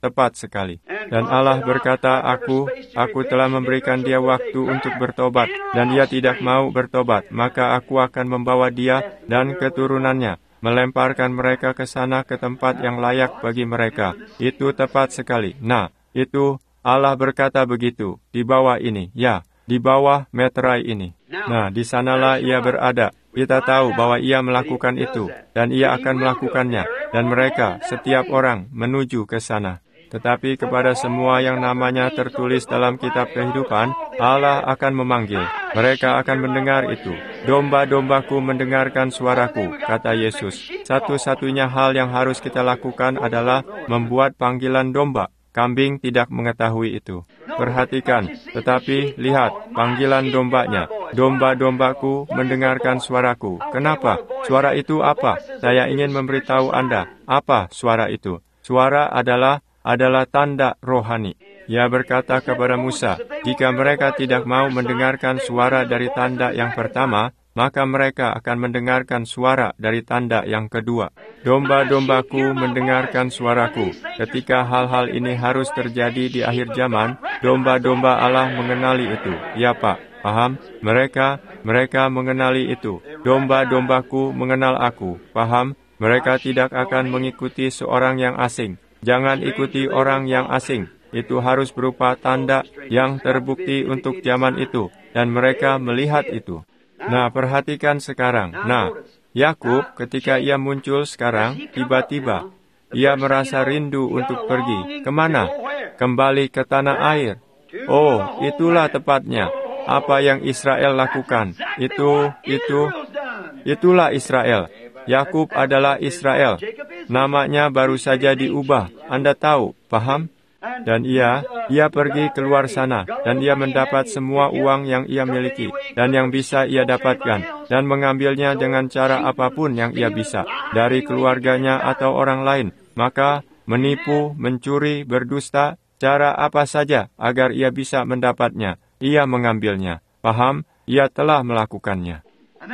tepat sekali. Dan Allah berkata, Aku, aku telah memberikan dia waktu untuk bertobat, dan dia tidak mau bertobat, maka aku akan membawa dia dan keturunannya, melemparkan mereka ke sana ke tempat yang layak bagi mereka. Itu tepat sekali. Nah, itu Allah berkata begitu, di bawah ini, ya, di bawah meterai ini. Nah, di sanalah ia berada. Kita tahu bahwa ia melakukan itu, dan ia akan melakukannya, dan mereka, setiap orang, menuju ke sana. Tetapi kepada semua yang namanya tertulis dalam kitab kehidupan, Allah akan memanggil. Mereka akan mendengar itu. Domba-dombaku mendengarkan suaraku, kata Yesus. Satu-satunya hal yang harus kita lakukan adalah membuat panggilan domba. Kambing tidak mengetahui itu. Perhatikan, tetapi lihat panggilan dombanya. Domba-dombaku mendengarkan suaraku. Kenapa? Suara itu apa? Saya ingin memberitahu Anda. Apa suara itu? Suara adalah adalah tanda rohani. Ia berkata kepada Musa, jika mereka tidak mau mendengarkan suara dari tanda yang pertama, maka mereka akan mendengarkan suara dari tanda yang kedua. Domba-dombaku mendengarkan suaraku. Ketika hal-hal ini harus terjadi di akhir zaman, domba-domba Allah mengenali itu. Ya Pak, paham? Mereka, mereka mengenali itu. Domba-dombaku mengenal aku. Paham? Mereka tidak akan mengikuti seorang yang asing. Jangan ikuti orang yang asing. Itu harus berupa tanda yang terbukti untuk zaman itu. Dan mereka melihat itu. Nah, perhatikan sekarang. Nah, Yakub ketika ia muncul sekarang, tiba-tiba ia merasa rindu untuk pergi. Kemana? Kembali ke tanah air. Oh, itulah tepatnya. Apa yang Israel lakukan. Itu, itu, itulah Israel. Yakub adalah Israel. Namanya baru saja diubah. Anda tahu, paham? Dan ia, ia pergi keluar sana, dan ia mendapat semua uang yang ia miliki, dan yang bisa ia dapatkan, dan mengambilnya dengan cara apapun yang ia bisa, dari keluarganya atau orang lain. Maka, menipu, mencuri, berdusta, cara apa saja agar ia bisa mendapatnya, ia mengambilnya. Paham? Ia telah melakukannya.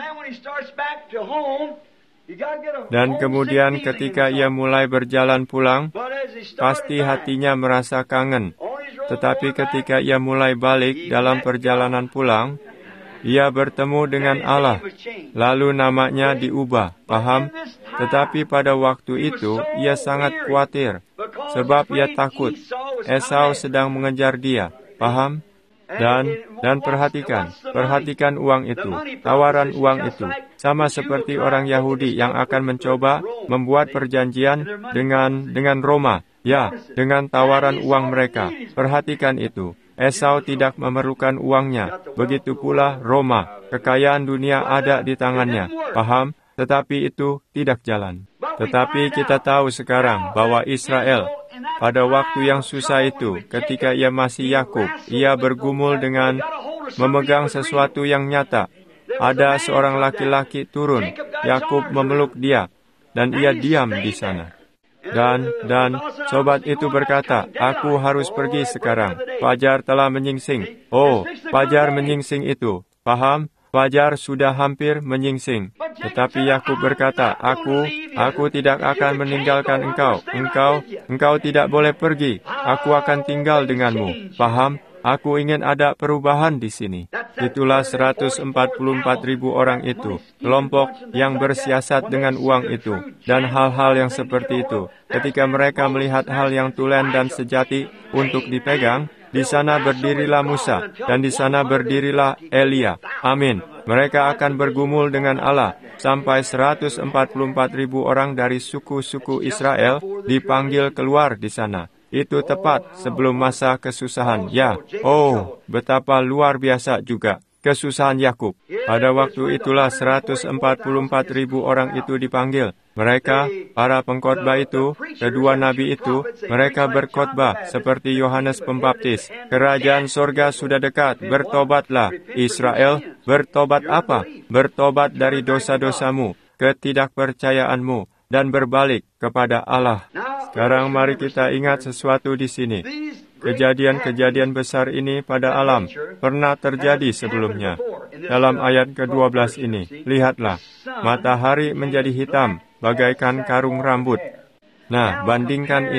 Dan kemudian ketika ia mulai berjalan pulang, pasti hatinya merasa kangen. Tetapi ketika ia mulai balik dalam perjalanan pulang, ia bertemu dengan Allah. Lalu namanya diubah, paham? Tetapi pada waktu itu, ia sangat khawatir. Sebab ia takut. Esau sedang mengejar dia, paham? Dan, dan perhatikan, perhatikan uang itu, tawaran uang itu, sama seperti orang Yahudi yang akan mencoba membuat perjanjian dengan dengan Roma, ya, dengan tawaran uang mereka. Perhatikan itu, Esau tidak memerlukan uangnya, begitu pula Roma, kekayaan dunia ada di tangannya, paham? Tetapi itu tidak jalan. Tetapi kita tahu sekarang bahwa Israel, pada waktu yang susah itu, ketika ia masih Yakub, ia bergumul dengan memegang sesuatu yang nyata. Ada seorang laki-laki turun, Yakub memeluk dia, dan ia diam di sana. Dan, dan, sobat itu berkata, aku harus pergi sekarang. Fajar telah menyingsing. Oh, fajar menyingsing itu, paham? Fajar sudah hampir menyingsing. Tetapi Yakub berkata, aku, aku tidak akan meninggalkan engkau. Engkau, engkau tidak boleh pergi. Aku akan tinggal denganmu. Paham? Aku ingin ada perubahan di sini. Itulah seratus empat puluh empat ribu orang itu, kelompok yang bersiasat dengan uang itu, dan hal-hal yang seperti itu. Ketika mereka melihat hal yang tulen dan sejati untuk dipegang, di sana berdirilah Musa, dan di sana berdirilah Elia. Amin. Mereka akan bergumul dengan Allah, sampai seratus empat puluh empat ribu orang dari suku-suku Israel dipanggil keluar di sana. Itu tepat sebelum masa kesusahan. Ya, oh, betapa luar biasa juga kesusahan Yakub. Pada waktu itulah seratus empat puluh empat ribu orang itu dipanggil. Mereka, para pengkhotbah itu, kedua nabi itu, mereka berkhotbah seperti Yohanes Pembaptis. Kerajaan sorga sudah dekat, bertobatlah. Israel, bertobat apa? Bertobat dari dosa-dosamu, ketidakpercayaanmu, dan berbalik kepada Allah. Sekarang mari kita ingat sesuatu di sini. Kejadian-kejadian besar ini pada alam pernah terjadi sebelumnya. Dalam ayat kedua belas ini, lihatlah, matahari menjadi hitam bagaikan karung rambut. Nah, bandingkan ini.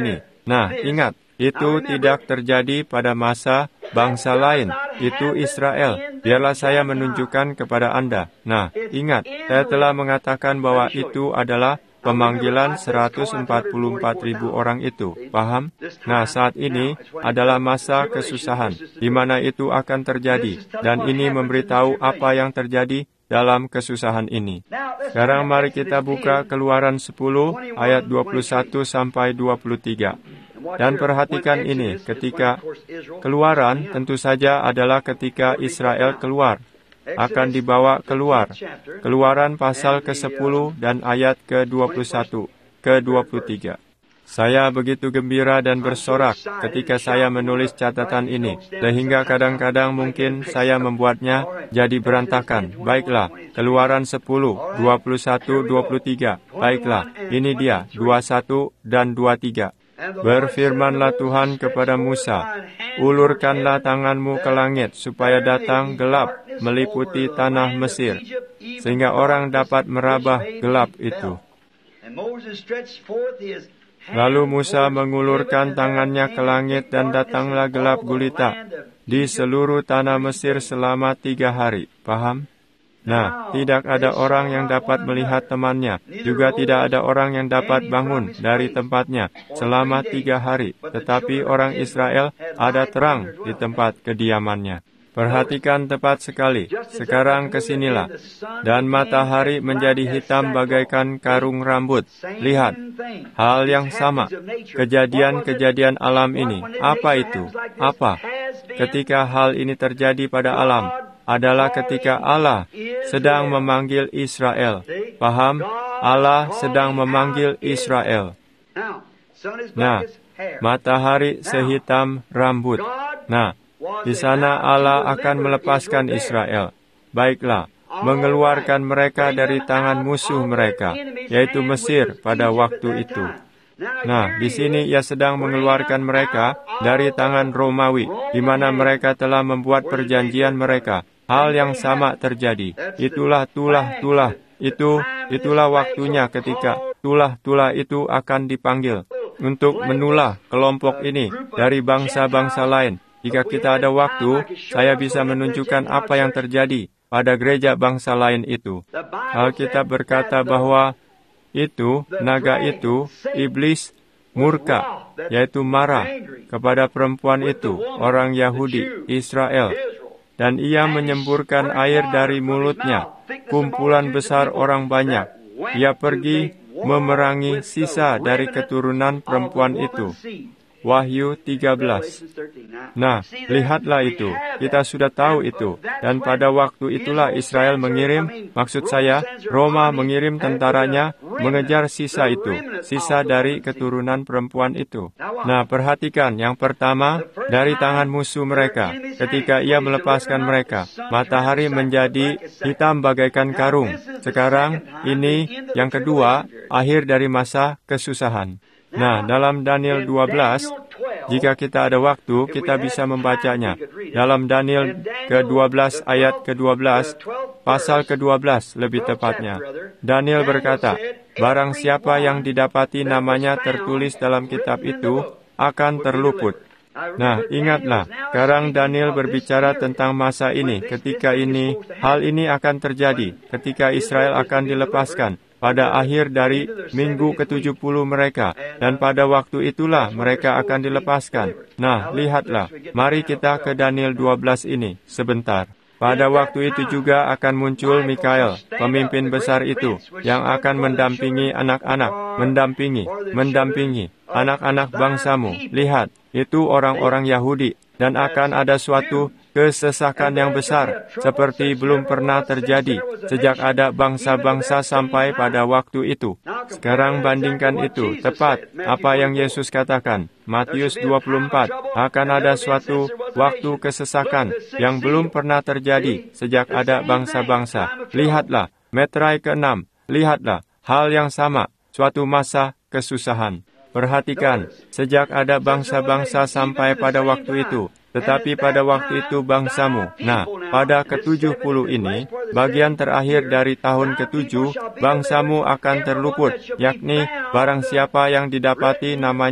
Nah, ingat, itu tidak terjadi pada masa bangsa lain. Itu Israel. Biarlah saya menunjukkan kepada Anda. Nah, ingat, saya telah mengatakan bahwa itu adalah pemanggilan seratus empat puluh empat ribu orang itu. Paham? Nah, saat ini adalah masa kesusahan, di mana itu akan terjadi. Dan ini memberitahu apa yang terjadi dalam kesusahan ini. Sekarang mari kita buka Keluaran sepuluh ayat dua puluh satu sampai dua puluh tiga. Dan perhatikan ini, ketika Keluaran tentu saja adalah ketika Israel keluar, akan dibawa keluar. Keluaran pasal kesepuluh dan ayat ke dua puluh satu ke dua puluh tiga. Saya begitu gembira dan bersorak ketika saya menulis catatan ini, sehingga kadang-kadang mungkin saya membuatnya jadi berantakan. Baiklah, Keluaran sepuluh, dua puluh satu, dua puluh tiga. Baiklah, ini dia, dua puluh satu dan dua puluh tiga. Berfirmanlah Tuhan kepada Musa, ulurkanlah tanganmu ke langit, supaya datang gelap meliputi tanah Mesir, sehingga orang dapat merabah gelap itu. Lalu Musa mengulurkan tangannya ke langit, dan datanglah gelap gulita di seluruh tanah Mesir selama tiga hari. Paham? Nah, tidak ada orang yang dapat melihat temannya, juga tidak ada orang yang dapat bangun dari tempatnya selama tiga hari. Tetapi orang Israel ada terang di tempat kediamannya. Perhatikan tepat sekali. Sekarang kesinilah. Dan matahari menjadi hitam bagaikan karung rambut. Lihat, hal yang sama. Kejadian-kejadian alam ini. Apa itu? Apa? Ketika hal ini terjadi pada alam, adalah ketika Allah sedang memanggil Israel. Paham? Allah sedang memanggil Israel. Nah, matahari sehitam rambut. Nah, di sana Allah akan melepaskan Israel. Baiklah, mengeluarkan mereka dari tangan musuh mereka, yaitu Mesir pada waktu itu. Nah, di sini ia sedang mengeluarkan mereka dari tangan Romawi, di mana mereka telah membuat perjanjian mereka. Hal yang sama terjadi. Itulah tulah-tulah. Itu, itulah waktunya ketika tulah-tulah itu akan dipanggil untuk menulah kelompok ini dari bangsa-bangsa lain. Jika kita ada waktu, saya bisa menunjukkan apa yang terjadi pada gereja bangsa lain itu. Alkitab berkata bahwa itu, naga itu, iblis murka, yaitu marah kepada perempuan itu, orang Yahudi, Israel. Dan ia menyemburkan air dari mulutnya, kumpulan besar orang banyak. Ia pergi memerangi sisa dari keturunan perempuan itu. Wahyu tiga belas. Nah, lihatlah itu. Kita sudah tahu itu. Dan pada waktu itulah Israel mengirim, maksud saya, Roma mengirim tentaranya mengejar sisa itu, sisa dari keturunan perempuan itu. Nah, perhatikan, yang pertama, dari tangan musuh mereka. Ketika ia melepaskan mereka, matahari menjadi hitam bagaikan karung. Sekarang, ini yang kedua, akhir dari masa kesusahan. Nah, dalam Daniel dua belas, jika kita ada waktu, kita bisa membacanya. Dalam Daniel ke dua belas ayat ke dua belas, pasal ke dua belas lebih tepatnya. Daniel berkata, barang siapa yang didapati namanya tertulis dalam kitab itu, akan terluput. Nah, ingatlah, sekarang Daniel berbicara tentang masa ini, ketika ini, hal ini akan terjadi, ketika Israel akan dilepaskan. Pada akhir dari minggu ke tujuh puluh mereka, dan pada waktu itulah mereka akan dilepaskan. Nah, lihatlah, mari kita ke Daniel dua belas ini, sebentar. Pada waktu itu juga akan muncul Mikael, pemimpin besar itu, yang akan mendampingi anak-anak, mendampingi, mendampingi anak-anak bangsamu. Lihat, itu orang-orang Yahudi, dan akan ada suatu kesesakan yang besar, seperti belum pernah terjadi sejak ada bangsa-bangsa sampai pada waktu itu. Sekarang bandingkan itu, tepat apa yang Yesus katakan. Matius dua puluh empat, akan ada suatu waktu kesesakan yang belum pernah terjadi sejak ada bangsa-bangsa. Lihatlah, Metrai keenam, lihatlah, hal yang sama, suatu masa kesusahan. Perhatikan, sejak ada bangsa-bangsa sampai pada waktu itu, tetapi pada waktu itu bangsamu. Nah, pada ketujuh puluh ini, bagian terakhir dari tahun ketujuh, bangsamu akan terluput, yakni barang siapa yang didapati namanya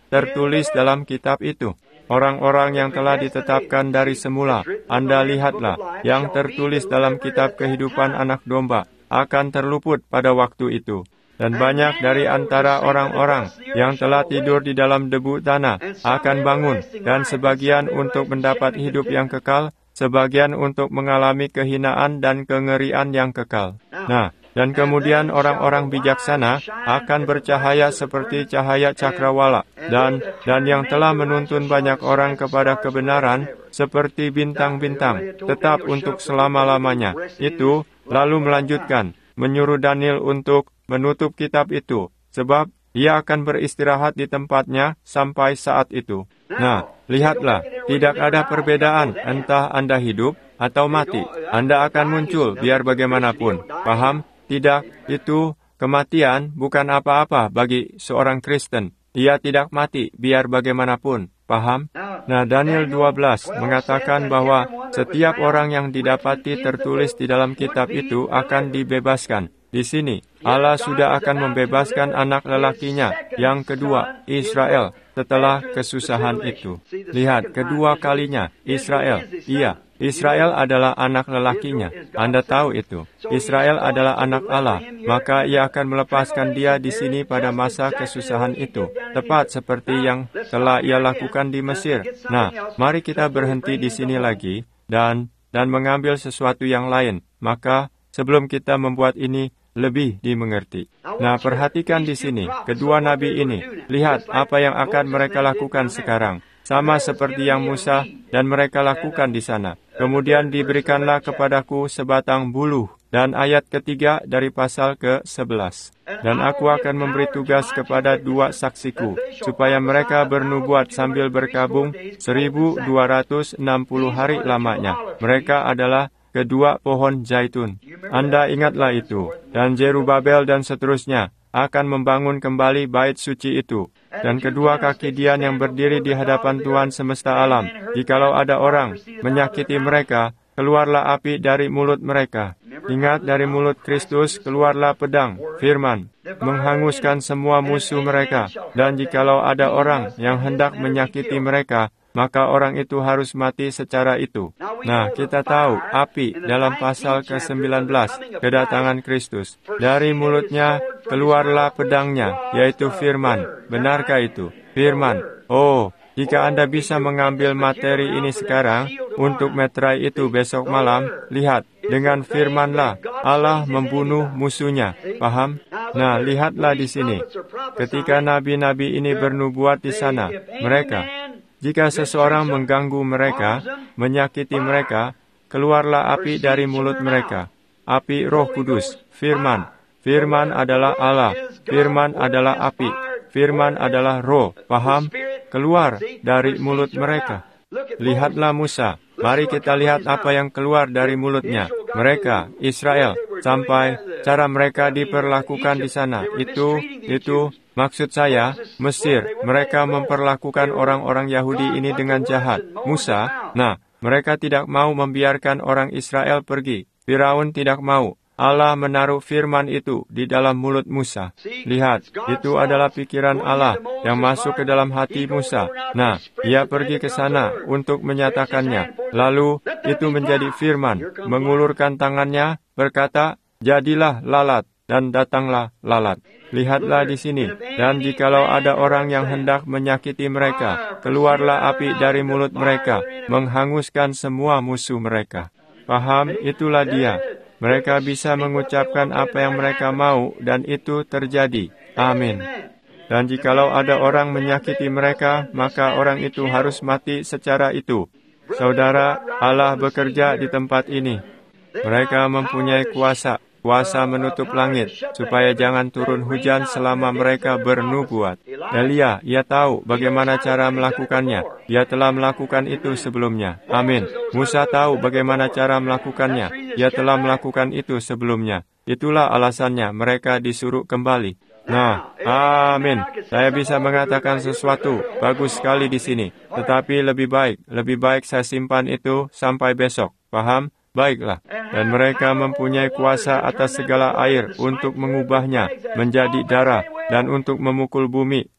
tertulis dalam kitab itu. Orang-orang yang telah ditetapkan dari semula, Anda lihatlah, yang tertulis dalam kitab kehidupan anak domba, akan terluput pada waktu itu. Dan banyak dari antara orang-orang yang telah tidur di dalam debu tanah akan bangun, dan sebagian untuk mendapat hidup yang kekal, sebagian untuk mengalami kehinaan dan kengerian yang kekal. Nah, dan kemudian orang-orang bijaksana akan bercahaya seperti cahaya cakrawala, dan dan yang telah menuntun banyak orang kepada kebenaran seperti bintang-bintang, tetap untuk selama-lamanya. Itu lalu melanjutkan, menyuruh Daniel untuk menutup kitab itu, sebab ia akan beristirahat di tempatnya sampai saat itu. Nah, lihatlah, tidak ada perbedaan entah Anda hidup atau mati. Anda akan muncul biar bagaimanapun. Paham? Tidak, itu kematian bukan apa-apa bagi seorang Kristen. Ia tidak mati biar bagaimanapun. Paham? Nah, Daniel dua belas mengatakan bahwa setiap orang yang didapati tertulis di dalam kitab itu akan dibebaskan. Di sini, Allah sudah akan membebaskan anak lelakinya yang kedua, Israel, setelah kesusahan itu. Lihat, kedua kalinya, Israel. Iya, Israel adalah anak lelakinya. Anda tahu itu. Israel adalah anak Allah, maka ia akan melepaskan dia di sini pada masa kesusahan itu, tepat seperti yang telah ia lakukan di Mesir. Nah, mari kita berhenti di sini lagi dan dan mengambil sesuatu yang lain. Maka sebelum kita membuat ini lebih dimengerti. Nah, perhatikan di sini, kedua nabi ini. Lihat apa yang akan mereka lakukan sekarang. Sama seperti yang Musa dan mereka lakukan di sana. Kemudian diberikanlah kepadaku sebatang buluh. Dan ayat ketiga dari pasal ke sebelas. Dan aku akan memberi tugas kepada dua saksiku, supaya mereka bernubuat sambil berkabung seribu dua ratus enam puluh hari lamanya. Mereka adalah kedua pohon zaitun. Anda ingatlah itu. Dan Zerubabel dan seterusnya akan membangun kembali bait suci itu. Dan kedua kaki Dian yang berdiri di hadapan Tuhan semesta alam. Jikalau ada orang menyakiti mereka, keluarlah api dari mulut mereka. Ingat, dari mulut Kristus keluarlah pedang, firman, menghanguskan semua musuh mereka. Dan jikalau ada orang yang hendak menyakiti mereka, maka orang itu harus mati secara itu. Nah, kita tahu api dalam pasal ke sembilan belas, kedatangan Kristus. Dari mulutnya keluarlah pedangnya, yaitu firman. Benarkah itu? Firman. Oh, jika Anda bisa mengambil materi ini sekarang untuk meterai itu besok malam, lihat, dengan firmanlah Allah membunuh musuhnya. Paham? Nah, lihatlah di sini. Ketika nabi-nabi ini bernubuat di sana, mereka, jika seseorang mengganggu mereka, menyakiti mereka, keluarlah api dari mulut mereka. Api Roh Kudus, firman. Firman adalah Allah. Firman adalah api. Firman adalah roh. Paham? Keluar dari mulut mereka. Lihatlah Musa. Mari kita lihat apa yang keluar dari mulutnya. Mereka, Israel, sampai cara mereka diperlakukan di sana. Itu, itu, maksud saya, Mesir. Mereka memperlakukan orang-orang Yahudi ini dengan jahat. Musa, nah, mereka tidak mau membiarkan orang Israel pergi. Firaun tidak mau. Allah menaruh firman itu di dalam mulut Musa. Lihat, itu adalah pikiran Allah yang masuk ke dalam hati Musa. Nah, ia pergi ke sana untuk menyatakannya. Lalu, itu menjadi firman. Mengulurkan tangannya, berkata, jadilah lalat, dan datanglah lalat. Lihatlah di sini. Dan jikalau ada orang yang hendak menyakiti mereka, keluarlah api dari mulut mereka, menghanguskan semua musuh mereka. Paham? Itulah dia. Mereka bisa mengucapkan apa yang mereka mau, dan itu terjadi. Amin. Dan jikalau ada orang menyakiti mereka, maka orang itu harus mati secara itu. Saudara, Allah bekerja di tempat ini. Mereka mempunyai kuasa, kuasa menutup langit, supaya jangan turun hujan selama mereka bernubuat. Elia, ia tahu bagaimana cara melakukannya. Ia telah melakukan itu sebelumnya. Amin. Musa tahu bagaimana cara melakukannya. Ia telah melakukan itu sebelumnya. Itulah alasannya mereka disuruh kembali. Nah, amin. Saya bisa mengatakan sesuatu bagus sekali di sini. Tetapi lebih baik, lebih baik saya simpan itu sampai besok. Paham? Baiklah. Dan mereka mempunyai kuasa atas segala air untuk mengubahnya menjadi darah dan untuk memukul bumi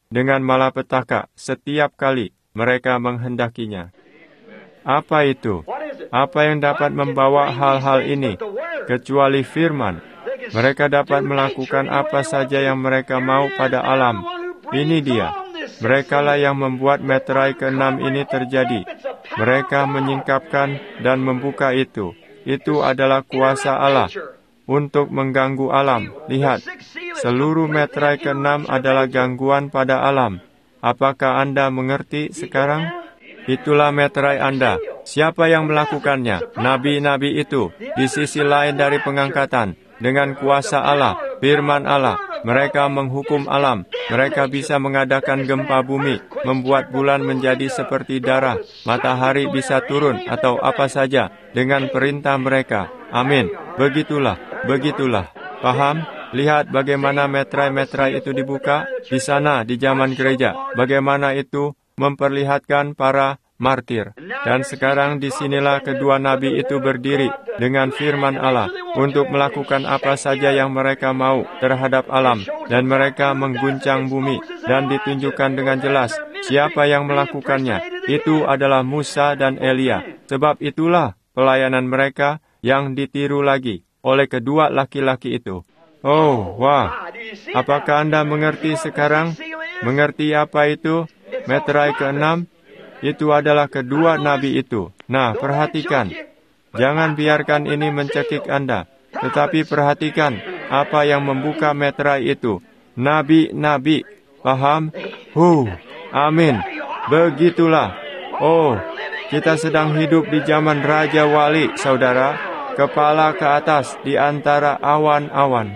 dengan malapetaka setiap kali mereka menghendakinya. Apa itu? Apa yang dapat membawa hal-hal ini? Kecuali firman. Mereka dapat melakukan apa saja yang mereka mau pada alam. Ini dia. Merekalah yang membuat meterai keenam ini terjadi. Mereka menyingkapkan dan membuka itu. Itu adalah kuasa Allah untuk mengganggu alam. Lihat, seluruh meterai keenam adalah gangguan pada alam. Apakah Anda mengerti sekarang? Itulah meterai Anda. Siapa yang melakukannya? Nabi-nabi itu, di sisi lain dari pengangkatan, dengan kuasa Allah, firman Allah. Mereka menghukum alam. Mereka bisa mengadakan gempa bumi, membuat bulan menjadi seperti darah, matahari bisa turun atau apa saja dengan perintah mereka. Amin. Begitulah, begitulah. Paham? Lihat bagaimana meterai-meterai itu dibuka di sana di zaman gereja. Bagaimana itu memperlihatkan para martir. Dan sekarang disinilah kedua nabi itu berdiri dengan firman Allah untuk melakukan apa saja yang mereka mau terhadap alam. Dan mereka mengguncang bumi dan ditunjukkan dengan jelas siapa yang melakukannya. Itu adalah Musa dan Elia. Sebab itulah pelayanan mereka yang ditiru lagi oleh kedua laki-laki itu. Oh, wah. Apakah Anda mengerti sekarang? Mengerti apa itu? Meterai keenam? Itu adalah kedua nabi itu. Nah, perhatikan. Jangan biarkan ini mencekik Anda. Tetapi perhatikan apa yang membuka meterai itu. Nabi-nabi. Paham? Huh, amin. Begitulah. Oh, kita sedang hidup di zaman Raja Wali, saudara. Kepala ke atas di antara awan-awan.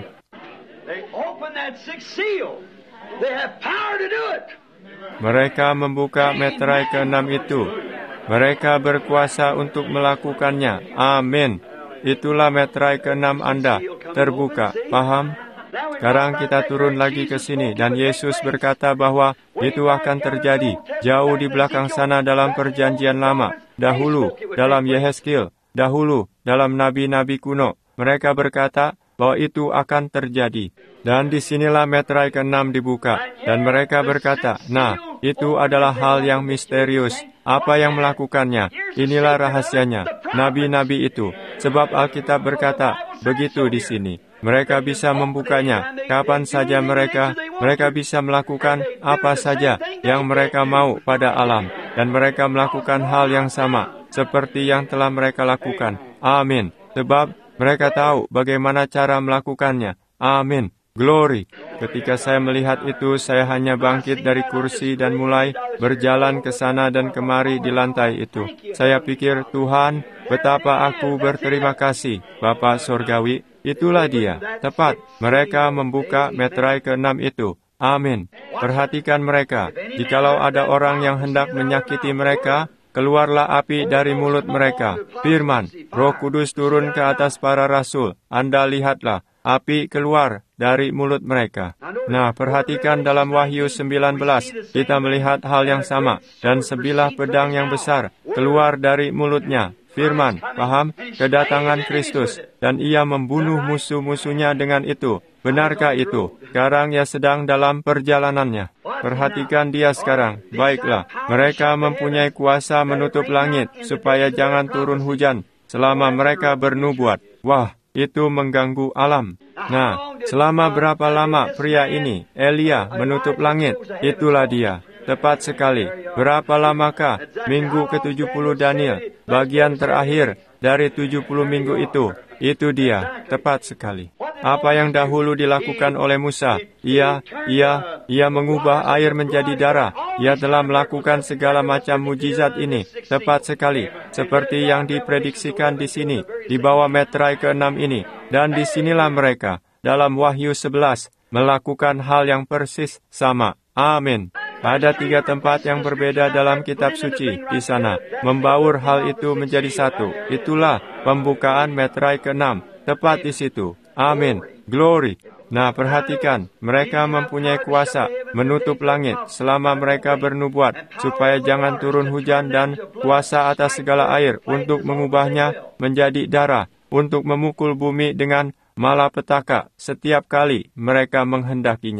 Mereka membuka meterai keenam itu. Mereka berkuasa untuk melakukannya. Amin. Itulah meterai keenam Anda. Terbuka. Paham? Sekarang kita turun lagi ke sini. Dan Yesus berkata bahwa itu akan terjadi. Jauh di belakang sana dalam perjanjian lama. Dahulu dalam Yehezkiel. Dahulu dalam nabi-nabi kuno. Mereka berkata bahwa itu akan terjadi. Dan disinilah meterai keenam dibuka. Dan mereka berkata, nah, itu adalah hal yang misterius. Apa yang melakukannya? Inilah rahasianya. Nabi-nabi itu. Sebab Alkitab berkata, begitu di sini. Mereka bisa membukanya. Kapan saja mereka, mereka bisa melakukan apa saja yang mereka mau pada alam. Dan mereka melakukan hal yang sama, seperti yang telah mereka lakukan. Amin. Sebab mereka tahu bagaimana cara melakukannya. Amin. Glory. Ketika saya melihat itu, saya hanya bangkit dari kursi dan mulai berjalan ke sana dan kemari di lantai itu. Saya pikir, Tuhan, betapa aku berterima kasih, Bapa Sorgawi. Itulah dia. Tepat. Mereka membuka meterai keenam itu. Amin. Perhatikan mereka. Jikalau ada orang yang hendak menyakiti mereka, keluarlah api dari mulut mereka. Firman, Roh Kudus turun ke atas para rasul. Anda lihatlah, api keluar dari mulut mereka. Nah, perhatikan dalam Wahyu sembilan belas, kita melihat hal yang sama. Dan sebilah pedang yang besar keluar dari mulutnya. Firman, paham? Kedatangan Kristus. Dan ia membunuh musuh-musuhnya dengan itu. Benarkah itu? Sekarang ia sedang dalam perjalanannya. Perhatikan dia sekarang. Baiklah, mereka mempunyai kuasa menutup langit supaya jangan turun hujan selama mereka bernubuat. Wah, itu mengganggu alam. Nah, selama berapa lama pria ini, Elia, menutup langit? Itulah dia. Tepat sekali. Berapa lamakah minggu ke tujuh puluh Daniel? Bagian terakhir dari tujuh puluh minggu itu. Itu dia. Tepat sekali. Apa yang dahulu dilakukan oleh Musa? Ia, ia, ia mengubah air menjadi darah. Ia telah melakukan segala macam mujizat ini. Tepat sekali. Seperti yang diprediksikan di sini. Di bawah meterai keenam ini. Dan disinilah mereka. Dalam Wahyu sebelas. Melakukan hal yang persis sama. Amin. Ada tiga tempat yang berbeda dalam kitab suci di sana. Membaur hal itu menjadi satu. Itulah pembukaan meterai keenam. Tepat di situ. Amin. Glory. Nah, perhatikan. Mereka mempunyai kuasa menutup langit selama mereka bernubuat, supaya jangan turun hujan, dan kuasa atas segala air untuk mengubahnya menjadi darah, untuk memukul bumi dengan malapetaka setiap kali mereka menghendakinya.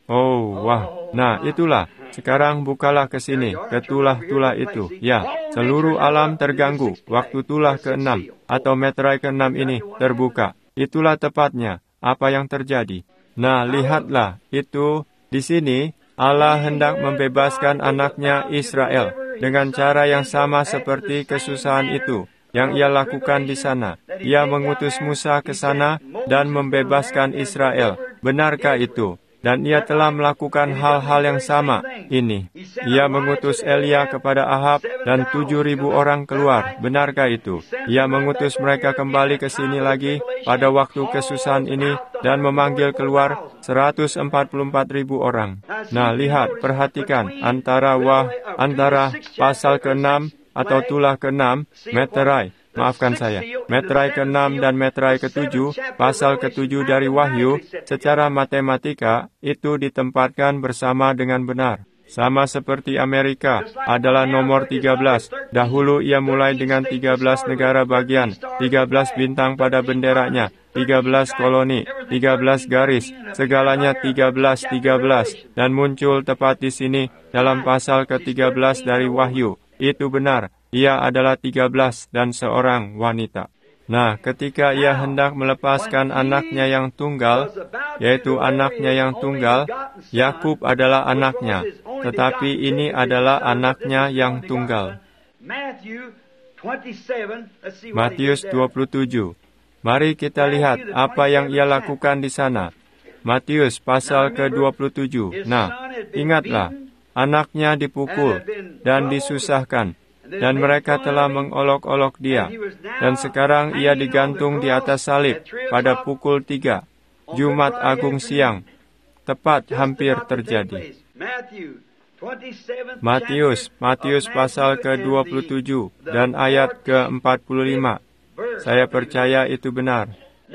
Oh, wah. Nah, itulah. Sekarang bukalah ke sini, ke tulah-tulah itu. Ya, seluruh alam terganggu. Waktu tulah keenam atau meterai keenam ini terbuka. Itulah tepatnya apa yang terjadi. Nah, lihatlah, itu di sini Allah hendak membebaskan anaknya Israel dengan cara yang sama seperti kesusahan itu yang ia lakukan di sana. Ia mengutus Musa ke sana dan membebaskan Israel. Benarkah itu? Dan ia telah melakukan hal-hal yang sama ini. Ia mengutus Elia kepada Ahab dan tujuh ribu orang keluar. Benarkah itu? Ia mengutus mereka kembali ke sini lagi pada waktu kesusahan ini dan memanggil keluar seratus empat puluh empat ribu orang. Nah, lihat, perhatikan antara wah, antara pasal keenam atau tulah keenam, meterai. Maafkan saya, meterai keenam dan meterai ketujuh, pasal ketujuh dari Wahyu, secara matematika itu ditempatkan bersama dengan benar. Sama seperti Amerika adalah nomor tiga belas. Dahulu ia mulai dengan tiga belas negara bagian, tiga belas bintang pada benderanya, tiga belas koloni, tiga belas garis, segalanya tiga belas tiga belas, dan muncul tepat di sini dalam pasal ke tiga belas dari Wahyu. Itu benar. Ia adalah tiga belas dan seorang wanita. Nah, ketika ia hendak melepaskan anaknya yang tunggal, yaitu anaknya yang tunggal, Yakub adalah anaknya, tetapi ini adalah anaknya yang tunggal. Matius dua puluh tujuh. Mari kita lihat apa yang ia lakukan di sana. Matius pasal ke dua puluh tujuh. Nah, ingatlah, anaknya dipukul dan disusahkan, dan mereka telah mengolok-olok dia. Dan sekarang ia digantung di atas salib pada pukul tiga, Jumat Agung siang. Tepat hampir terjadi. Matius, Matius pasal ke dua puluh tujuh dan ayat ke empat puluh lima. Saya percaya itu benar.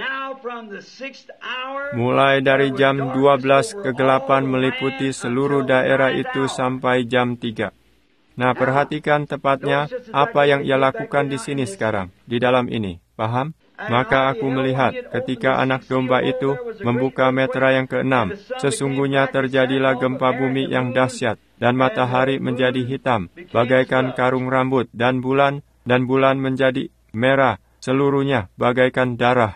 Mulai dari jam dua belas kegelapan meliputi seluruh daerah itu sampai jam tiga. Nah, perhatikan tepatnya apa yang ia lakukan di sini sekarang, di dalam ini. Paham? Maka aku melihat ketika anak domba itu membuka meterai yang keenam, sesungguhnya terjadilah gempa bumi yang dahsyat, dan matahari menjadi hitam, bagaikan karung rambut, dan bulan, dan bulan menjadi merah, seluruhnya bagaikan darah.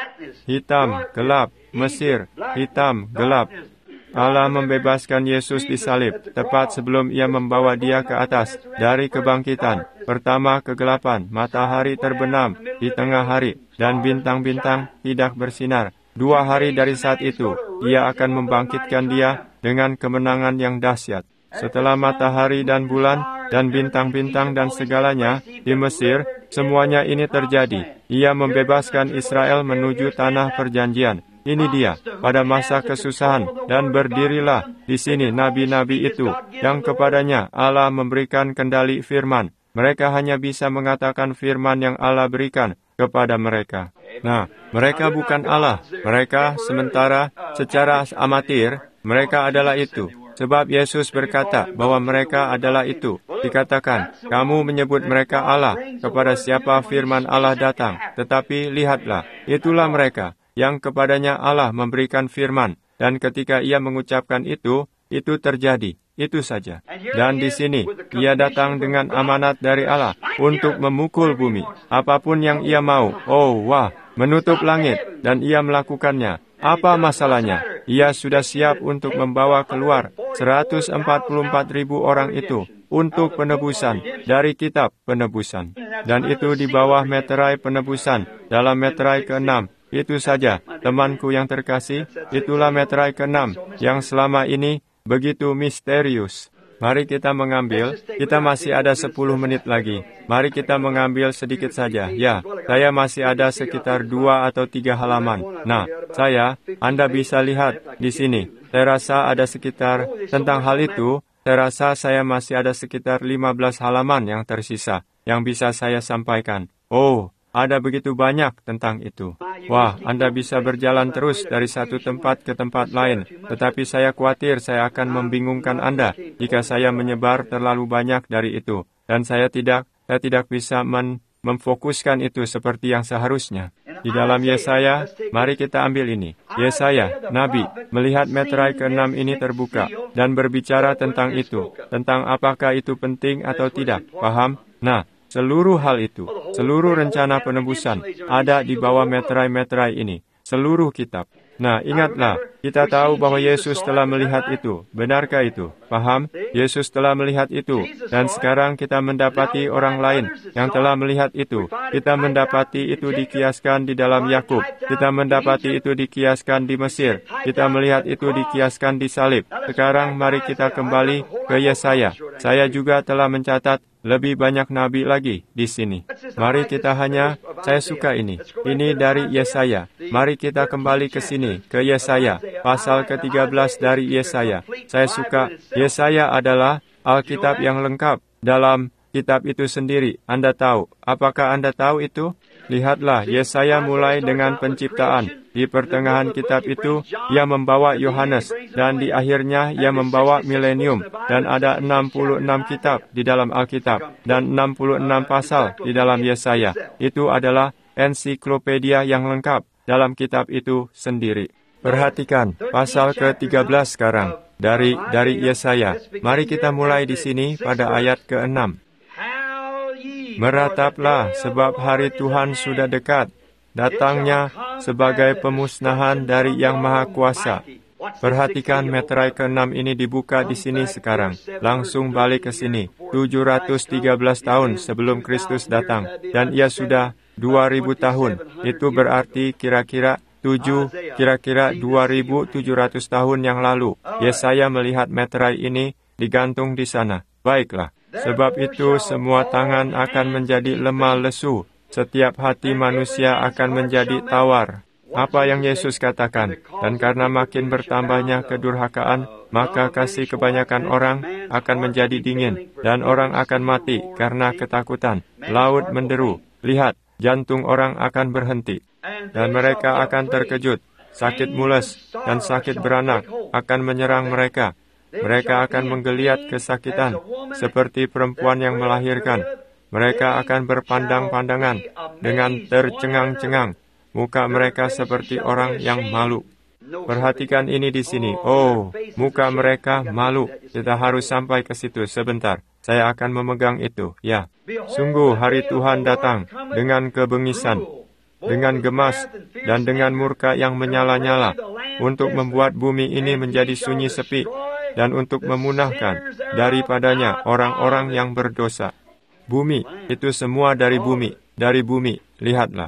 Hitam, gelap, Mesir, hitam, gelap. Allah membebaskan Yesus di salib, tepat sebelum ia membawa dia ke atas dari kebangkitan. Pertama kegelapan, matahari terbenam di tengah hari, dan bintang-bintang tidak bersinar. Dua hari dari saat itu, ia akan membangkitkan dia dengan kemenangan yang dahsyat. Setelah matahari dan bulan, dan bintang-bintang dan segalanya di Mesir, semuanya ini terjadi. Ia membebaskan Israel menuju tanah perjanjian. Ini dia, pada masa kesusahan, dan berdirilah di sini nabi-nabi itu, yang kepadanya Allah memberikan kendali firman. Mereka hanya bisa mengatakan firman yang Allah berikan kepada mereka. Nah, mereka bukan Allah. Mereka sementara secara amatir, mereka adalah itu. Sebab Yesus berkata bahwa mereka adalah itu. Dikatakan, kamu menyebut mereka Allah kepada siapa firman Allah datang. Tetapi lihatlah, itulah mereka yang kepadanya Allah memberikan firman, dan ketika ia mengucapkan itu, itu terjadi, itu saja. Dan di sini, ia datang dengan amanat dari Allah untuk memukul bumi, apapun yang ia mau. Oh, wah, menutup langit, dan ia melakukannya. Apa masalahnya? Ia sudah siap untuk membawa keluar seratus empat puluh empat ribu orang itu untuk penebusan dari kitab penebusan. Dan itu di bawah meterai penebusan, dalam meterai keenam. Itu saja, temanku yang terkasih, itulah meterai keenam yang selama ini begitu misterius. Mari kita mengambil, kita masih ada sepuluh menit lagi. Mari kita mengambil sedikit saja. Ya, saya masih ada sekitar dua atau tiga halaman. Nah, saya, Anda bisa lihat di sini. Saya rasa ada sekitar, tentang hal itu, saya rasa saya masih ada sekitar lima belas halaman yang tersisa, yang bisa saya sampaikan. Oh, ada begitu banyak tentang itu. Wah, Anda bisa berjalan terus dari satu tempat ke tempat lain, tetapi saya khawatir saya akan membingungkan Anda jika saya menyebar terlalu banyak dari itu, dan saya tidak, saya tidak bisa men, memfokuskan itu seperti yang seharusnya. Di dalam Yesaya, mari kita ambil ini. Yesaya, Nabi, melihat meterai keenam ini terbuka dan berbicara tentang itu, tentang apakah itu penting atau tidak. Paham? Nah, seluruh hal itu, seluruh rencana penebusan ada di bawah meterai-meterai ini. Seluruh kitab. Nah, ingatlah, kita tahu bahwa Yesus telah melihat itu. Benarkah itu? Paham? Yesus telah melihat itu. Dan sekarang kita mendapati orang lain yang telah melihat itu. Kita mendapati itu dikiaskan di dalam Yakub. Kita mendapati itu dikiaskan di Mesir. Kita melihat itu dikiaskan di salib. Sekarang mari kita kembali ke Yesaya. Saya juga telah mencatat lebih banyak nabi lagi di sini. Mari kita hanya, saya suka ini. Ini dari Yesaya. Mari kita kembali ke sini, ke Yesaya. Pasal ke tiga belas dari Yesaya. Saya suka, Yesaya adalah Alkitab yang lengkap dalam kitab itu sendiri. Anda tahu. Apakah Anda tahu itu? Lihatlah, Yesaya mulai dengan penciptaan. Di pertengahan kitab itu, ia membawa Yohanes, dan di akhirnya ia membawa milenium, dan ada enam puluh enam kitab di dalam Alkitab, dan enam puluh enam pasal di dalam Yesaya. Itu adalah ensiklopedia yang lengkap dalam kitab itu sendiri. Perhatikan, pasal ke tiga belas sekarang, dari dari Yesaya. Mari kita mulai di sini pada ayat keenam. Merataplah, sebab hari Tuhan sudah dekat. Datangnya sebagai pemusnahan dari Yang Maha Kuasa. Perhatikan meterai keenam ini dibuka di sini sekarang. Langsung balik ke sini. tujuh ratus tiga belas tahun sebelum Kristus datang. Dan ia sudah dua ribu tahun. Itu berarti kira-kira tujuh, kira-kira dua ribu tujuh ratus tahun yang lalu. Yesaya melihat meterai ini digantung di sana. Baiklah. Sebab itu semua tangan akan menjadi lemah lesu. Setiap hati manusia akan menjadi tawar. Apa yang Yesus katakan? Dan karena makin bertambahnya kedurhakaan, maka kasih kebanyakan orang akan menjadi dingin, dan orang akan mati karena ketakutan. Laut menderu. Lihat, jantung orang akan berhenti. Dan mereka akan terkejut. Sakit mules dan sakit beranak akan menyerang mereka. Mereka akan menggeliat kesakitan, seperti perempuan yang melahirkan. Mereka akan berpandang-pandangan dengan tercengang-cengang. Muka mereka seperti orang yang malu. Perhatikan ini di sini. Oh, muka mereka malu. Kita harus sampai ke situ sebentar. Saya akan memegang itu. Ya, sungguh hari Tuhan datang dengan kebengisan, dengan gemas, dan dengan murka yang menyala-nyala, untuk membuat bumi ini menjadi sunyi sepi, dan untuk memunahkan daripadanya orang-orang yang berdosa. Bumi, itu semua dari bumi, dari bumi, lihatlah.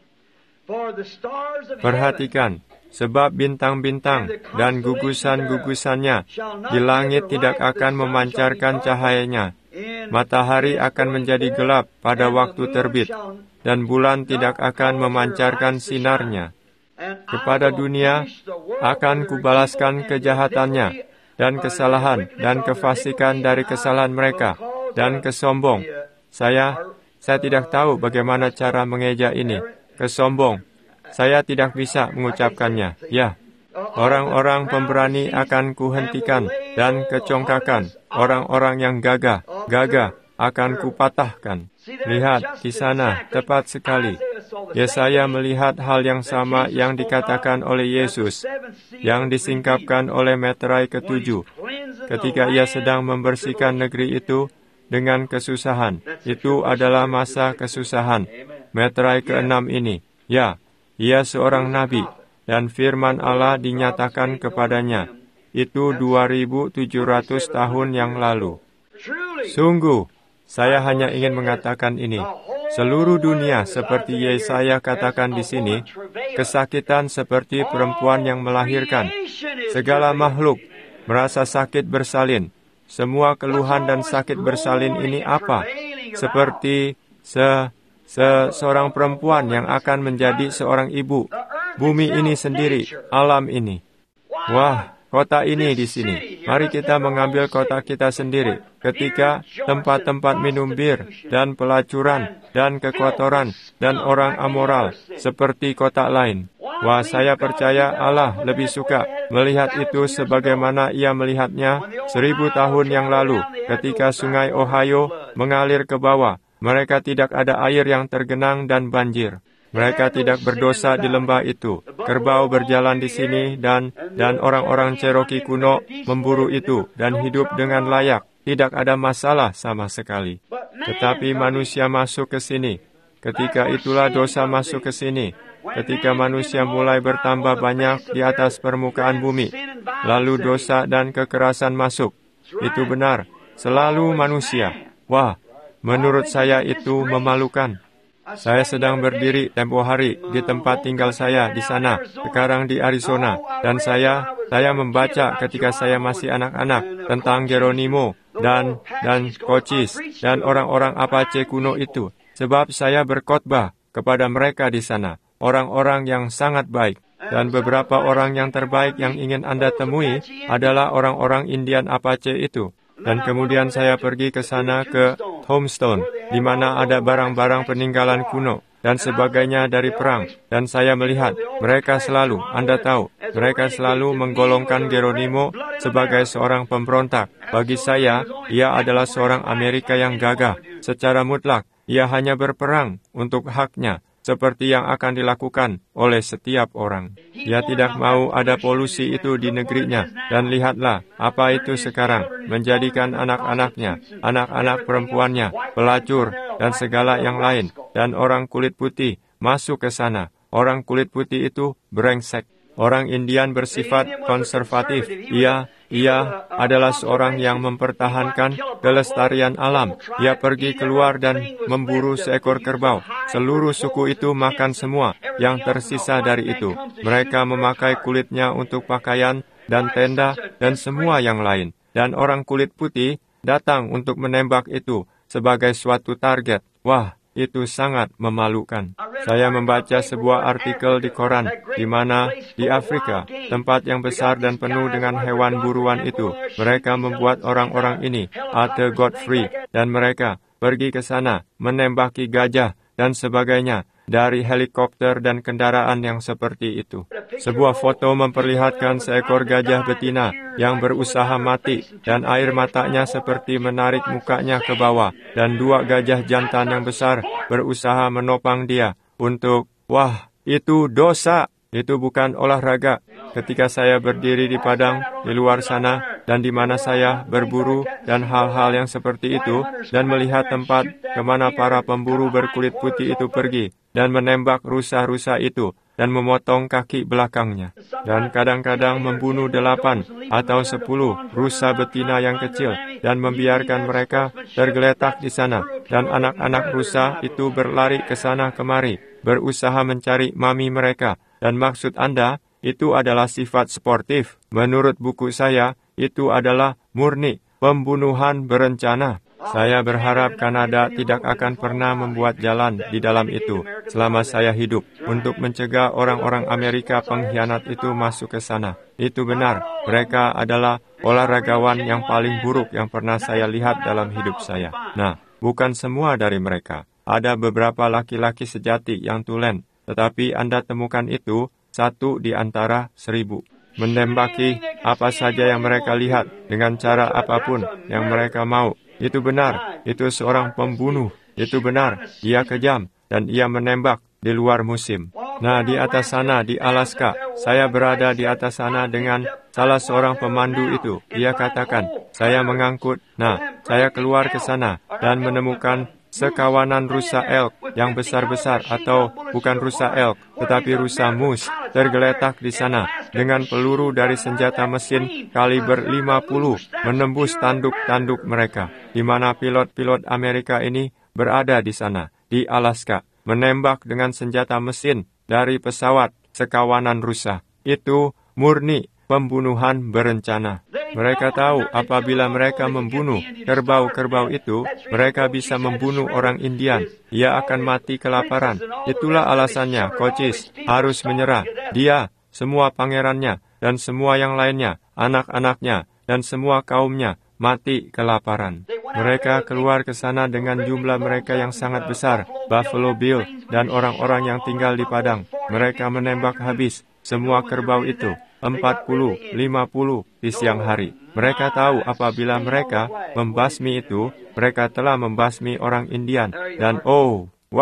Perhatikan, sebab bintang-bintang dan gugusan-gugusannya di langit tidak akan memancarkan cahayanya. Matahari akan menjadi gelap pada waktu terbit, dan bulan tidak akan memancarkan sinarnya. Kepada dunia akan kubalaskan kejahatannya, dan kesalahan dan kefasikan dari kesalahan mereka, dan kesombong. Saya, saya tidak tahu bagaimana cara mengeja ini. Kesombong. Saya tidak bisa mengucapkannya. Ya, orang-orang pemberani akan kuhentikan, dan kecongkakan. Orang-orang yang gagah, gagah akan kupatahkan. Lihat, di sana, tepat sekali. Yesaya melihat hal yang sama yang dikatakan oleh Yesus, yang disingkapkan oleh meterai ketujuh, ketika ia sedang membersihkan negeri itu dengan kesusahan. Itu adalah masa kesusahan. Meterai keenam ini, ya, ia seorang nabi, dan firman Allah dinyatakan kepadanya. Itu dua ribu tujuh ratus tahun yang lalu. Sungguh, saya hanya ingin mengatakan ini. Seluruh dunia, seperti Yesaya katakan di sini, kesakitan seperti perempuan yang melahirkan. Segala makhluk merasa sakit bersalin. Semua keluhan dan sakit bersalin ini apa? Seperti se, se seorang perempuan yang akan menjadi seorang ibu. Bumi ini sendiri, alam ini. Wah, kota ini di sini. Mari kita mengambil kota kita sendiri. Ketika tempat-tempat minum bir dan pelacuran dan kekotoran dan orang amoral seperti kota lain. Wah, saya percaya Allah lebih suka melihat itu sebagaimana ia melihatnya seribu tahun yang lalu ketika sungai Ohio mengalir ke bawah. Mereka tidak ada air yang tergenang dan banjir. Mereka tidak berdosa di lembah itu. Kerbau berjalan di sini dan dan orang-orang Cherokee kuno memburu itu dan hidup dengan layak. Tidak ada masalah sama sekali. Tetapi manusia masuk ke sini. Ketika itulah dosa masuk ke sini. Ketika manusia mulai bertambah banyak di atas permukaan bumi, lalu dosa dan kekerasan masuk. Itu benar. Selalu manusia. Wah, menurut saya itu memalukan. Saya sedang berdiri tempo hari di tempat tinggal saya di sana, sekarang di Arizona. Dan saya, saya membaca ketika saya masih anak-anak tentang Geronimo dan dan Cochise dan orang-orang Apache kuno itu. Sebab saya berkhotbah kepada mereka di sana, orang-orang yang sangat baik. Dan beberapa orang yang terbaik yang ingin Anda temui adalah orang-orang Indian Apache itu. Dan kemudian saya pergi ke sana ke Tombstone, di mana ada barang-barang peninggalan kuno dan sebagainya dari perang. Dan saya melihat mereka selalu, Anda tahu, mereka selalu menggolongkan Geronimo sebagai seorang pemberontak. Bagi saya, ia adalah seorang Amerika yang gagah. Secara mutlak, ia hanya berperang untuk haknya, seperti yang akan dilakukan oleh setiap orang. Dia tidak mau ada polusi itu di negerinya. Dan lihatlah apa itu sekarang, menjadikan anak-anaknya, anak-anak perempuannya, pelacur, dan segala yang lain. Dan orang kulit putih masuk ke sana. Orang kulit putih itu brengsek. Orang Indian bersifat konservatif. Ia, ia adalah seorang yang mempertahankan kelestarian alam. Ia pergi keluar dan memburu seekor kerbau. Seluruh suku itu makan semua yang tersisa dari itu. Mereka memakai kulitnya untuk pakaian dan tenda dan semua yang lain. Dan orang kulit putih datang untuk menembak itu sebagai suatu target. Wah, itu sangat memalukan. Saya membaca sebuah artikel di koran, di mana di Afrika, tempat yang besar dan penuh dengan hewan buruan itu, mereka membuat orang-orang ini, Arthur Godfrey, dan mereka pergi ke sana, menembaki gajah, dan sebagainya, dari helikopter dan kendaraan yang seperti itu. Sebuah foto memperlihatkan seekor gajah betina yang berusaha mati, dan air matanya seperti menarik mukanya ke bawah, dan dua gajah jantan yang besar berusaha menopang dia untuk, wah, itu dosa. Itu bukan olahraga. Ketika saya berdiri di padang di luar sana dan di mana saya berburu dan hal-hal yang seperti itu dan melihat tempat kemana para pemburu berkulit putih itu pergi dan menembak rusa-rusa itu dan memotong kaki belakangnya dan kadang-kadang membunuh delapan atau sepuluh rusa betina yang kecil dan membiarkan mereka tergeletak di sana dan anak-anak rusa itu berlari ke sana kemari berusaha mencari mami mereka. Dan maksud Anda, itu adalah sifat sportif. Menurut buku saya, itu adalah murni pembunuhan berencana. Saya berharap Kanada tidak akan pernah membuat jalan di dalam itu selama saya hidup untuk mencegah orang-orang Amerika pengkhianat itu masuk ke sana. Itu benar, mereka adalah olahragawan yang paling buruk yang pernah saya lihat dalam hidup saya. Nah, bukan semua dari mereka. Ada beberapa laki-laki sejati yang tulen. Tetapi Anda temukan itu satu di antara seribu. Menembaki apa saja yang mereka lihat dengan cara apapun yang mereka mau. Itu benar, itu seorang pembunuh. Itu benar, dia kejam dan ia menembak di luar musim. Nah, di atas sana, di Alaska, saya berada di atas sana dengan salah seorang pemandu itu. Dia katakan, saya mengangkut, nah, saya keluar ke sana dan menemukan sekawanan rusa elk yang besar-besar atau bukan rusa elk, tetapi rusa moose tergeletak di sana dengan peluru dari senjata mesin kaliber lima puluh menembus tanduk-tanduk mereka, di mana pilot-pilot Amerika ini berada di sana, di Alaska, menembak dengan senjata mesin dari pesawat sekawanan rusa. Itu murni pembunuhan berencana. Mereka tahu apabila mereka membunuh kerbau-kerbau itu, mereka bisa membunuh orang Indian. Ia akan mati kelaparan. Itulah alasannya Cochise harus menyerah. Dia, semua pangerannya, dan semua yang lainnya, anak-anaknya, dan semua kaumnya, mati kelaparan. Mereka keluar ke sana dengan jumlah mereka yang sangat besar, Buffalo Bill, dan orang-orang yang tinggal di padang. Mereka menembak habis semua kerbau itu. empat puluh, lima puluh di siang hari. Mereka tahu apabila mereka membasmi itu, mereka telah membasmi orang Indian. Dan oh, wah,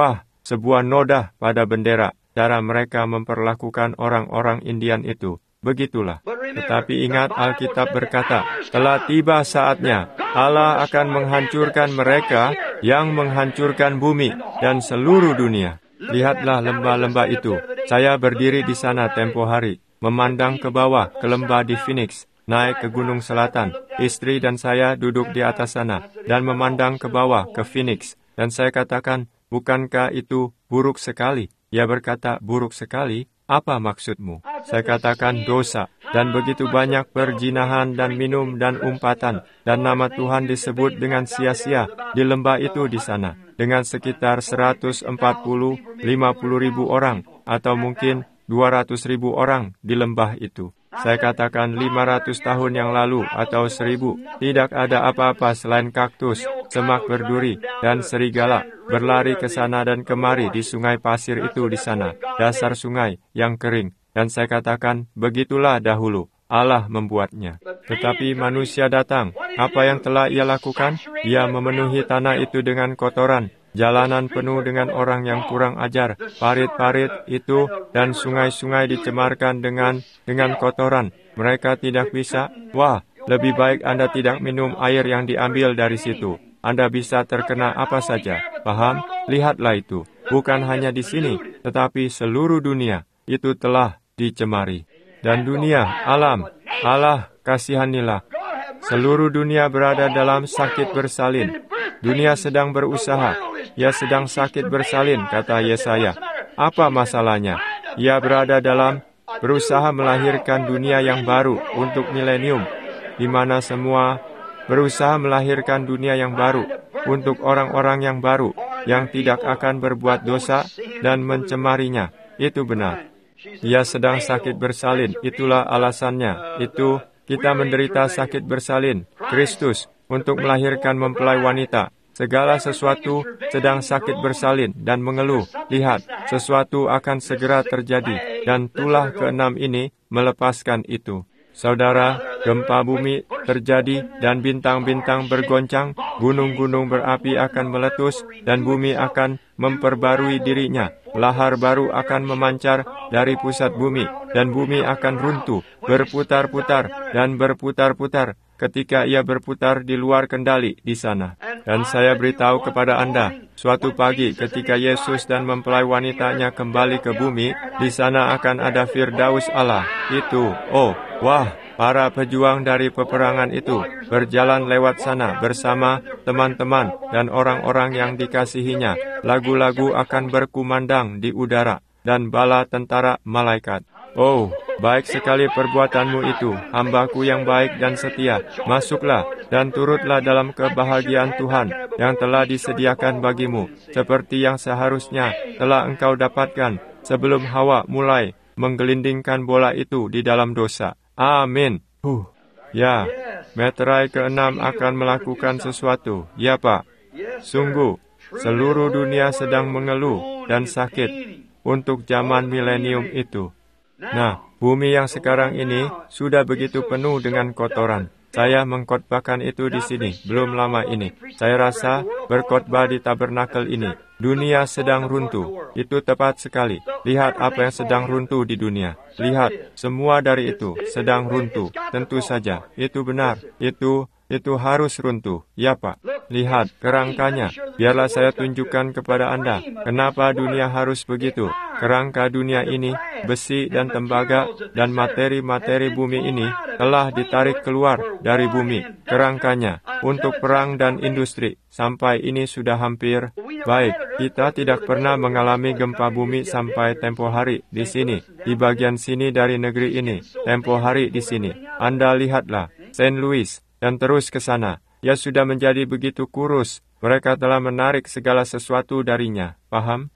sebuah noda pada bendera. Cara mereka memperlakukan orang-orang Indian itu. Begitulah. Tetapi ingat, Alkitab berkata, telah tiba saatnya Allah akan menghancurkan mereka yang menghancurkan bumi dan seluruh dunia. Lihatlah lembah-lembah itu. Saya berdiri di sana tempo hari, memandang ke bawah ke lembah di Phoenix, naik ke Gunung Selatan. Istri dan saya duduk di atas sana dan memandang ke bawah ke Phoenix. Dan saya katakan, bukankah itu buruk sekali? Ia berkata, buruk sekali? Apa maksudmu? Saya katakan, dosa. Dan begitu banyak perjinahan dan minum dan umpatan. Dan nama Tuhan disebut dengan sia-sia di lembah itu di sana. Dengan sekitar seratus empat puluh sampai lima puluh ribu orang. Atau mungkin dua ratus ribu orang di lembah itu. Saya katakan lima ratus tahun yang lalu atau seribu, tidak ada apa-apa selain kaktus, semak berduri, dan serigala berlari ke sana dan kemari di sungai pasir itu di sana, dasar sungai yang kering. Dan saya katakan, begitulah dahulu Allah membuatnya. Tetapi manusia datang. Apa yang telah ia lakukan? Ia memenuhi tanah itu dengan kotoran. Jalanan penuh dengan orang yang kurang ajar. Parit-parit itu dan sungai-sungai dicemarkan dengan dengan kotoran. Mereka tidak bisa. Wah, lebih baik Anda tidak minum air yang diambil dari situ. Anda bisa terkena apa saja. Paham? Lihatlah itu. Bukan hanya di sini, tetapi seluruh dunia itu telah dicemari. Dan dunia, alam, Allah kasihanilah. Seluruh dunia berada dalam sakit bersalin. Dunia sedang berusaha. Ia sedang sakit bersalin, kata Yesaya. Apa masalahnya? Ia berada dalam berusaha melahirkan dunia yang baru untuk milenium, di mana semua berusaha melahirkan dunia yang baru untuk orang-orang yang baru, yang tidak akan berbuat dosa dan mencemarinya. Itu benar. Ia sedang sakit bersalin, itulah alasannya. Itu kita menderita sakit bersalin. Kristus untuk melahirkan mempelai wanita. Segala sesuatu sedang sakit bersalin dan mengeluh. Lihat, sesuatu akan segera terjadi. Dan tulah keenam ini melepaskan itu. Saudara, gempa bumi terjadi dan bintang-bintang bergoncang. Gunung-gunung berapi akan meletus dan bumi akan memperbarui dirinya. Lahar baru akan memancar dari pusat bumi dan bumi akan runtuh, berputar-putar dan berputar-putar. Ketika ia berputar di luar kendali di sana. Dan saya beritahu kepada Anda, suatu pagi ketika Yesus dan mempelai wanitanya kembali ke bumi, di sana akan ada Firdaus Allah. Itu, oh, wah, para pejuang dari peperangan itu berjalan lewat sana bersama teman-teman dan orang-orang yang dikasihinya. Lagu-lagu akan berkumandang di udara dan bala tentara malaikat. Oh, baik sekali perbuatanmu itu, hambaku yang baik dan setia. Masuklah dan turutlah dalam kebahagiaan Tuhan yang telah disediakan bagimu, seperti yang seharusnya telah engkau dapatkan sebelum Hawa mulai menggelindingkan bola itu di dalam dosa. Amin. Huh. Ya, meterai keenam akan melakukan sesuatu. Ya, Pak. Sungguh, seluruh dunia sedang mengeluh dan sakit untuk zaman milenium itu. Nah, bumi yang sekarang ini sudah begitu penuh dengan kotoran. Saya mengkhotbahkan itu di sini, belum lama ini. Saya rasa berkhotbah di tabernakel ini. Dunia sedang runtuh. Itu tepat sekali. Lihat apa yang sedang runtuh di dunia. Lihat, semua dari itu sedang runtuh. Tentu saja, itu benar. Itu Itu harus runtuh. Ya, Pak. Lihat kerangkanya. Biarlah saya tunjukkan kepada Anda kenapa dunia harus begitu. Kerangka dunia ini, besi dan tembaga dan materi-materi bumi ini telah ditarik keluar dari bumi. Kerangkanya untuk perang dan industri. Sampai ini sudah hampir baik. Kita tidak pernah mengalami gempa bumi sampai tempo hari di sini. Di bagian sini dari negeri ini. Tempo hari di sini. Anda lihatlah. Saint Louis. Dan terus ke sana. Ia sudah menjadi begitu kurus. Mereka telah menarik segala sesuatu darinya. Paham?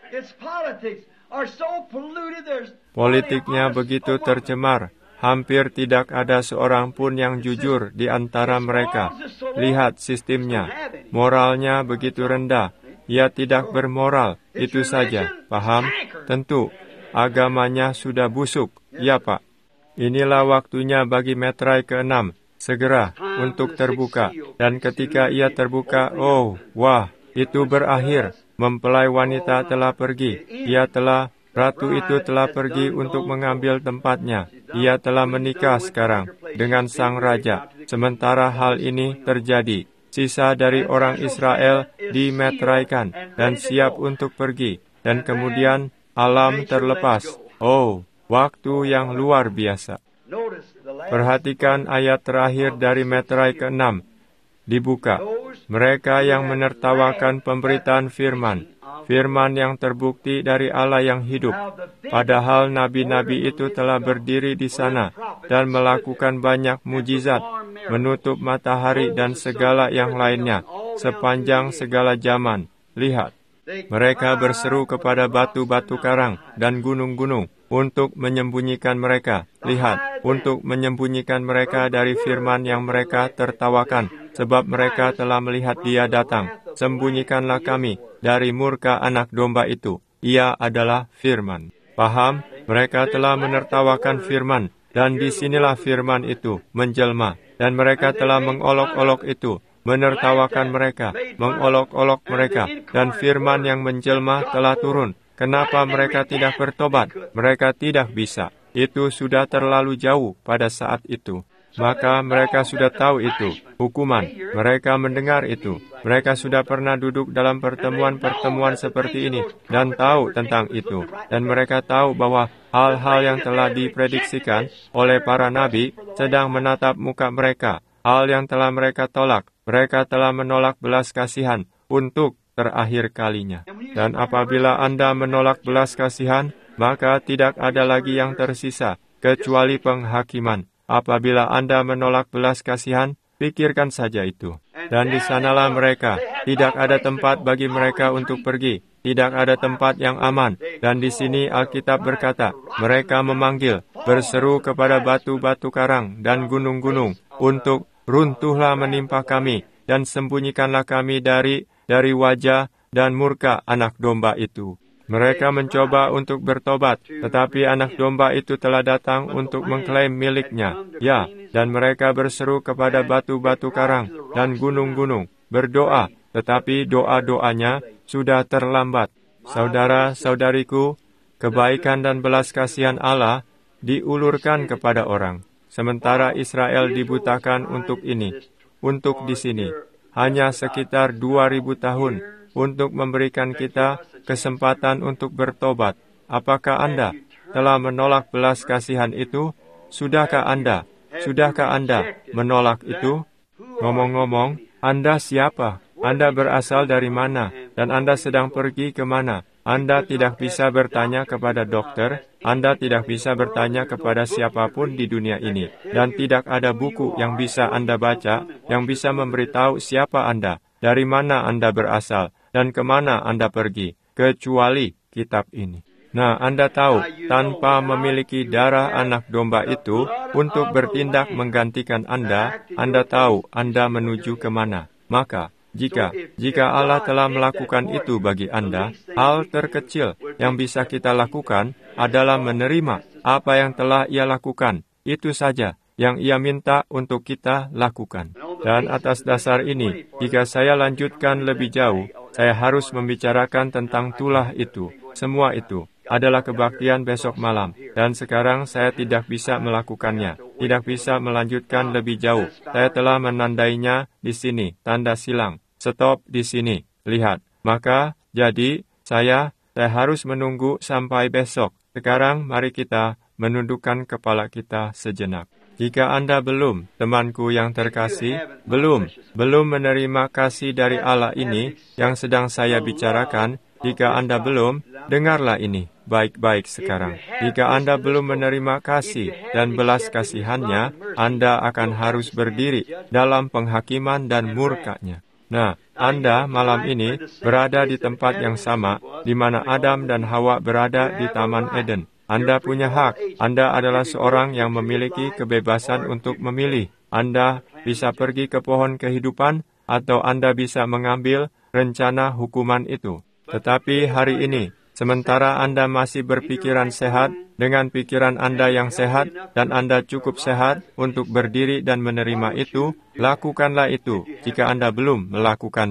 Politiknya begitu tercemar. Hampir tidak ada seorang pun yang jujur di antara mereka. Lihat sistemnya. Moralnya begitu rendah. Ia tidak bermoral. Itu saja. Paham? Tentu. Agamanya sudah busuk. Ya, Pak. Inilah waktunya bagi meterai keenam. Segera untuk terbuka. Dan ketika ia terbuka, oh, wah, itu berakhir. mempelai wanita telah pergi. Ia telah, ratu itu telah pergi untuk mengambil tempatnya. Ia telah menikah sekarang dengan sang raja. Sementara hal ini terjadi, sisa dari orang Israel dimeteraikan dan siap untuk pergi. Dan kemudian alam terlepas. Oh, waktu yang luar biasa. Perhatikan ayat terakhir dari meterai keenam. Dibuka. Mereka yang menertawakan pemberitaan firman. Firman yang terbukti dari Allah yang hidup. Padahal nabi-nabi itu telah berdiri di sana dan melakukan banyak mujizat, menutup matahari dan segala yang lainnya, sepanjang segala zaman. Lihat, mereka berseru kepada batu-batu karang dan gunung-gunung untuk menyembunyikan mereka. Lihat, untuk menyembunyikan mereka dari firman yang mereka tertawakan, sebab mereka telah melihat Dia datang. Sembunyikanlah kami dari murka anak domba itu. Ia adalah firman. Paham? Mereka telah menertawakan firman, dan disinilah firman itu menjelma. Dan mereka telah mengolok-olok itu, menertawakan mereka, mengolok-olok mereka, dan firman yang menjelma telah turun. Kenapa mereka tidak bertobat? Mereka tidak bisa. Itu sudah terlalu jauh pada saat itu. Maka mereka sudah tahu itu, hukuman. Mereka mendengar itu. Mereka sudah pernah duduk dalam pertemuan-pertemuan seperti ini dan tahu tentang itu. Dan mereka tahu bahwa hal-hal yang telah diprediksikan oleh para nabi sedang menatap muka mereka. Hal yang telah mereka tolak. Mereka telah menolak belas kasihan untuk terakhir kalinya. Dan apabila Anda menolak belas kasihan, maka tidak ada lagi yang tersisa, kecuali penghakiman. Apabila Anda menolak belas kasihan, pikirkan saja itu. Dan di sanalah mereka, tidak ada tempat bagi mereka untuk pergi, tidak ada tempat yang aman. Dan di sini Alkitab berkata, mereka memanggil, berseru kepada batu-batu karang dan gunung-gunung, untuk runtuhlah menimpa kami, dan sembunyikanlah kami dari dari wajah dan murka anak domba itu. Mereka mencoba untuk bertobat, tetapi anak domba itu telah datang untuk mengklaim miliknya. Ya, dan mereka berseru kepada batu-batu karang dan gunung-gunung, berdoa, tetapi doa-doanya sudah terlambat. Saudara-saudariku, kebaikan dan belas kasihan Allah diulurkan kepada orang, sementara Israel dibutakan untuk ini, untuk di sini. Hanya sekitar dua ribu tahun untuk memberikan kita kesempatan untuk bertobat. Apakah Anda telah menolak belas kasihan itu? Sudahkah Anda? Sudahkah Anda menolak itu? Ngomong-ngomong, Anda siapa? Anda berasal dari mana? Dan Anda sedang pergi ke mana? Anda tidak bisa bertanya kepada dokter, Anda tidak bisa bertanya kepada siapapun di dunia ini, dan tidak ada buku yang bisa Anda baca, yang bisa memberitahu siapa Anda, dari mana Anda berasal, dan kemana Anda pergi, kecuali kitab ini. Nah, Anda tahu, tanpa memiliki darah anak domba itu untuk bertindak menggantikan Anda, Anda tahu Anda menuju kemana. Maka, Jika jika Allah telah melakukan itu bagi Anda, hal terkecil yang bisa kita lakukan adalah menerima apa yang telah Ia lakukan. Itu saja yang Ia minta untuk kita lakukan. Dan atas dasar ini, jika saya lanjutkan lebih jauh, saya harus membicarakan tentang tulah itu. Semua itu adalah kebaktian besok malam, dan sekarang saya tidak bisa melakukannya, tidak bisa melanjutkan lebih jauh. Saya telah menandainya di sini, tanda silang, stop di sini, lihat. Maka, jadi, saya, saya harus menunggu sampai besok. Sekarang, mari kita menundukkan kepala kita sejenak. Jika Anda belum, temanku yang terkasih, belum, belum menerima kasih dari Allah ini yang sedang saya bicarakan, jika Anda belum, dengarlah ini baik-baik sekarang. Jika Anda belum menerima kasih dan belas kasihannya, Anda akan harus berdiri dalam penghakiman dan murka-Nya. Nah, Anda malam ini berada di tempat yang sama, di mana Adam dan Hawa berada di Taman Eden. Anda punya hak. Anda adalah seorang yang memiliki kebebasan untuk memilih. Anda bisa pergi ke pohon kehidupan, atau Anda bisa mengambil rencana hukuman itu. Tetapi hari ini, sementara Anda masih berpikiran sehat, dengan pikiran Anda yang sehat, dan Anda cukup sehat untuk berdiri dan menerima itu, lakukanlah itu jika Anda belum melakukannya.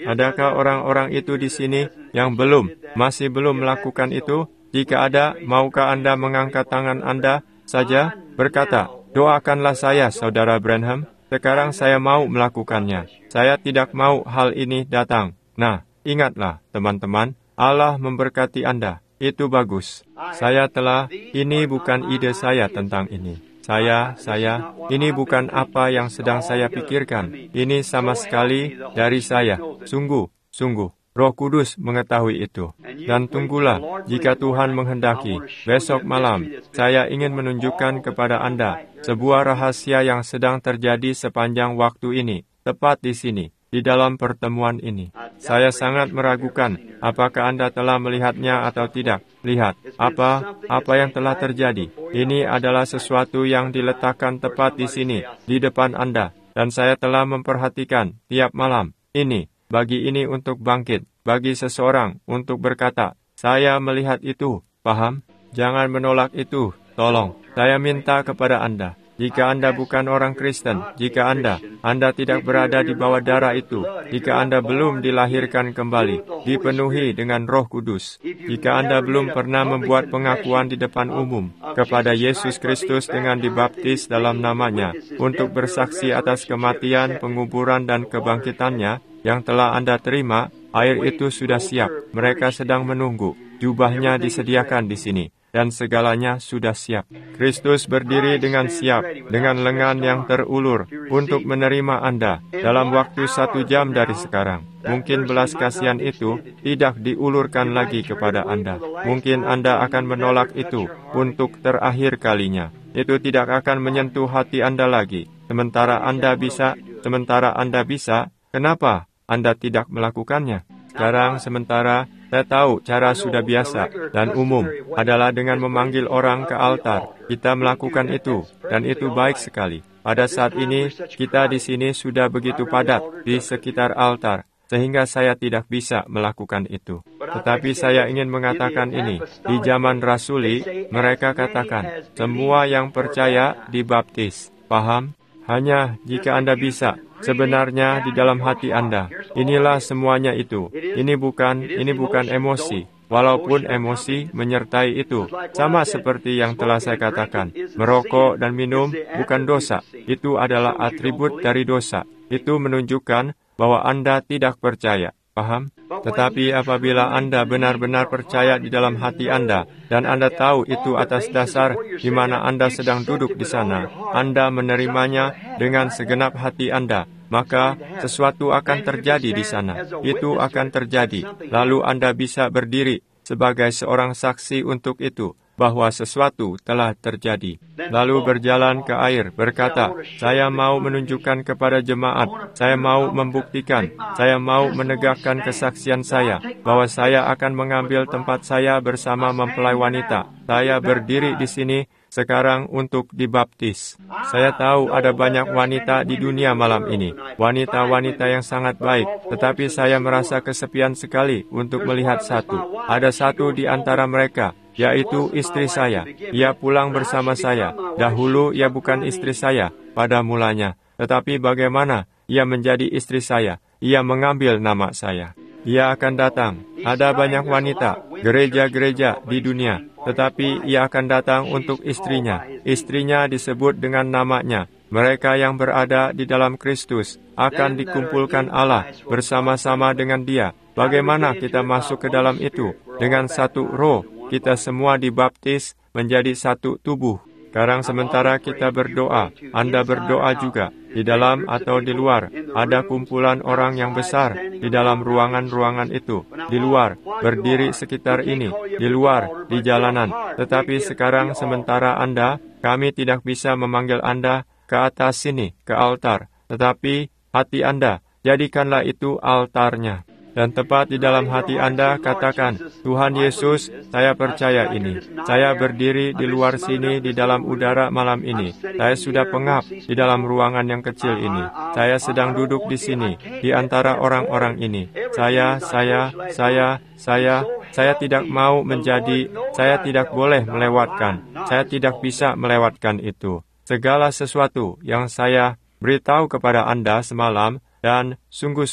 Adakah orang-orang itu di sini yang belum, masih belum melakukan itu? Jika ada, maukah Anda mengangkat tangan Anda saja, berkata, "Doakanlah saya, Saudara Branham. Sekarang saya mau melakukannya. Saya tidak mau hal ini datang." Nah, ingatlah, teman-teman, Allah memberkati Anda. Itu bagus. Saya telah, ini bukan ide saya tentang ini. Saya, saya, ini bukan apa yang sedang saya pikirkan. Ini sama sekali dari saya. Sungguh, sungguh. Roh Kudus mengetahui itu. Dan tunggulah, jika Tuhan menghendaki, besok malam, saya ingin menunjukkan kepada Anda sebuah rahasia yang sedang terjadi sepanjang waktu ini, tepat di sini, di dalam pertemuan ini. Saya sangat meragukan apakah Anda telah melihatnya atau tidak. Lihat, apa, apa yang telah terjadi. Ini adalah sesuatu yang diletakkan tepat di sini, di depan Anda. Dan saya telah memperhatikan tiap malam. Ini, bagi ini untuk bangkit, bagi seseorang untuk berkata, "Saya melihat itu." Paham? Jangan menolak itu. Tolong, saya minta kepada Anda. Jika Anda bukan orang Kristen, jika Anda, Anda tidak berada di bawah darah itu, jika Anda belum dilahirkan kembali, dipenuhi dengan Roh Kudus, jika Anda belum pernah membuat pengakuan di depan umum kepada Yesus Kristus dengan dibaptis dalam namanya, untuk bersaksi atas kematian, penguburan, dan kebangkitannya yang telah Anda terima, air itu sudah siap. Mereka sedang menunggu. Jubahnya disediakan di sini. Dan segalanya sudah siap. Kristus berdiri dengan siap, dengan lengan yang terulur, untuk menerima Anda dalam waktu satu jam dari sekarang. Mungkin belas kasihan itu tidak diulurkan lagi kepada Anda. Mungkin Anda akan menolak itu untuk terakhir kalinya. Itu tidak akan menyentuh hati Anda lagi. Sementara Anda bisa, sementara Anda bisa, kenapa Anda tidak melakukannya? Sekarang sementara saya tahu cara sudah biasa dan umum adalah dengan memanggil orang ke altar. Kita melakukan itu, dan itu baik sekali. Pada saat ini, kita di sini sudah begitu padat di sekitar altar, sehingga saya tidak bisa melakukan itu. Tetapi saya ingin mengatakan ini, di zaman rasuli, mereka katakan, semua yang percaya dibaptis. Paham? Hanya jika Anda bisa, sebenarnya di dalam hati Anda, inilah semuanya itu. Ini bukan, ini bukan emosi. Walaupun emosi menyertai itu, sama seperti yang telah saya katakan, merokok dan minum bukan dosa. Itu adalah atribut dari dosa. Itu menunjukkan bahwa Anda tidak percaya. Paham? Tetapi apabila Anda benar-benar percaya di dalam hati Anda, dan Anda tahu itu atas dasar di mana Anda sedang duduk di sana, Anda menerimanya dengan segenap hati Anda, maka sesuatu akan terjadi di sana. Itu akan terjadi. Lalu Anda bisa berdiri sebagai seorang saksi untuk itu, bahwa sesuatu telah terjadi. Lalu berjalan ke air, berkata, "Saya mau menunjukkan kepada jemaat, saya mau membuktikan, saya mau menegakkan kesaksian saya, bahwa saya akan mengambil tempat saya bersama mempelai wanita. Saya berdiri di sini sekarang untuk dibaptis. Saya tahu ada banyak wanita di dunia malam ini, wanita-wanita yang sangat baik, tetapi saya merasa kesepian sekali untuk melihat satu. Ada satu di antara mereka, yaitu istri saya. Ia pulang bersama saya. Dahulu ia bukan istri saya pada mulanya, tetapi bagaimana ia menjadi istri saya? Ia mengambil nama saya. Ia akan datang. Ada banyak wanita, gereja-gereja di dunia, tetapi ia akan datang untuk istrinya. Istrinya disebut dengan namanya. Mereka yang berada di dalam Kristus akan dikumpulkan Allah bersama-sama dengan Dia. Bagaimana kita masuk ke dalam itu? Dengan satu roh, kita semua dibaptis menjadi satu tubuh. Sekarang sementara kita berdoa, Anda berdoa juga. Di dalam atau di luar, ada kumpulan orang yang besar di dalam ruangan-ruangan itu. Di luar, berdiri sekitar ini. Di luar, di jalanan. Tetapi sekarang sementara Anda, kami tidak bisa memanggil Anda ke atas sini, ke altar. Tetapi hati Anda, jadikanlah itu altarnya. Dan tepat di dalam hati Anda katakan, Tuhan Yesus, saya percaya ini. Saya berdiri di luar sini di dalam udara malam ini. Saya sudah pengap di dalam ruangan yang kecil ini. Saya sedang duduk di sini, di antara orang-orang ini. Saya, saya, saya, saya, saya tidak mau menjadi, saya tidak boleh melewatkan. Saya tidak bisa melewatkan itu. Segala sesuatu yang saya beritahu kepada Anda semalam, dan sungguh-sungguh,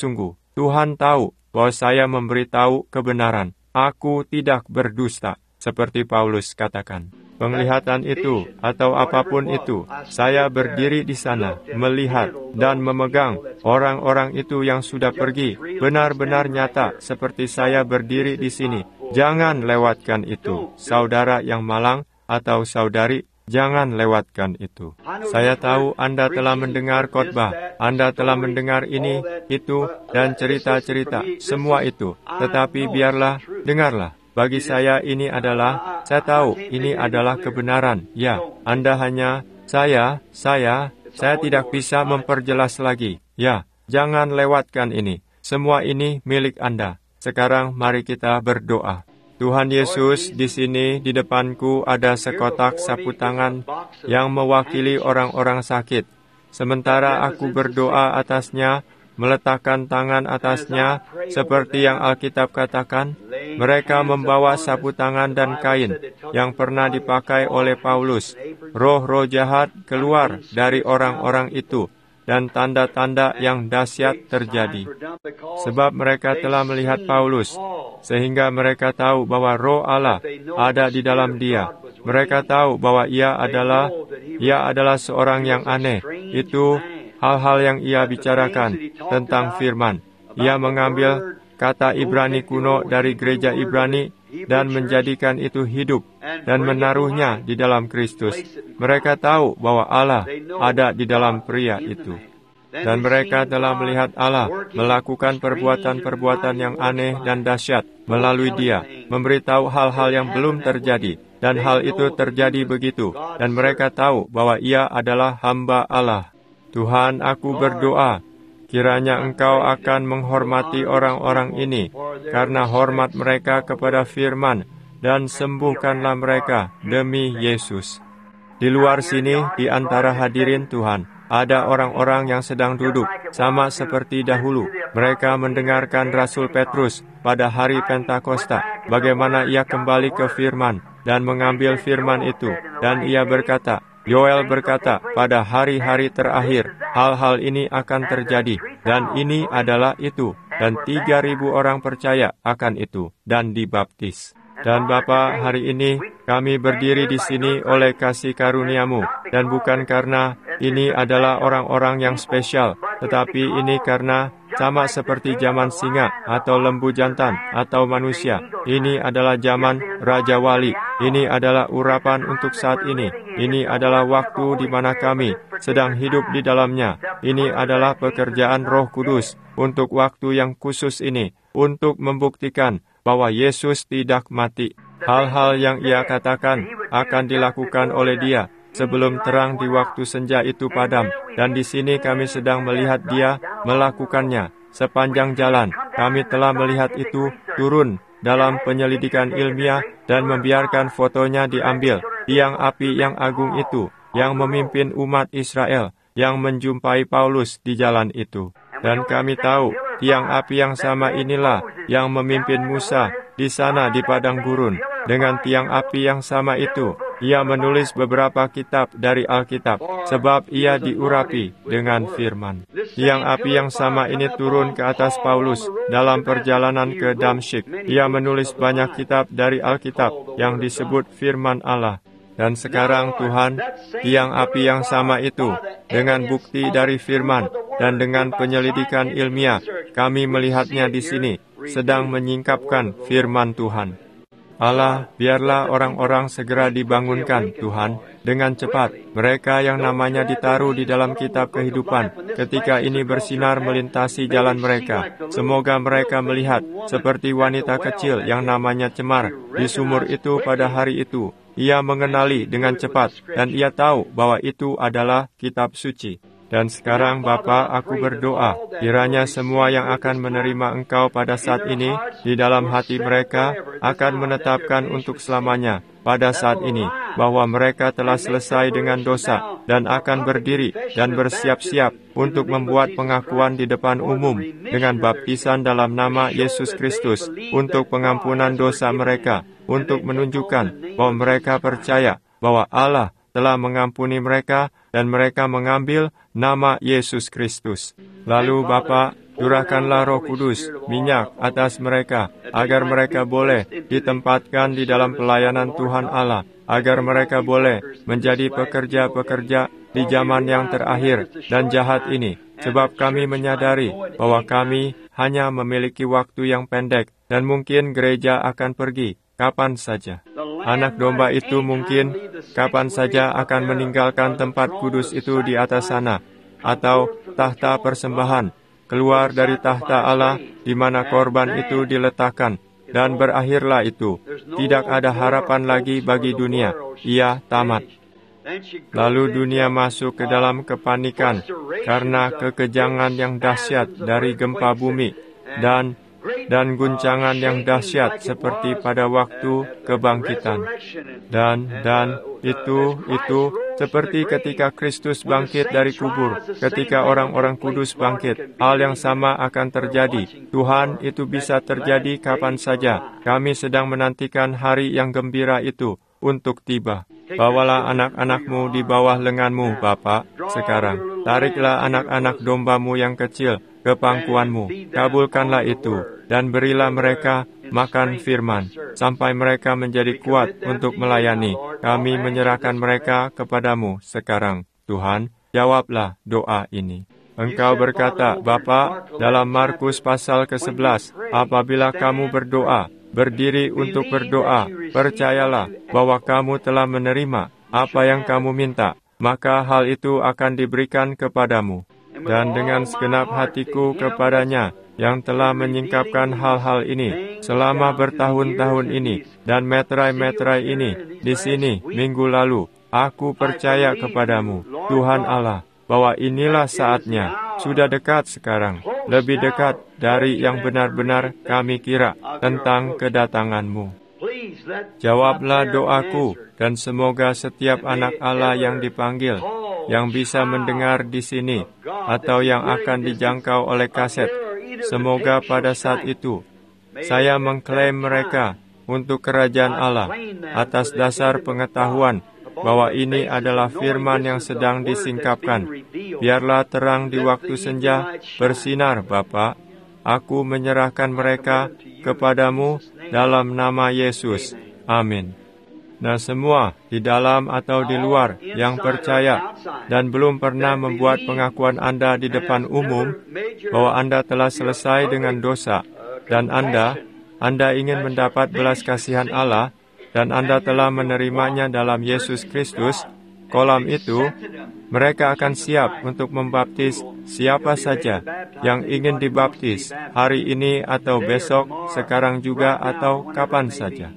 Tuhan tahu bahwa saya memberitahu kebenaran. Aku tidak berdusta, seperti Paulus katakan. Penglihatan itu, atau apapun itu, saya berdiri di sana, melihat dan memegang orang-orang itu yang sudah pergi, benar-benar nyata seperti saya berdiri di sini. Jangan lewatkan itu, saudara yang malang atau saudari, jangan lewatkan itu. Saya tahu Anda telah mendengar khotbah, Anda telah mendengar ini, itu, dan cerita-cerita, semua itu. Tetapi biarlah, dengarlah. Bagi saya ini adalah, saya tahu ini adalah kebenaran. Ya, Anda hanya, saya, saya, saya tidak bisa memperjelas lagi. Ya, jangan lewatkan ini. Semua ini milik Anda. Sekarang mari kita berdoa. Tuhan Yesus, di sini di depanku ada sekotak sapu tangan yang mewakili orang-orang sakit. Sementara aku berdoa atasnya, meletakkan tangan atasnya, seperti yang Alkitab katakan, mereka membawa sapu tangan dan kain yang pernah dipakai oleh Paulus. Roh-roh jahat keluar dari orang-orang itu, dan tanda-tanda yang dahsyat terjadi. Sebab mereka telah melihat Paulus, sehingga mereka tahu bahwa Roh Allah ada di dalam dia. Mereka tahu bahwa ia adalah, ia adalah seorang yang aneh. Itu hal-hal yang ia bicarakan tentang firman. Ia mengambil kata Ibrani kuno dari gereja Ibrani dan menjadikan itu hidup dan menaruhnya di dalam Kristus. Mereka tahu bahwa Allah ada di dalam pria itu. Dan mereka telah melihat Allah melakukan perbuatan-perbuatan yang aneh dan dahsyat melalui dia, memberitahu hal-hal yang belum terjadi. Dan hal itu terjadi begitu. Dan mereka tahu bahwa ia adalah hamba Allah. Tuhan, aku berdoa, kiranya Engkau akan menghormati orang-orang ini, karena hormat mereka kepada firman, dan sembuhkanlah mereka demi Yesus. Di luar sini, di antara hadirin Tuhan, ada orang-orang yang sedang duduk, sama seperti dahulu. Mereka mendengarkan Rasul Petrus pada hari Pentakosta, bagaimana ia kembali ke firman, dan mengambil firman itu, dan ia berkata, Yoel berkata, pada hari-hari terakhir, hal-hal ini akan terjadi, dan ini adalah itu, dan tiga ribu orang percaya akan itu, dan dibaptis. Dan Bapa, hari ini kami berdiri di sini oleh kasih karunia-Mu, dan bukan karena ini adalah orang-orang yang spesial, tetapi ini karena sama seperti zaman singa atau lembu jantan atau manusia. Ini adalah zaman Raja Wali. Ini adalah urapan untuk saat ini. Ini adalah waktu di mana kami sedang hidup di dalamnya. Ini adalah pekerjaan Roh Kudus untuk waktu yang khusus ini, untuk membuktikan bahwa Yesus tidak mati. Hal-hal yang ia katakan akan dilakukan oleh dia sebelum terang di waktu senja itu padam. Dan di sini kami sedang melihat dia melakukannya. Sepanjang jalan, kami telah melihat itu turun dalam penyelidikan ilmiah dan membiarkan fotonya diambil. Tiang api yang agung itu, yang memimpin umat Israel, yang menjumpai Paulus di jalan itu. Dan kami tahu, tiang api yang sama inilah yang memimpin Musa di sana di padang gurun. Dengan tiang api yang sama itu, ia menulis beberapa kitab dari Alkitab, sebab ia diurapi dengan firman. Tiang api yang sama ini turun ke atas Paulus dalam perjalanan ke Damsyik. Ia menulis banyak kitab dari Alkitab yang disebut firman Allah. Dan sekarang Tuhan, tiang api yang sama itu, dengan bukti dari firman dan dengan penyelidikan ilmiah, kami melihatnya di sini, sedang menyingkapkan firman Tuhan. Allah, biarlah orang-orang segera dibangunkan, Tuhan, dengan cepat. Mereka yang namanya ditaruh di dalam kitab kehidupan, ketika ini bersinar melintasi jalan mereka. Semoga mereka melihat, seperti wanita kecil yang namanya Cemar, di sumur itu pada hari itu. Ia mengenali dengan cepat, dan ia tahu bahwa itu adalah kitab suci. Dan sekarang Bapa, aku berdoa, kiranya semua yang akan menerima Engkau pada saat ini, di dalam hati mereka, akan menetapkan untuk selamanya, pada saat ini, bahwa mereka telah selesai dengan dosa, dan akan berdiri dan bersiap-siap untuk membuat pengakuan di depan umum, dengan baptisan dalam nama Yesus Kristus, untuk pengampunan dosa mereka, untuk menunjukkan bahwa mereka percaya bahwa Allah telah mengampuni mereka dan mereka mengambil nama Yesus Kristus. Lalu Bapa, Curahkanlah Roh Kudus, minyak atas mereka, agar mereka boleh ditempatkan di dalam pelayanan Tuhan Allah, agar mereka boleh menjadi pekerja-pekerja di zaman yang terakhir dan jahat ini. Sebab kami menyadari bahwa kami hanya memiliki waktu yang pendek, dan mungkin gereja akan pergi kapan saja. Anak domba itu mungkin kapan saja akan meninggalkan tempat kudus itu di atas sana, atau tahta persembahan, keluar dari tahta Allah di mana korban itu diletakkan, dan berakhirlah itu. Tidak ada harapan lagi bagi dunia. Ia tamat. Lalu dunia masuk ke dalam kepanikan karena kekejangan yang dahsyat dari gempa bumi dan dan guncangan yang dahsyat seperti pada waktu kebangkitan. Dan dan itu itu seperti ketika Kristus bangkit dari kubur, ketika orang-orang kudus bangkit, hal yang sama akan terjadi. Tuhan, itu bisa terjadi kapan saja. Kami sedang menantikan hari yang gembira itu untuk tiba. Bawalah anak-anakmu di bawah lenganmu, Bapa, sekarang. Tariklah anak-anak dombamu yang kecil ke pangkuanmu. Kabulkanlah itu, dan berilah mereka makan firman, sampai mereka menjadi kuat untuk melayani. Kami menyerahkan mereka kepadamu sekarang. Tuhan, jawablah doa ini. Engkau berkata, Bapa, dalam Markus pasal kesebelas, apabila kamu berdoa, berdiri untuk berdoa, percayalah bahwa kamu telah menerima apa yang kamu minta, maka hal itu akan diberikan kepadamu. Dan dengan segenap hatiku kepadanya, yang telah menyingkapkan hal-hal ini selama bertahun-tahun ini, dan meterai-meterai ini di sini minggu lalu, aku percaya kepadamu, Tuhan Allah, bahwa inilah saatnya, sudah dekat sekarang, lebih dekat dari yang benar-benar kami kira tentang kedatanganmu. Jawablah doaku, dan semoga setiap anak Allah yang dipanggil, yang bisa mendengar di sini, atau yang akan dijangkau oleh kaset, semoga pada saat itu, saya mengklaim mereka untuk kerajaan Allah, atas dasar pengetahuan bahwa ini adalah firman yang sedang disingkapkan. Biarlah terang di waktu senja bersinar, Bapa. Aku menyerahkan mereka kepadamu dalam nama Yesus. Amin. Nah, semua di dalam atau di luar yang percaya dan belum pernah membuat pengakuan Anda di depan umum bahwa Anda telah selesai dengan dosa, dan Anda, Anda ingin mendapat belas kasihan Allah, dan Anda telah menerimanya dalam Yesus Kristus, kolam itu, mereka akan siap untuk membaptis siapa saja yang ingin dibaptis hari ini atau besok, sekarang juga atau kapan saja.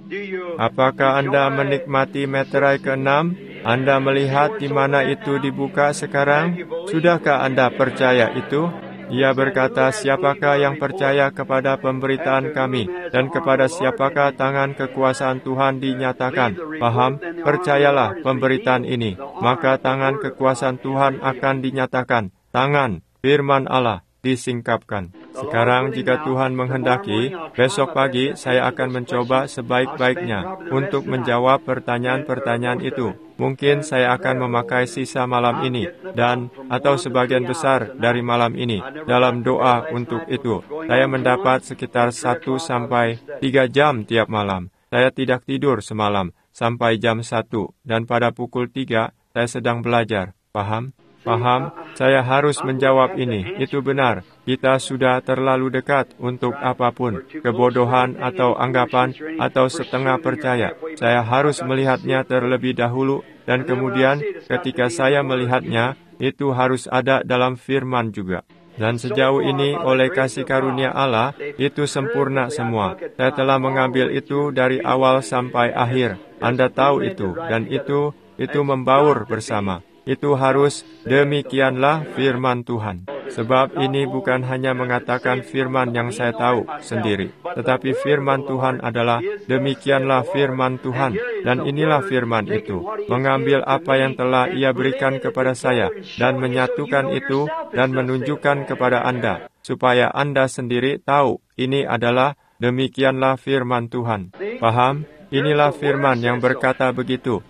Apakah Anda menikmati meterai keenam? Anda melihat di mana itu dibuka sekarang? Sudahkah Anda percaya itu? Ia berkata, siapakah yang percaya kepada pemberitaan kami, dan kepada siapakah tangan kekuasaan Tuhan dinyatakan? Paham? Percayalah pemberitaan ini, maka tangan kekuasaan Tuhan akan dinyatakan. Tangan, firman Allah, disingkapkan. Sekarang jika Tuhan menghendaki, besok pagi saya akan mencoba sebaik-baiknya untuk menjawab pertanyaan-pertanyaan itu. Mungkin saya akan memakai sisa malam ini dan atau sebagian besar dari malam ini dalam doa untuk itu. Saya mendapat sekitar satu sampai tiga jam tiap malam. Saya tidak tidur semalam sampai jam satu, dan pada pukul tiga saya sedang belajar. Paham? Paham? Saya harus menjawab ini. Itu benar. Kita sudah terlalu dekat untuk apapun, kebodohan atau anggapan atau setengah percaya. Saya harus melihatnya terlebih dahulu, dan kemudian ketika saya melihatnya, itu harus ada dalam firman juga. Dan sejauh ini oleh kasih karunia Allah, itu sempurna semua. Saya telah mengambil itu dari awal sampai akhir. Anda tahu itu, dan itu itu membaur bersama. Itu harus demikianlah firman Tuhan. Sebab ini bukan hanya mengatakan firman yang saya tahu sendiri, tetapi firman Tuhan adalah demikianlah firman Tuhan. Dan inilah firman itu, mengambil apa yang telah Ia berikan kepada saya, dan menyatukan itu, dan menunjukkan kepada Anda, supaya Anda sendiri tahu, ini adalah demikianlah firman Tuhan. Paham? Inilah firman yang berkata begitu.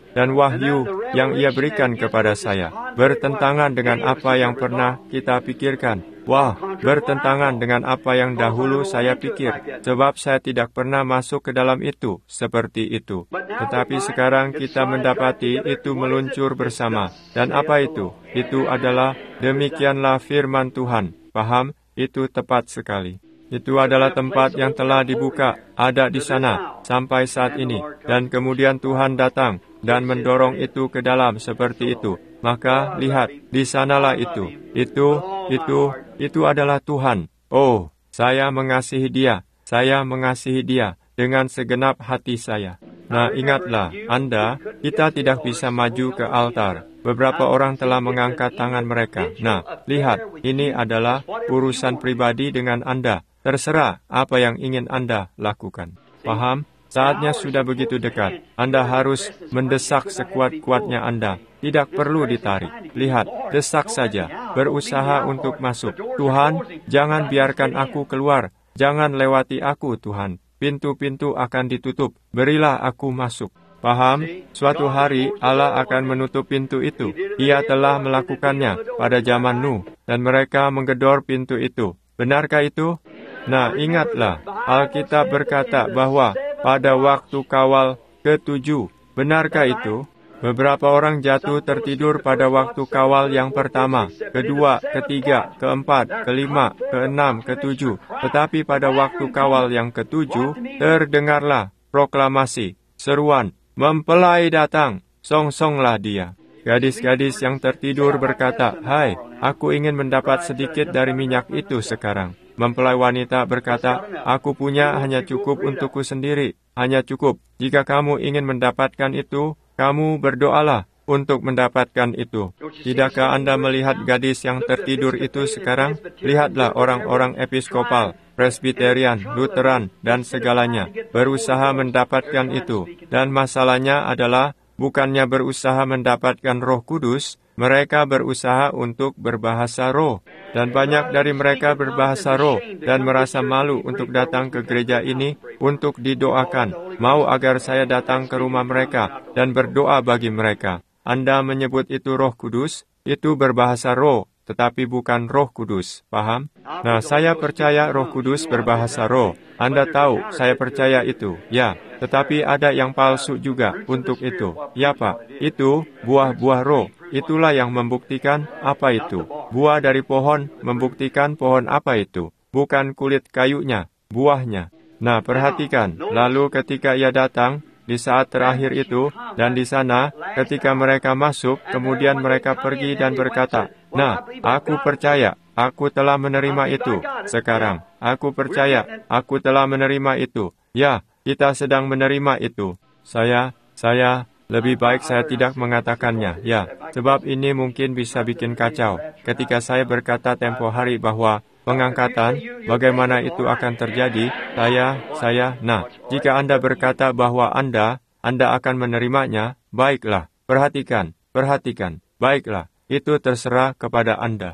dan wahyu yang Ia berikan kepada saya bertentangan dengan apa yang pernah kita pikirkan. Wah, bertentangan dengan apa yang dahulu saya pikir, sebab saya tidak pernah masuk ke dalam itu seperti itu. Tetapi sekarang kita mendapati itu meluncur bersama. Dan apa itu? Itu adalah demikianlah firman Tuhan. Paham? Itu tepat sekali. Itu adalah tempat yang telah dibuka, ada di sana, sampai saat ini. Dan kemudian Tuhan datang dan mendorong itu ke dalam seperti itu. Maka, lihat, di sanalah itu. Itu, itu, itu adalah Tuhan. Oh, saya mengasihi Dia. Saya mengasihi Dia dengan segenap hati saya. Nah, ingatlah, Anda, kita tidak bisa maju ke altar. Beberapa orang telah mengangkat tangan mereka. Nah, lihat, ini adalah urusan pribadi dengan Anda. Terserah apa yang ingin Anda lakukan. Paham? Saatnya sudah begitu dekat. Anda harus mendesak sekuat-kuatnya Anda. Tidak perlu ditarik. Lihat, desak saja. Berusaha untuk masuk. Tuhan, jangan biarkan aku keluar. Jangan lewati aku, Tuhan. Pintu-pintu akan ditutup. Berilah aku masuk. Paham? Suatu hari Allah akan menutup pintu itu. Ia telah melakukannya pada zaman Nuh. Dan mereka menggedor pintu itu. Benarkah itu? Nah, ingatlah, Alkitab berkata bahwa pada waktu kawal ketujuh, benarkah itu? Beberapa orang jatuh tertidur pada waktu kawal yang pertama, kedua, ketiga, keempat, kelima, keenam, ketujuh. Tetapi pada waktu kawal yang ketujuh, terdengarlah proklamasi, seruan, mempelai datang, song-songlah dia. Gadis-gadis yang tertidur berkata, "Hai, aku ingin mendapat sedikit dari minyak itu sekarang." Mempelai wanita berkata, "Aku punya hanya cukup untukku sendiri, hanya cukup. Jika kamu ingin mendapatkan itu, kamu berdoalah untuk mendapatkan itu." Tidakkah Anda melihat gadis yang tertidur itu sekarang? Lihatlah orang-orang episkopal, presbiterian, lutheran, dan segalanya berusaha mendapatkan itu. Dan masalahnya adalah bukannya berusaha mendapatkan Roh Kudus, mereka berusaha untuk berbahasa roh. Dan banyak dari mereka berbahasa roh dan merasa malu untuk datang ke gereja ini untuk didoakan. Mau agar saya datang ke rumah mereka dan berdoa bagi mereka. Anda menyebut itu Roh Kudus, itu berbahasa roh, tetapi bukan Roh Kudus. Paham? Nah, saya percaya Roh Kudus berbahasa roh. Anda tahu, saya percaya itu. Ya, tetapi ada yang palsu juga untuk itu. Ya, Pak, itu buah-buah roh. Itulah yang membuktikan apa itu. Buah dari pohon membuktikan pohon apa itu. Bukan kulit kayunya, buahnya. Nah, perhatikan. Lalu ketika ia datang, di saat terakhir itu, dan di sana, ketika mereka masuk, kemudian mereka pergi dan berkata, "Nah, aku percaya, aku telah menerima itu. Sekarang, aku percaya, aku telah menerima itu. Ya, kita sedang menerima itu. Saya, saya, lebih baik saya tidak mengatakannya, ya, sebab ini mungkin bisa bikin kacau. Ketika saya berkata tempo hari bahwa pengangkatan, bagaimana itu akan terjadi, saya, saya, nah, jika Anda berkata bahwa Anda, Anda akan menerimanya, baiklah, perhatikan, perhatikan, baiklah, itu terserah kepada Anda.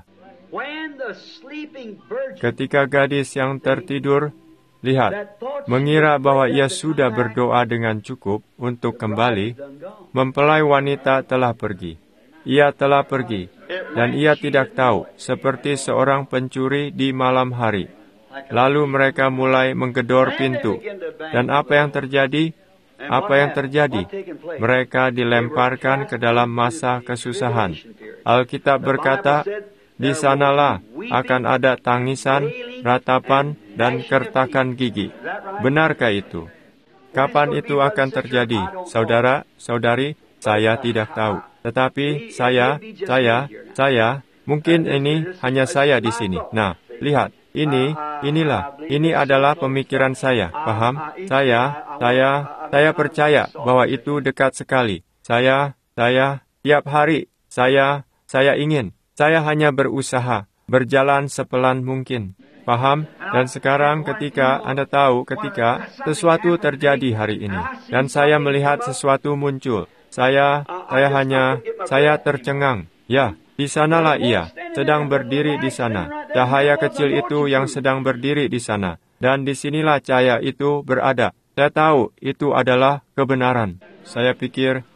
Ketika gadis yang tertidur, lihat, mengira bahwa ia sudah berdoa dengan cukup untuk kembali, mempelai wanita telah pergi. Ia telah pergi, dan ia tidak tahu, seperti seorang pencuri di malam hari. Lalu mereka mulai menggedor pintu. Dan apa yang terjadi? Apa yang terjadi? Mereka dilemparkan ke dalam masa kesusahan. Alkitab berkata, di sanalah akan ada tangisan, ratapan, dan kertakan gigi. Benarkah itu? Kapan itu akan terjadi? Saudara, saudari, saya tidak tahu. Tetapi saya, saya, saya, mungkin ini hanya saya di sini. Nah, lihat, ini, inilah, ini adalah pemikiran saya. Paham? Saya, saya, saya percaya bahwa itu dekat sekali. Saya, saya, tiap hari, saya, saya ingin. Saya hanya berusaha, berjalan sepelan mungkin. Paham? Dan sekarang ketika Anda tahu ketika sesuatu terjadi hari ini, dan saya melihat sesuatu muncul, saya, saya hanya, saya tercengang. Ya, di sanalah ia, sedang berdiri di sana. Cahaya kecil itu yang sedang berdiri di sana. Dan disinilah cahaya itu berada. Saya tahu itu adalah kebenaran. Saya pikir,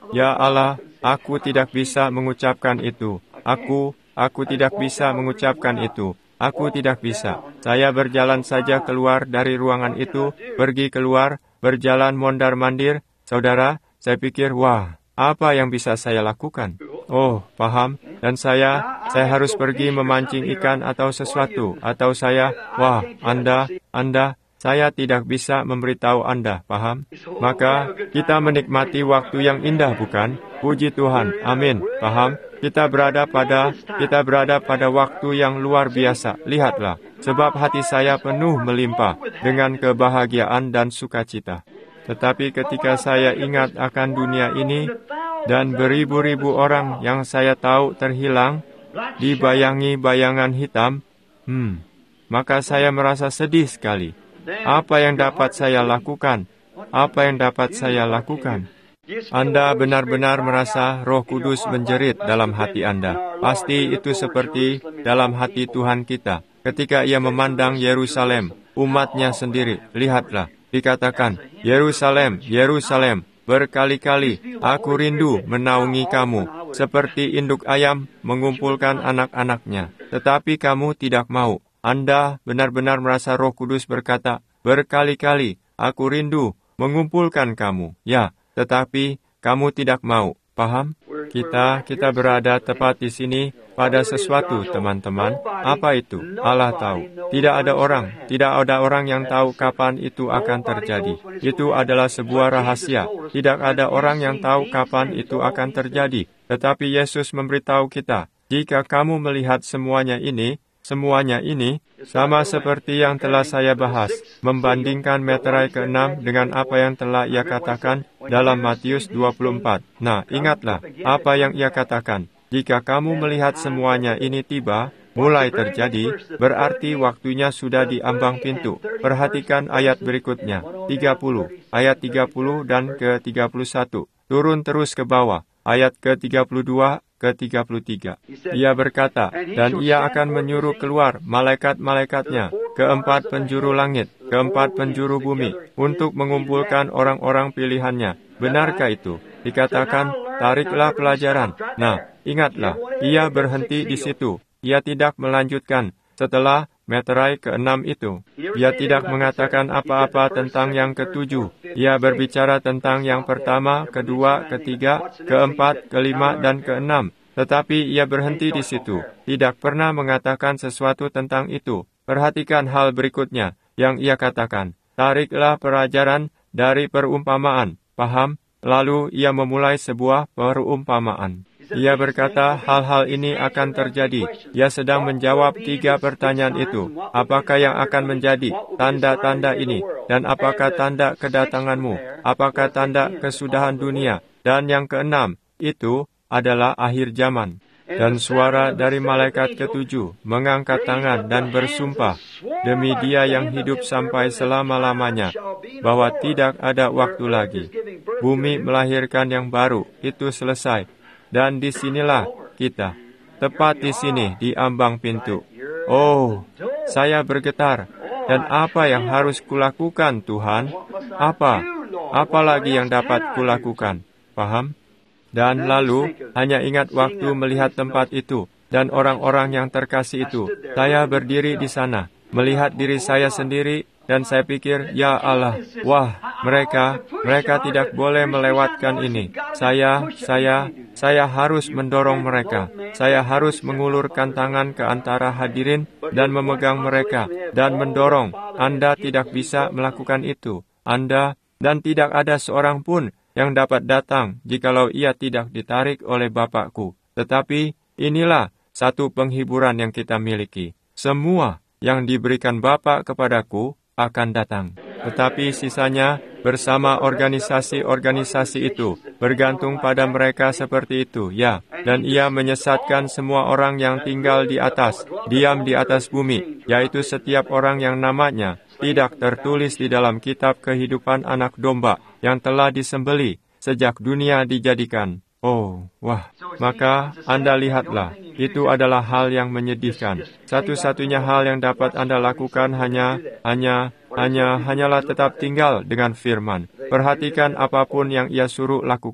Ya Allah, aku tidak bisa mengucapkan itu. Aku, aku tidak bisa mengucapkan itu. Aku tidak bisa. Saya berjalan saja keluar dari ruangan itu, pergi keluar, berjalan mondar-mandir. Saudara, saya pikir, wah, apa yang bisa saya lakukan? Oh, paham. Dan saya, saya harus pergi memancing ikan atau sesuatu. Atau saya, wah, Anda, Anda, saya tidak bisa memberitahu Anda, paham? Maka, kita menikmati waktu yang indah, bukan? Puji Tuhan, amin, paham? Kita berada pada, kita berada pada waktu yang luar biasa. Lihatlah, sebab hati saya penuh melimpah dengan kebahagiaan dan sukacita. Tetapi ketika saya ingat akan dunia ini, dan beribu-ribu orang yang saya tahu terhilang, dibayangi bayangan hitam, hmm, maka saya merasa sedih sekali. Apa yang dapat saya lakukan? Apa yang dapat saya lakukan? Anda benar-benar merasa Roh Kudus menjerit dalam hati Anda. Pasti itu seperti dalam hati Tuhan kita. Ketika Ia memandang Yerusalem, umatnya sendiri, lihatlah, dikatakan, Yerusalem, Yerusalem, berkali-kali aku rindu menaungi kamu, seperti induk ayam mengumpulkan anak-anaknya. Tetapi kamu tidak mau. Anda benar-benar merasa Roh Kudus berkata, berkali-kali aku rindu mengumpulkan kamu. Ya, tetapi kamu tidak mau. Paham? Kita, kita berada tepat di sini pada sesuatu, teman-teman. Apa itu? Allah tahu. Tidak ada orang, tidak ada orang yang tahu kapan itu akan terjadi. Itu adalah sebuah rahasia. Tidak ada orang yang tahu kapan itu akan terjadi. Tetapi Yesus memberitahu kita, jika kamu melihat semuanya ini, semuanya ini, sama seperti yang telah saya bahas, membandingkan meterai keenam dengan apa yang telah Ia katakan dalam Matius dua puluh empat. Nah, ingatlah apa yang Ia katakan. Jika kamu melihat semuanya ini tiba, mulai terjadi, berarti waktunya sudah di ambang pintu. Perhatikan ayat berikutnya, tiga puluh, ayat tiga puluh dan ke tiga puluh satu. Turun terus ke bawah, ayat ke tiga puluh dua, ke tiga puluh tiga. Ia berkata, dan Ia akan menyuruh keluar malaikat-malaikatnya ke empat penjuru langit, ke empat penjuru bumi, untuk mengumpulkan orang-orang pilihannya. Benarkah itu? Dikatakan, tariklah pelajaran. Nah, ingatlah, Ia berhenti di situ. Ia tidak melanjutkan setelah meterai keenam itu. Ia tidak mengatakan apa-apa tentang yang ketujuh. Ia berbicara tentang yang pertama, kedua, ketiga, keempat, kelima, dan keenam. Tetapi ia berhenti di situ. Tidak pernah mengatakan sesuatu tentang itu. Perhatikan hal berikutnya yang ia katakan. Tariklah pelajaran dari perumpamaan. Paham? Lalu ia memulai sebuah perumpamaan. Ia berkata, hal-hal ini akan terjadi. Ia sedang menjawab tiga pertanyaan itu. Apakah yang akan menjadi tanda-tanda ini? Dan apakah tanda kedatanganmu? Apakah tanda kesudahan dunia? Dan yang keenam, itu adalah akhir zaman. Dan suara dari malaikat ketujuh mengangkat tangan dan bersumpah demi Dia yang hidup sampai selama-lamanya, bahwa tidak ada waktu lagi. Bumi melahirkan yang baru, itu selesai. Dan disinilah kita, tepat di sini, di ambang pintu. Oh, saya bergetar. Dan apa yang harus kulakukan, Tuhan? Apa? Apa lagi yang dapat kulakukan? Paham? Dan lalu, hanya ingat waktu melihat tempat itu, dan orang-orang yang terkasih itu. Saya berdiri di sana, melihat diri saya sendiri, dan saya pikir, ya Allah, wah, mereka, mereka tidak boleh melewatkan ini. Saya, saya, saya harus mendorong mereka. Saya harus mengulurkan tangan ke antara hadirin dan memegang mereka dan mendorong. Anda tidak bisa melakukan itu. Anda, dan tidak ada seorang pun yang dapat datang jikalau ia tidak ditarik oleh Bapakku. Tetapi inilah satu penghiburan yang kita miliki. Semua yang diberikan Bapa kepadaku akan datang. Tetapi sisanya bersama organisasi-organisasi itu bergantung pada mereka seperti itu, ya. Dan ia menyesatkan semua orang yang tinggal di atas, diam di atas bumi, yaitu setiap orang yang namanya tidak tertulis di dalam kitab kehidupan anak domba yang telah disembeli sejak dunia dijadikan. Oh, wah, maka Anda lihatlah, itu adalah hal yang menyedihkan. Satu-satunya hal yang dapat Anda lakukan hanya, hanya, hanya, hanyalah tetap tinggal dengan firman. Perhatikan apapun yang ia suruh lakukan.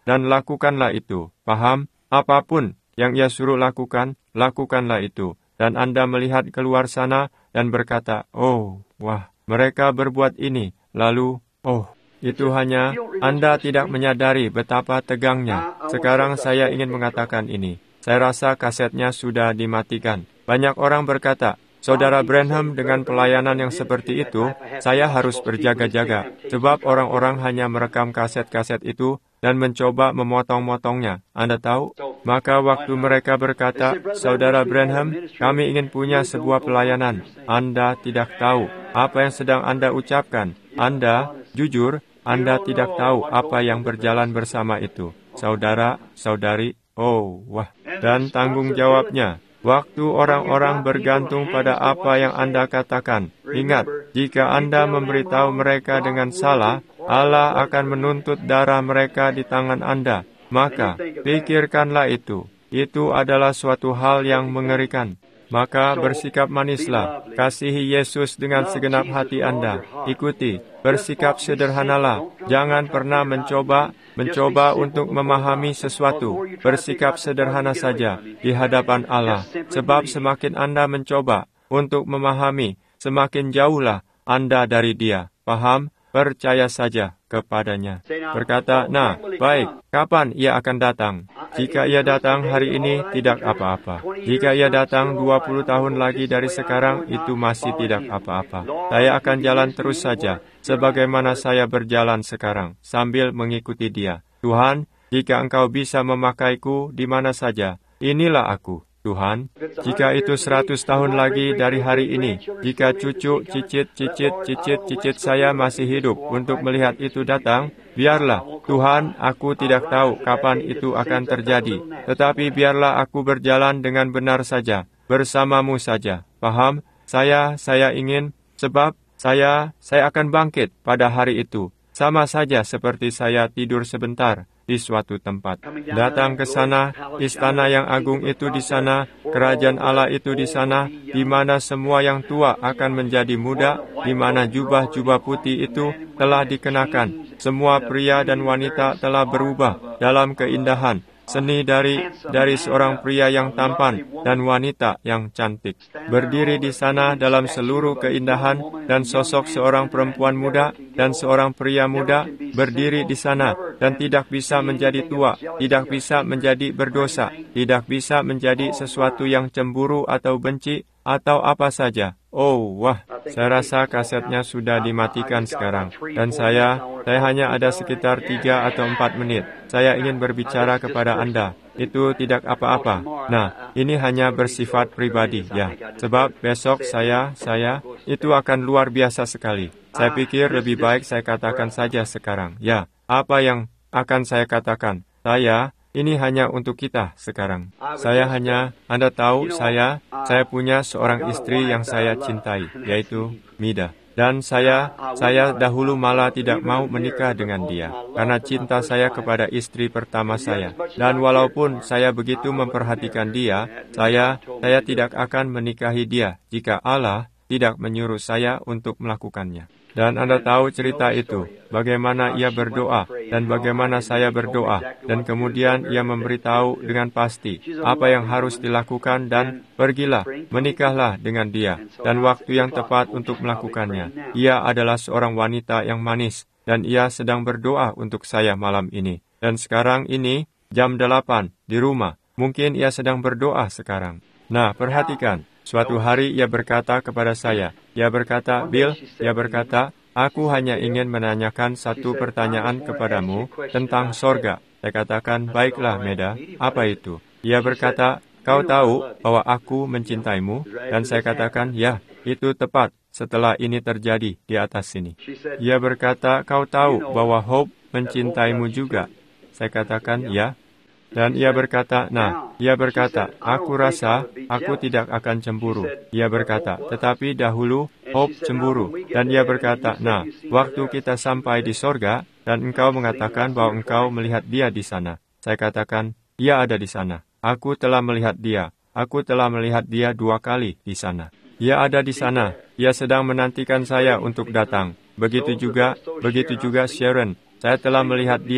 dan lakukanlah itu. Paham? Apapun yang ia suruh lakukan, lakukanlah itu. Dan Anda melihat keluar sana dan berkata, oh, wah, mereka berbuat ini. Lalu, oh, itu hanya Anda tidak menyadari betapa tegangnya. Sekarang saya ingin mengatakan ini. Saya rasa kasetnya sudah dimatikan. Banyak orang berkata, Saudara Branham dengan pelayanan yang seperti itu, saya harus berjaga-jaga, sebab orang-orang hanya merekam kaset-kaset itu dan mencoba memotong-motongnya. Anda tahu? Maka waktu mereka berkata, Saudara Branham, kami ingin punya sebuah pelayanan. Anda tidak tahu apa yang sedang Anda ucapkan. Anda, jujur, Anda tidak tahu apa yang berjalan bersama itu. Saudara, saudari, oh, wah. Dan tanggung jawabnya. Waktu orang-orang bergantung pada apa yang Anda katakan, ingat, jika Anda memberitahu mereka dengan salah, Allah akan menuntut darah mereka di tangan Anda. Maka, pikirkanlah itu. Itu adalah suatu hal yang mengerikan. Maka bersikap manislah, kasihi Yesus dengan segenap hati Anda. Ikuti, bersikap sederhanalah. Jangan pernah mencoba, mencoba untuk memahami sesuatu. Bersikap sederhana saja di hadapan Allah. Sebab semakin Anda mencoba untuk memahami, semakin jauhlah Anda dari Dia. Paham? Percaya saja kepadanya. Berkata, nah, baik, kapan ia akan datang? Jika ia datang hari ini, tidak apa-apa. Jika ia datang dua puluh tahun lagi dari sekarang, itu masih tidak apa-apa. Saya akan jalan terus saja, sebagaimana saya berjalan sekarang, sambil mengikuti Dia. Tuhan, jika Engkau bisa memakaiku di mana saja, inilah aku. Tuhan, jika itu seratus tahun lagi dari hari ini, jika cucu, cicit, cicit, cicit, cicit saya masih hidup untuk melihat itu datang, biarlah, Tuhan, aku tidak tahu kapan itu akan terjadi, tetapi biarlah aku berjalan dengan benar saja, bersamamu saja. Paham? Saya, saya ingin, sebab saya, saya akan bangkit pada hari itu, sama saja seperti saya tidur sebentar di suatu tempat. Datang ke sana, istana yang agung itu di sana, kerajaan Allah itu di sana, di mana semua yang tua akan menjadi muda, di mana jubah-jubah putih itu telah dikenakan. Semua pria dan wanita telah berubah dalam keindahan, seni dari dari seorang pria yang tampan dan wanita yang cantik. Berdiri di sana dalam seluruh keindahan dan sosok seorang perempuan muda dan seorang pria muda berdiri di sana dan tidak bisa menjadi tua, tidak bisa menjadi berdosa, tidak bisa menjadi sesuatu yang cemburu atau benci atau apa saja. Oh, wah, saya rasa kasetnya sudah dimatikan sekarang. Dan saya, saya hanya ada sekitar tiga atau empat menit. Saya ingin berbicara kepada Anda. Itu tidak apa-apa. Nah, ini hanya bersifat pribadi, ya. Sebab besok saya, saya, itu akan luar biasa sekali. Saya pikir lebih baik saya katakan saja sekarang. Ya, apa yang akan saya katakan? Saya... Ini hanya untuk kita sekarang. Saya hanya, Anda tahu, saya, saya punya seorang istri yang saya cintai, yaitu Mida. Dan saya, saya dahulu malah tidak mau menikah dengan dia, karena cinta saya kepada istri pertama saya. Dan walaupun saya begitu memperhatikan dia, saya, saya tidak akan menikahi dia jika Allah tidak menyuruh saya untuk melakukannya. Dan Anda tahu cerita itu, bagaimana ia berdoa, dan bagaimana saya berdoa, dan kemudian ia memberitahu dengan pasti apa yang harus dilakukan, dan pergilah, menikahlah dengan dia, dan waktu yang tepat untuk melakukannya. Ia adalah seorang wanita yang manis, dan ia sedang berdoa untuk saya malam ini. Dan sekarang ini, jam delapan, di rumah, mungkin ia sedang berdoa sekarang. Nah, perhatikan. Suatu hari ia berkata kepada saya, ia berkata, Bill, ia berkata, aku hanya ingin menanyakan satu pertanyaan kepadamu tentang sorga. Saya katakan, baiklah Meda, apa itu? Ia berkata, kau tahu bahwa aku mencintaimu? Dan saya katakan, ya, itu tepat setelah ini terjadi di atas sini. Ia berkata, kau tahu bahwa Hope mencintaimu juga? Saya katakan, ya. Dan ia berkata, nah, ia berkata, aku rasa aku tidak akan cemburu. Ia berkata, tetapi dahulu Hope cemburu. Dan ia berkata, nah, waktu kita sampai di sorga, dan engkau mengatakan bahwa engkau melihat dia di sana. Saya katakan, ia ada di sana. Aku telah melihat dia. Aku telah melihat dia dua kali di sana. Ia ada di sana. Ia sedang menantikan saya untuk datang. Begitu juga, begitu juga Sharon. Saya telah melihat dia.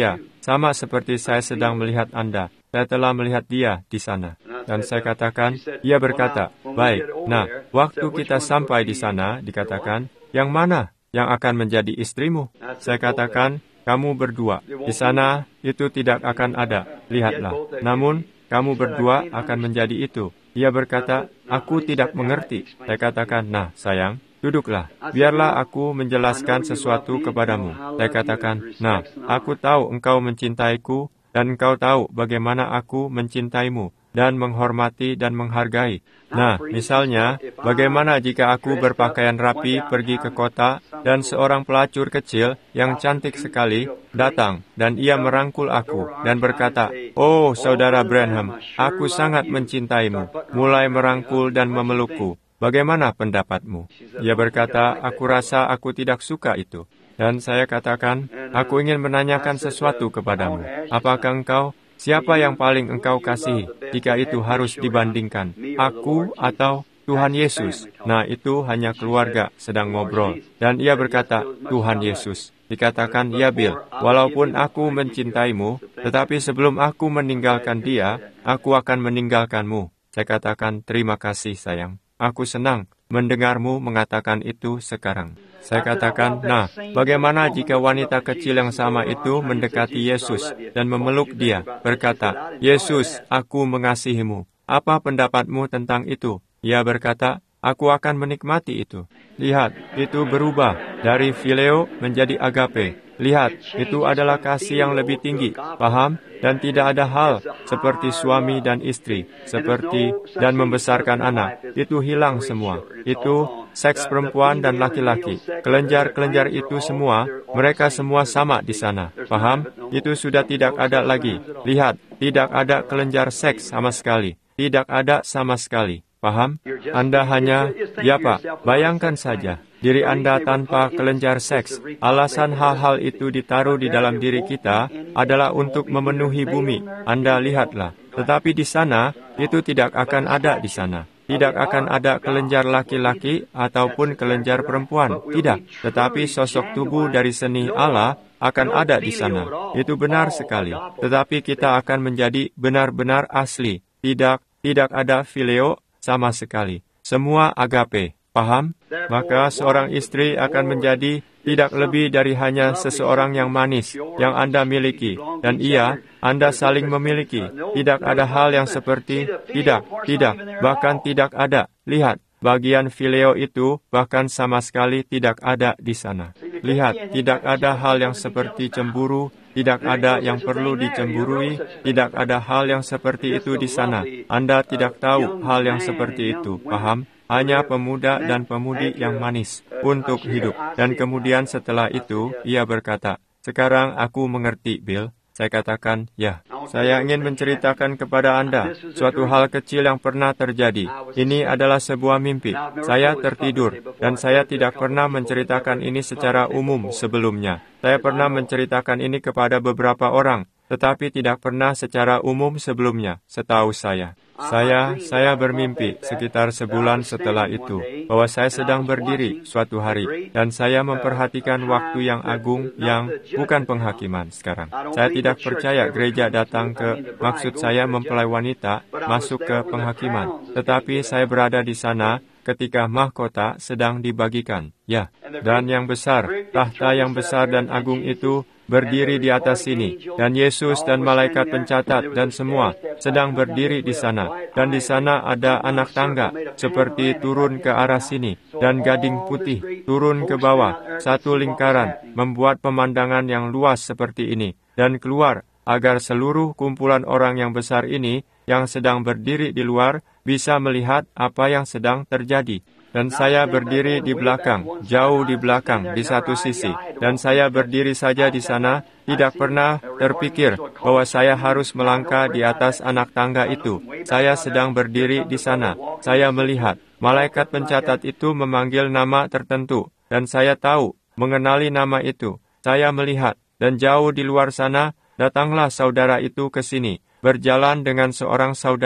sama seperti saya sedang melihat Anda. Saya telah melihat dia di sana. Dan saya katakan, ia berkata, baik, nah, waktu kita sampai di sana, dikatakan, yang mana yang akan menjadi istrimu? Saya katakan, kamu berdua. Di sana, itu tidak akan ada. Lihatlah. Namun, kamu berdua akan menjadi itu. Ia berkata, aku tidak mengerti. Saya katakan, nah, sayang, duduklah. Biarlah aku menjelaskan sesuatu kepadamu. Saya katakan, nah, aku tahu engkau mencintaiku, dan engkau tahu bagaimana aku mencintaimu, dan menghormati dan menghargai. Nah, misalnya, bagaimana jika aku berpakaian rapi pergi ke kota, dan seorang pelacur kecil yang cantik sekali datang, dan ia merangkul aku, dan berkata, oh, saudara Branham, aku sangat mencintaimu, mulai merangkul dan memelukku. Bagaimana pendapatmu? Ia berkata, aku rasa aku tidak suka itu. Dan saya katakan, aku ingin menanyakan sesuatu kepadamu. Apakah engkau, siapa yang paling engkau kasihi, jika itu harus dibandingkan, aku atau Tuhan Yesus? Nah, itu hanya keluarga sedang ngobrol. Dan ia berkata, Tuhan Yesus. Dikatakan, ya Bill, walaupun aku mencintaimu, tetapi sebelum aku meninggalkan dia, aku akan meninggalkanmu. Saya katakan, terima kasih sayang. Aku senang mendengarmu mengatakan itu sekarang. Saya katakan, nah, bagaimana jika wanita kecil yang sama itu mendekati Yesus dan memeluk dia, berkata, Yesus, aku mengasihimu. Apa pendapatmu tentang itu? Ia berkata, aku akan menikmati itu. Lihat, itu berubah dari phileo menjadi agape. Lihat, itu adalah kasih yang lebih tinggi, paham? Dan tidak ada hal seperti suami dan istri, seperti dan membesarkan anak. Itu hilang semua. Itu seks perempuan dan laki-laki. Kelenjar-kelenjar itu semua, mereka semua sama di sana. Paham? Itu sudah tidak ada lagi. Lihat, tidak ada kelenjar seks sama sekali. Tidak ada sama sekali. Paham? Anda hanya, ya Pak, bayangkan saja, diri Anda tanpa kelenjar seks. Alasan hal-hal itu ditaruh di dalam diri kita adalah untuk memenuhi bumi. Anda lihatlah. Tetapi di sana, itu tidak akan ada di sana. Tidak akan ada kelenjar laki-laki ataupun kelenjar perempuan. Tidak. Tetapi sosok tubuh dari seni Allah akan ada di sana. Itu benar sekali. Tetapi kita akan menjadi benar-benar asli. Tidak, tidak ada phileo sama sekali. Semua agape. Paham? Maka seorang istri akan menjadi tidak lebih dari hanya seseorang yang manis, yang Anda miliki. Dan ia, Anda saling memiliki. Tidak ada hal yang seperti, tidak, tidak, bahkan tidak ada. Lihat, bagian phileo itu bahkan sama sekali tidak ada di sana. Lihat, tidak ada hal yang seperti cemburu, tidak ada yang perlu dicemburui, tidak ada hal yang seperti itu di sana. Anda tidak tahu hal yang seperti itu, paham? Hanya pemuda dan pemudi yang manis untuk hidup. Dan kemudian setelah itu, ia berkata, sekarang aku mengerti, Bill. Saya katakan, ya. Saya ingin menceritakan kepada Anda suatu hal kecil yang pernah terjadi. Ini adalah sebuah mimpi. Saya tertidur, dan saya tidak pernah menceritakan ini secara umum sebelumnya. Saya pernah menceritakan ini kepada beberapa orang, tetapi tidak pernah secara umum sebelumnya, setahu saya. Saya, saya bermimpi sekitar sebulan setelah itu, bahwa saya sedang berdiri suatu hari, dan saya memperhatikan waktu yang agung yang bukan penghakiman sekarang. Saya tidak percaya gereja datang ke, maksud saya mempelai wanita, masuk ke penghakiman. Tetapi saya berada di sana ketika mahkota sedang dibagikan. Ya, dan yang besar, tahta yang besar dan agung itu berdiri di atas sini, dan Yesus dan malaikat pencatat dan semua sedang berdiri di sana. Dan di sana ada anak tangga, seperti turun ke arah sini, dan gading putih turun ke bawah, satu lingkaran, membuat pemandangan yang luas seperti ini, dan keluar, agar seluruh kumpulan orang yang besar ini, yang sedang berdiri di luar, bisa melihat apa yang sedang terjadi. Dan saya berdiri di belakang, jauh di belakang, di satu sisi. Dan saya berdiri saja di sana, tidak pernah terpikir bahwa saya harus melangkah di atas anak tangga itu. Saya sedang berdiri di sana. Saya melihat, malaikat pencatat itu memanggil nama tertentu. Dan saya tahu, mengenali nama itu. Saya melihat, dan jauh di luar sana, datanglah saudara itu ke sini, berjalan dengan seorang saudari.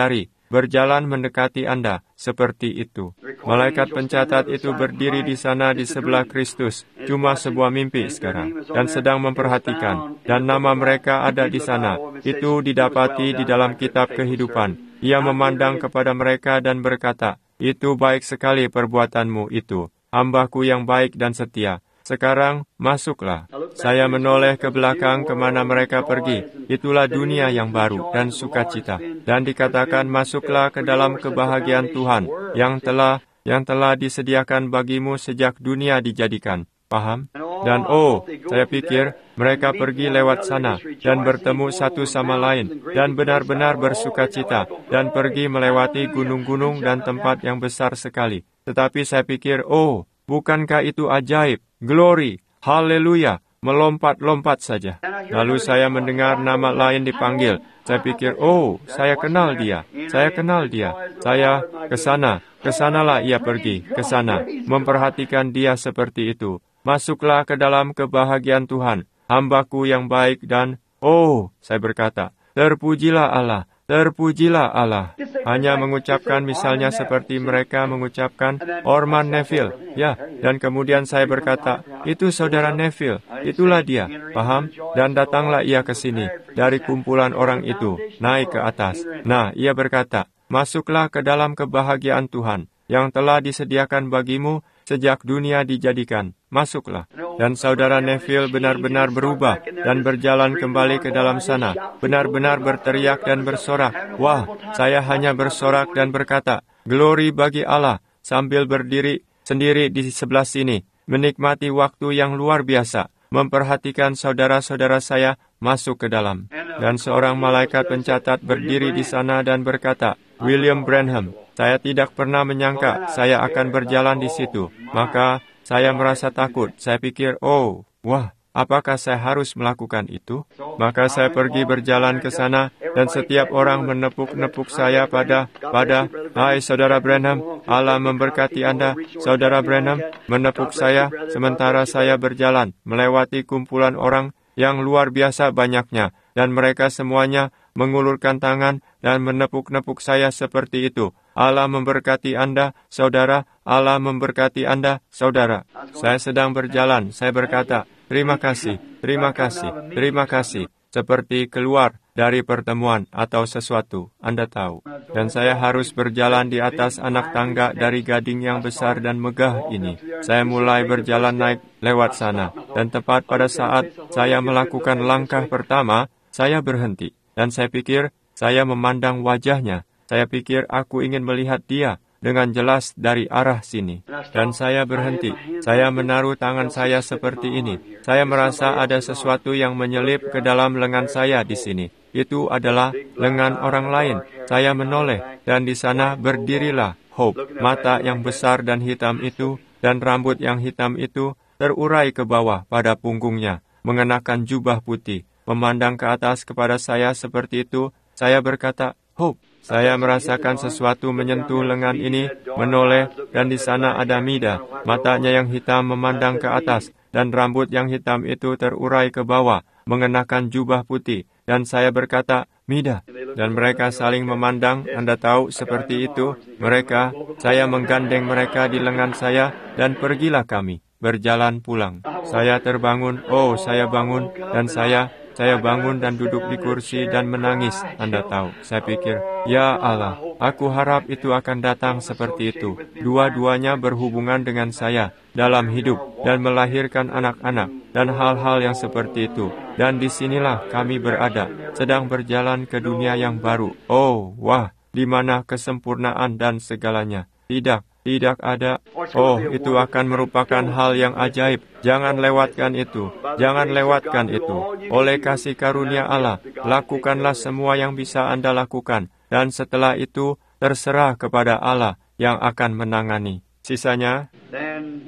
berjalan mendekati Anda seperti itu. Malaikat pencatat itu berdiri di sana di sebelah Kristus, cuma sebuah mimpi sekarang, dan sedang memperhatikan, dan nama mereka ada di sana. Itu didapati di dalam kitab kehidupan. Ia memandang kepada mereka dan berkata, "Itu baik sekali perbuatanmu itu, hambaku yang baik dan setia. Sekarang, masuklah." Saya menoleh ke belakang kemana mereka pergi. Itulah dunia yang baru dan sukacita. Dan dikatakan, masuklah ke dalam kebahagiaan Tuhan yang telah yang telah disediakan bagimu sejak dunia dijadikan. Paham? Dan oh, saya pikir mereka pergi lewat sana dan bertemu satu sama lain dan benar-benar bersukacita dan pergi melewati gunung-gunung dan tempat yang besar sekali. Tetapi saya pikir, oh, bukankah itu ajaib? Glory, haleluya, melompat-lompat saja. Lalu saya mendengar nama lain dipanggil. Saya pikir, oh, saya kenal dia, saya kenal dia. Saya ke sana, ke sanalah ia pergi, ke sana, memperhatikan dia seperti itu. Masuklah ke dalam kebahagiaan Tuhan, hambaku yang baik dan, oh, saya berkata, terpujilah Allah, terpujilah Allah. Hanya mengucapkan misalnya seperti mereka mengucapkan Orman Neville. Ya, dan kemudian saya berkata, itu saudara Neville, itulah dia. Paham? Dan datanglah ia ke sini, dari kumpulan orang itu, naik ke atas. Nah, ia berkata, masuklah ke dalam kebahagiaan Tuhan, yang telah disediakan bagimu sejak dunia dijadikan. Masuklah. Dan saudara Neville benar-benar berubah dan berjalan kembali ke dalam sana. Benar-benar berteriak dan bersorak. Wah, saya hanya bersorak dan berkata, glory bagi Allah, sambil berdiri sendiri di sebelah sini, menikmati waktu yang luar biasa, memperhatikan saudara-saudara saya masuk ke dalam. Dan seorang malaikat pencatat berdiri di sana dan berkata, William Branham, saya tidak pernah menyangka saya akan berjalan di situ. Maka saya merasa takut. Saya pikir, oh, wah, apakah saya harus melakukan itu? Maka saya pergi berjalan ke sana, dan setiap orang menepuk-nepuk saya pada, pada, hai saudara Branham, Allah memberkati Anda. Saudara Branham menepuk saya, sementara saya berjalan, melewati kumpulan orang yang luar biasa banyaknya, dan mereka semuanya mengulurkan tangan dan menepuk-nepuk saya seperti itu. Allah memberkati Anda, saudara. Allah memberkati Anda, saudara. Saya sedang berjalan. Saya berkata, terima kasih, terima kasih, terima kasih. Seperti keluar dari pertemuan atau sesuatu, Anda tahu. Dan saya harus berjalan di atas anak tangga dari gading yang besar dan megah ini. Saya mulai berjalan naik lewat sana. Dan tepat pada saat saya melakukan langkah pertama, saya berhenti. Dan saya pikir, saya memandang wajahnya. Saya pikir aku ingin melihat dia dengan jelas dari arah sini. Dan saya berhenti. Saya menaruh tangan saya seperti ini. Saya merasa ada sesuatu yang menyelip ke dalam lengan saya di sini. Itu adalah lengan orang lain. Saya menoleh, dan di sana berdirilah Hope. Mata yang besar dan hitam itu, dan rambut yang hitam itu, terurai ke bawah pada punggungnya, mengenakan jubah putih. Memandang ke atas kepada saya seperti itu, saya berkata, Hope. Saya merasakan sesuatu menyentuh lengan ini, menoleh, dan di sana ada Mida. Matanya yang hitam memandang ke atas, dan rambut yang hitam itu terurai ke bawah, mengenakan jubah putih. Dan saya berkata, Mida. Dan mereka saling memandang, Anda tahu, seperti itu. Mereka, saya menggandeng mereka di lengan saya, dan pergilah kami, berjalan pulang. Saya terbangun, oh saya bangun, dan saya... Saya bangun dan duduk di kursi dan menangis, Anda tahu. Saya pikir, ya Allah, aku harap itu akan datang seperti itu. Dua-duanya berhubungan dengan saya dalam hidup dan melahirkan anak-anak dan hal-hal yang seperti itu. Dan disinilah kami berada, sedang berjalan ke dunia yang baru. Oh, wah, di mana kesempurnaan dan segalanya. Tidak. Tidak ada. Oh, itu akan merupakan hal yang ajaib. Jangan lewatkan itu. Jangan lewatkan itu. Oleh kasih karunia Allah, lakukanlah semua yang bisa Anda lakukan. Dan setelah itu, terserah kepada Allah yang akan menangani. Sisanya, Then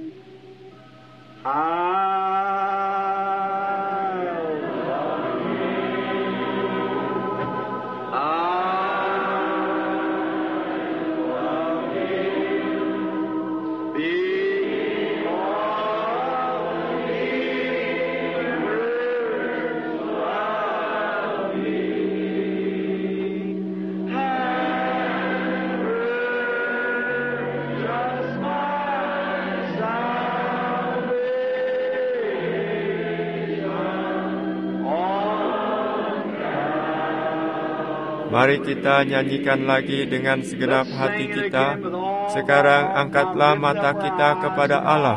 I Mari kita nyanyikan lagi dengan segenap hati kita. Sekarang angkatlah mata kita kepada Allah.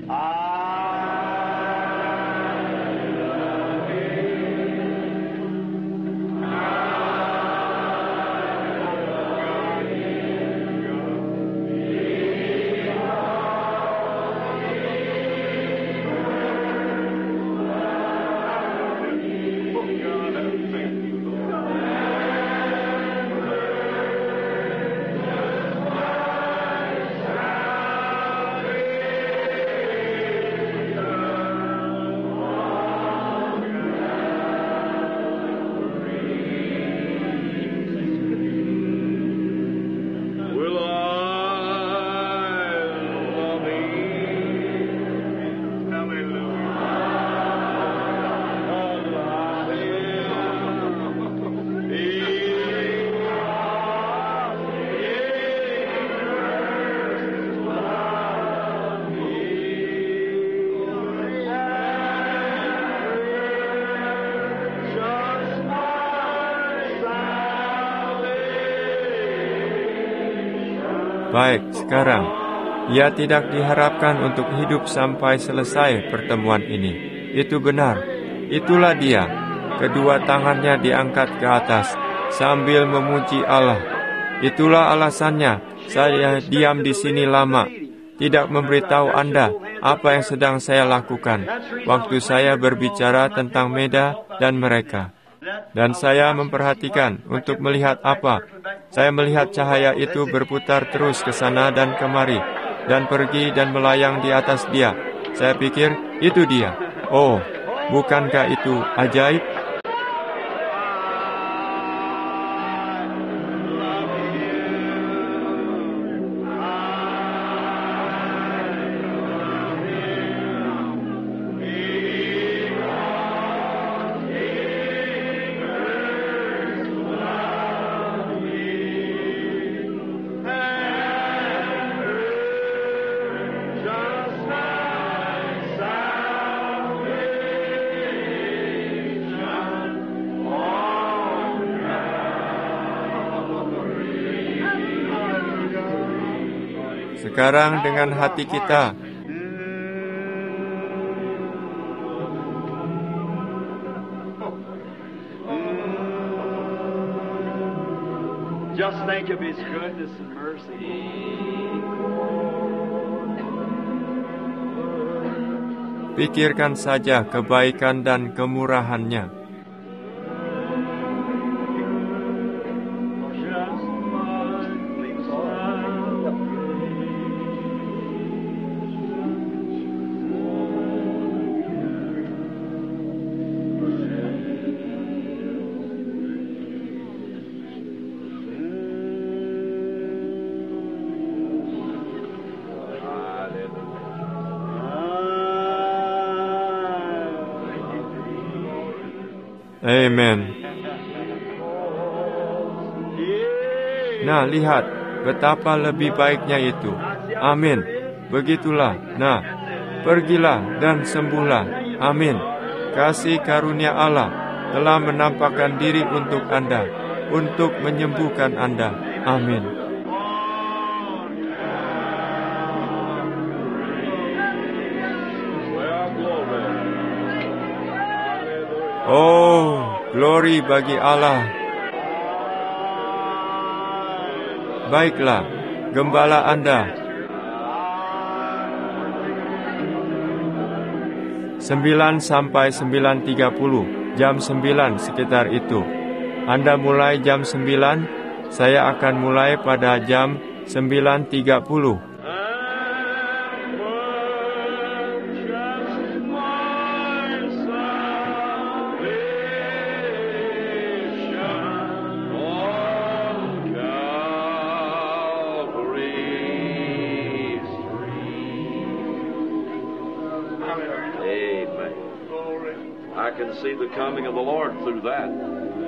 Baik, sekarang, ia tidak diharapkan untuk hidup sampai selesai pertemuan ini. Itu benar, itulah dia. Kedua tangannya diangkat ke atas, sambil memuji Allah. Itulah alasannya, saya diam di sini lama, tidak memberitahu Anda apa yang sedang saya lakukan, waktu saya berbicara tentang Meda dan mereka. Dan saya memperhatikan untuk melihat apa. Saya melihat cahaya itu berputar terus ke sana dan kemari, dan pergi dan melayang di atas dia. Saya pikir, itu dia. Oh, bukankah itu ajaib? Sekarang dengan hati kita, just think of His goodness and mercy. Pikirkan saja kebaikan dan kemurahan-Nya. Amen. Nah, lihat betapa lebih baiknya itu. Amin. Begitulah. Nah, pergilah dan sembuhlah. Amin. Kasih karunia Allah telah menampakkan diri untuk Anda, untuk menyembuhkan Anda. Amin. Oh, glory bagi Allah. Baiklah, gembala Anda. Sembilan sampai sembilan tiga puluh, jam sembilan sekitar itu. Anda mulai jam sembilan, saya akan mulai pada jam sembilan tiga puluh. I can see the coming of the Lord through that.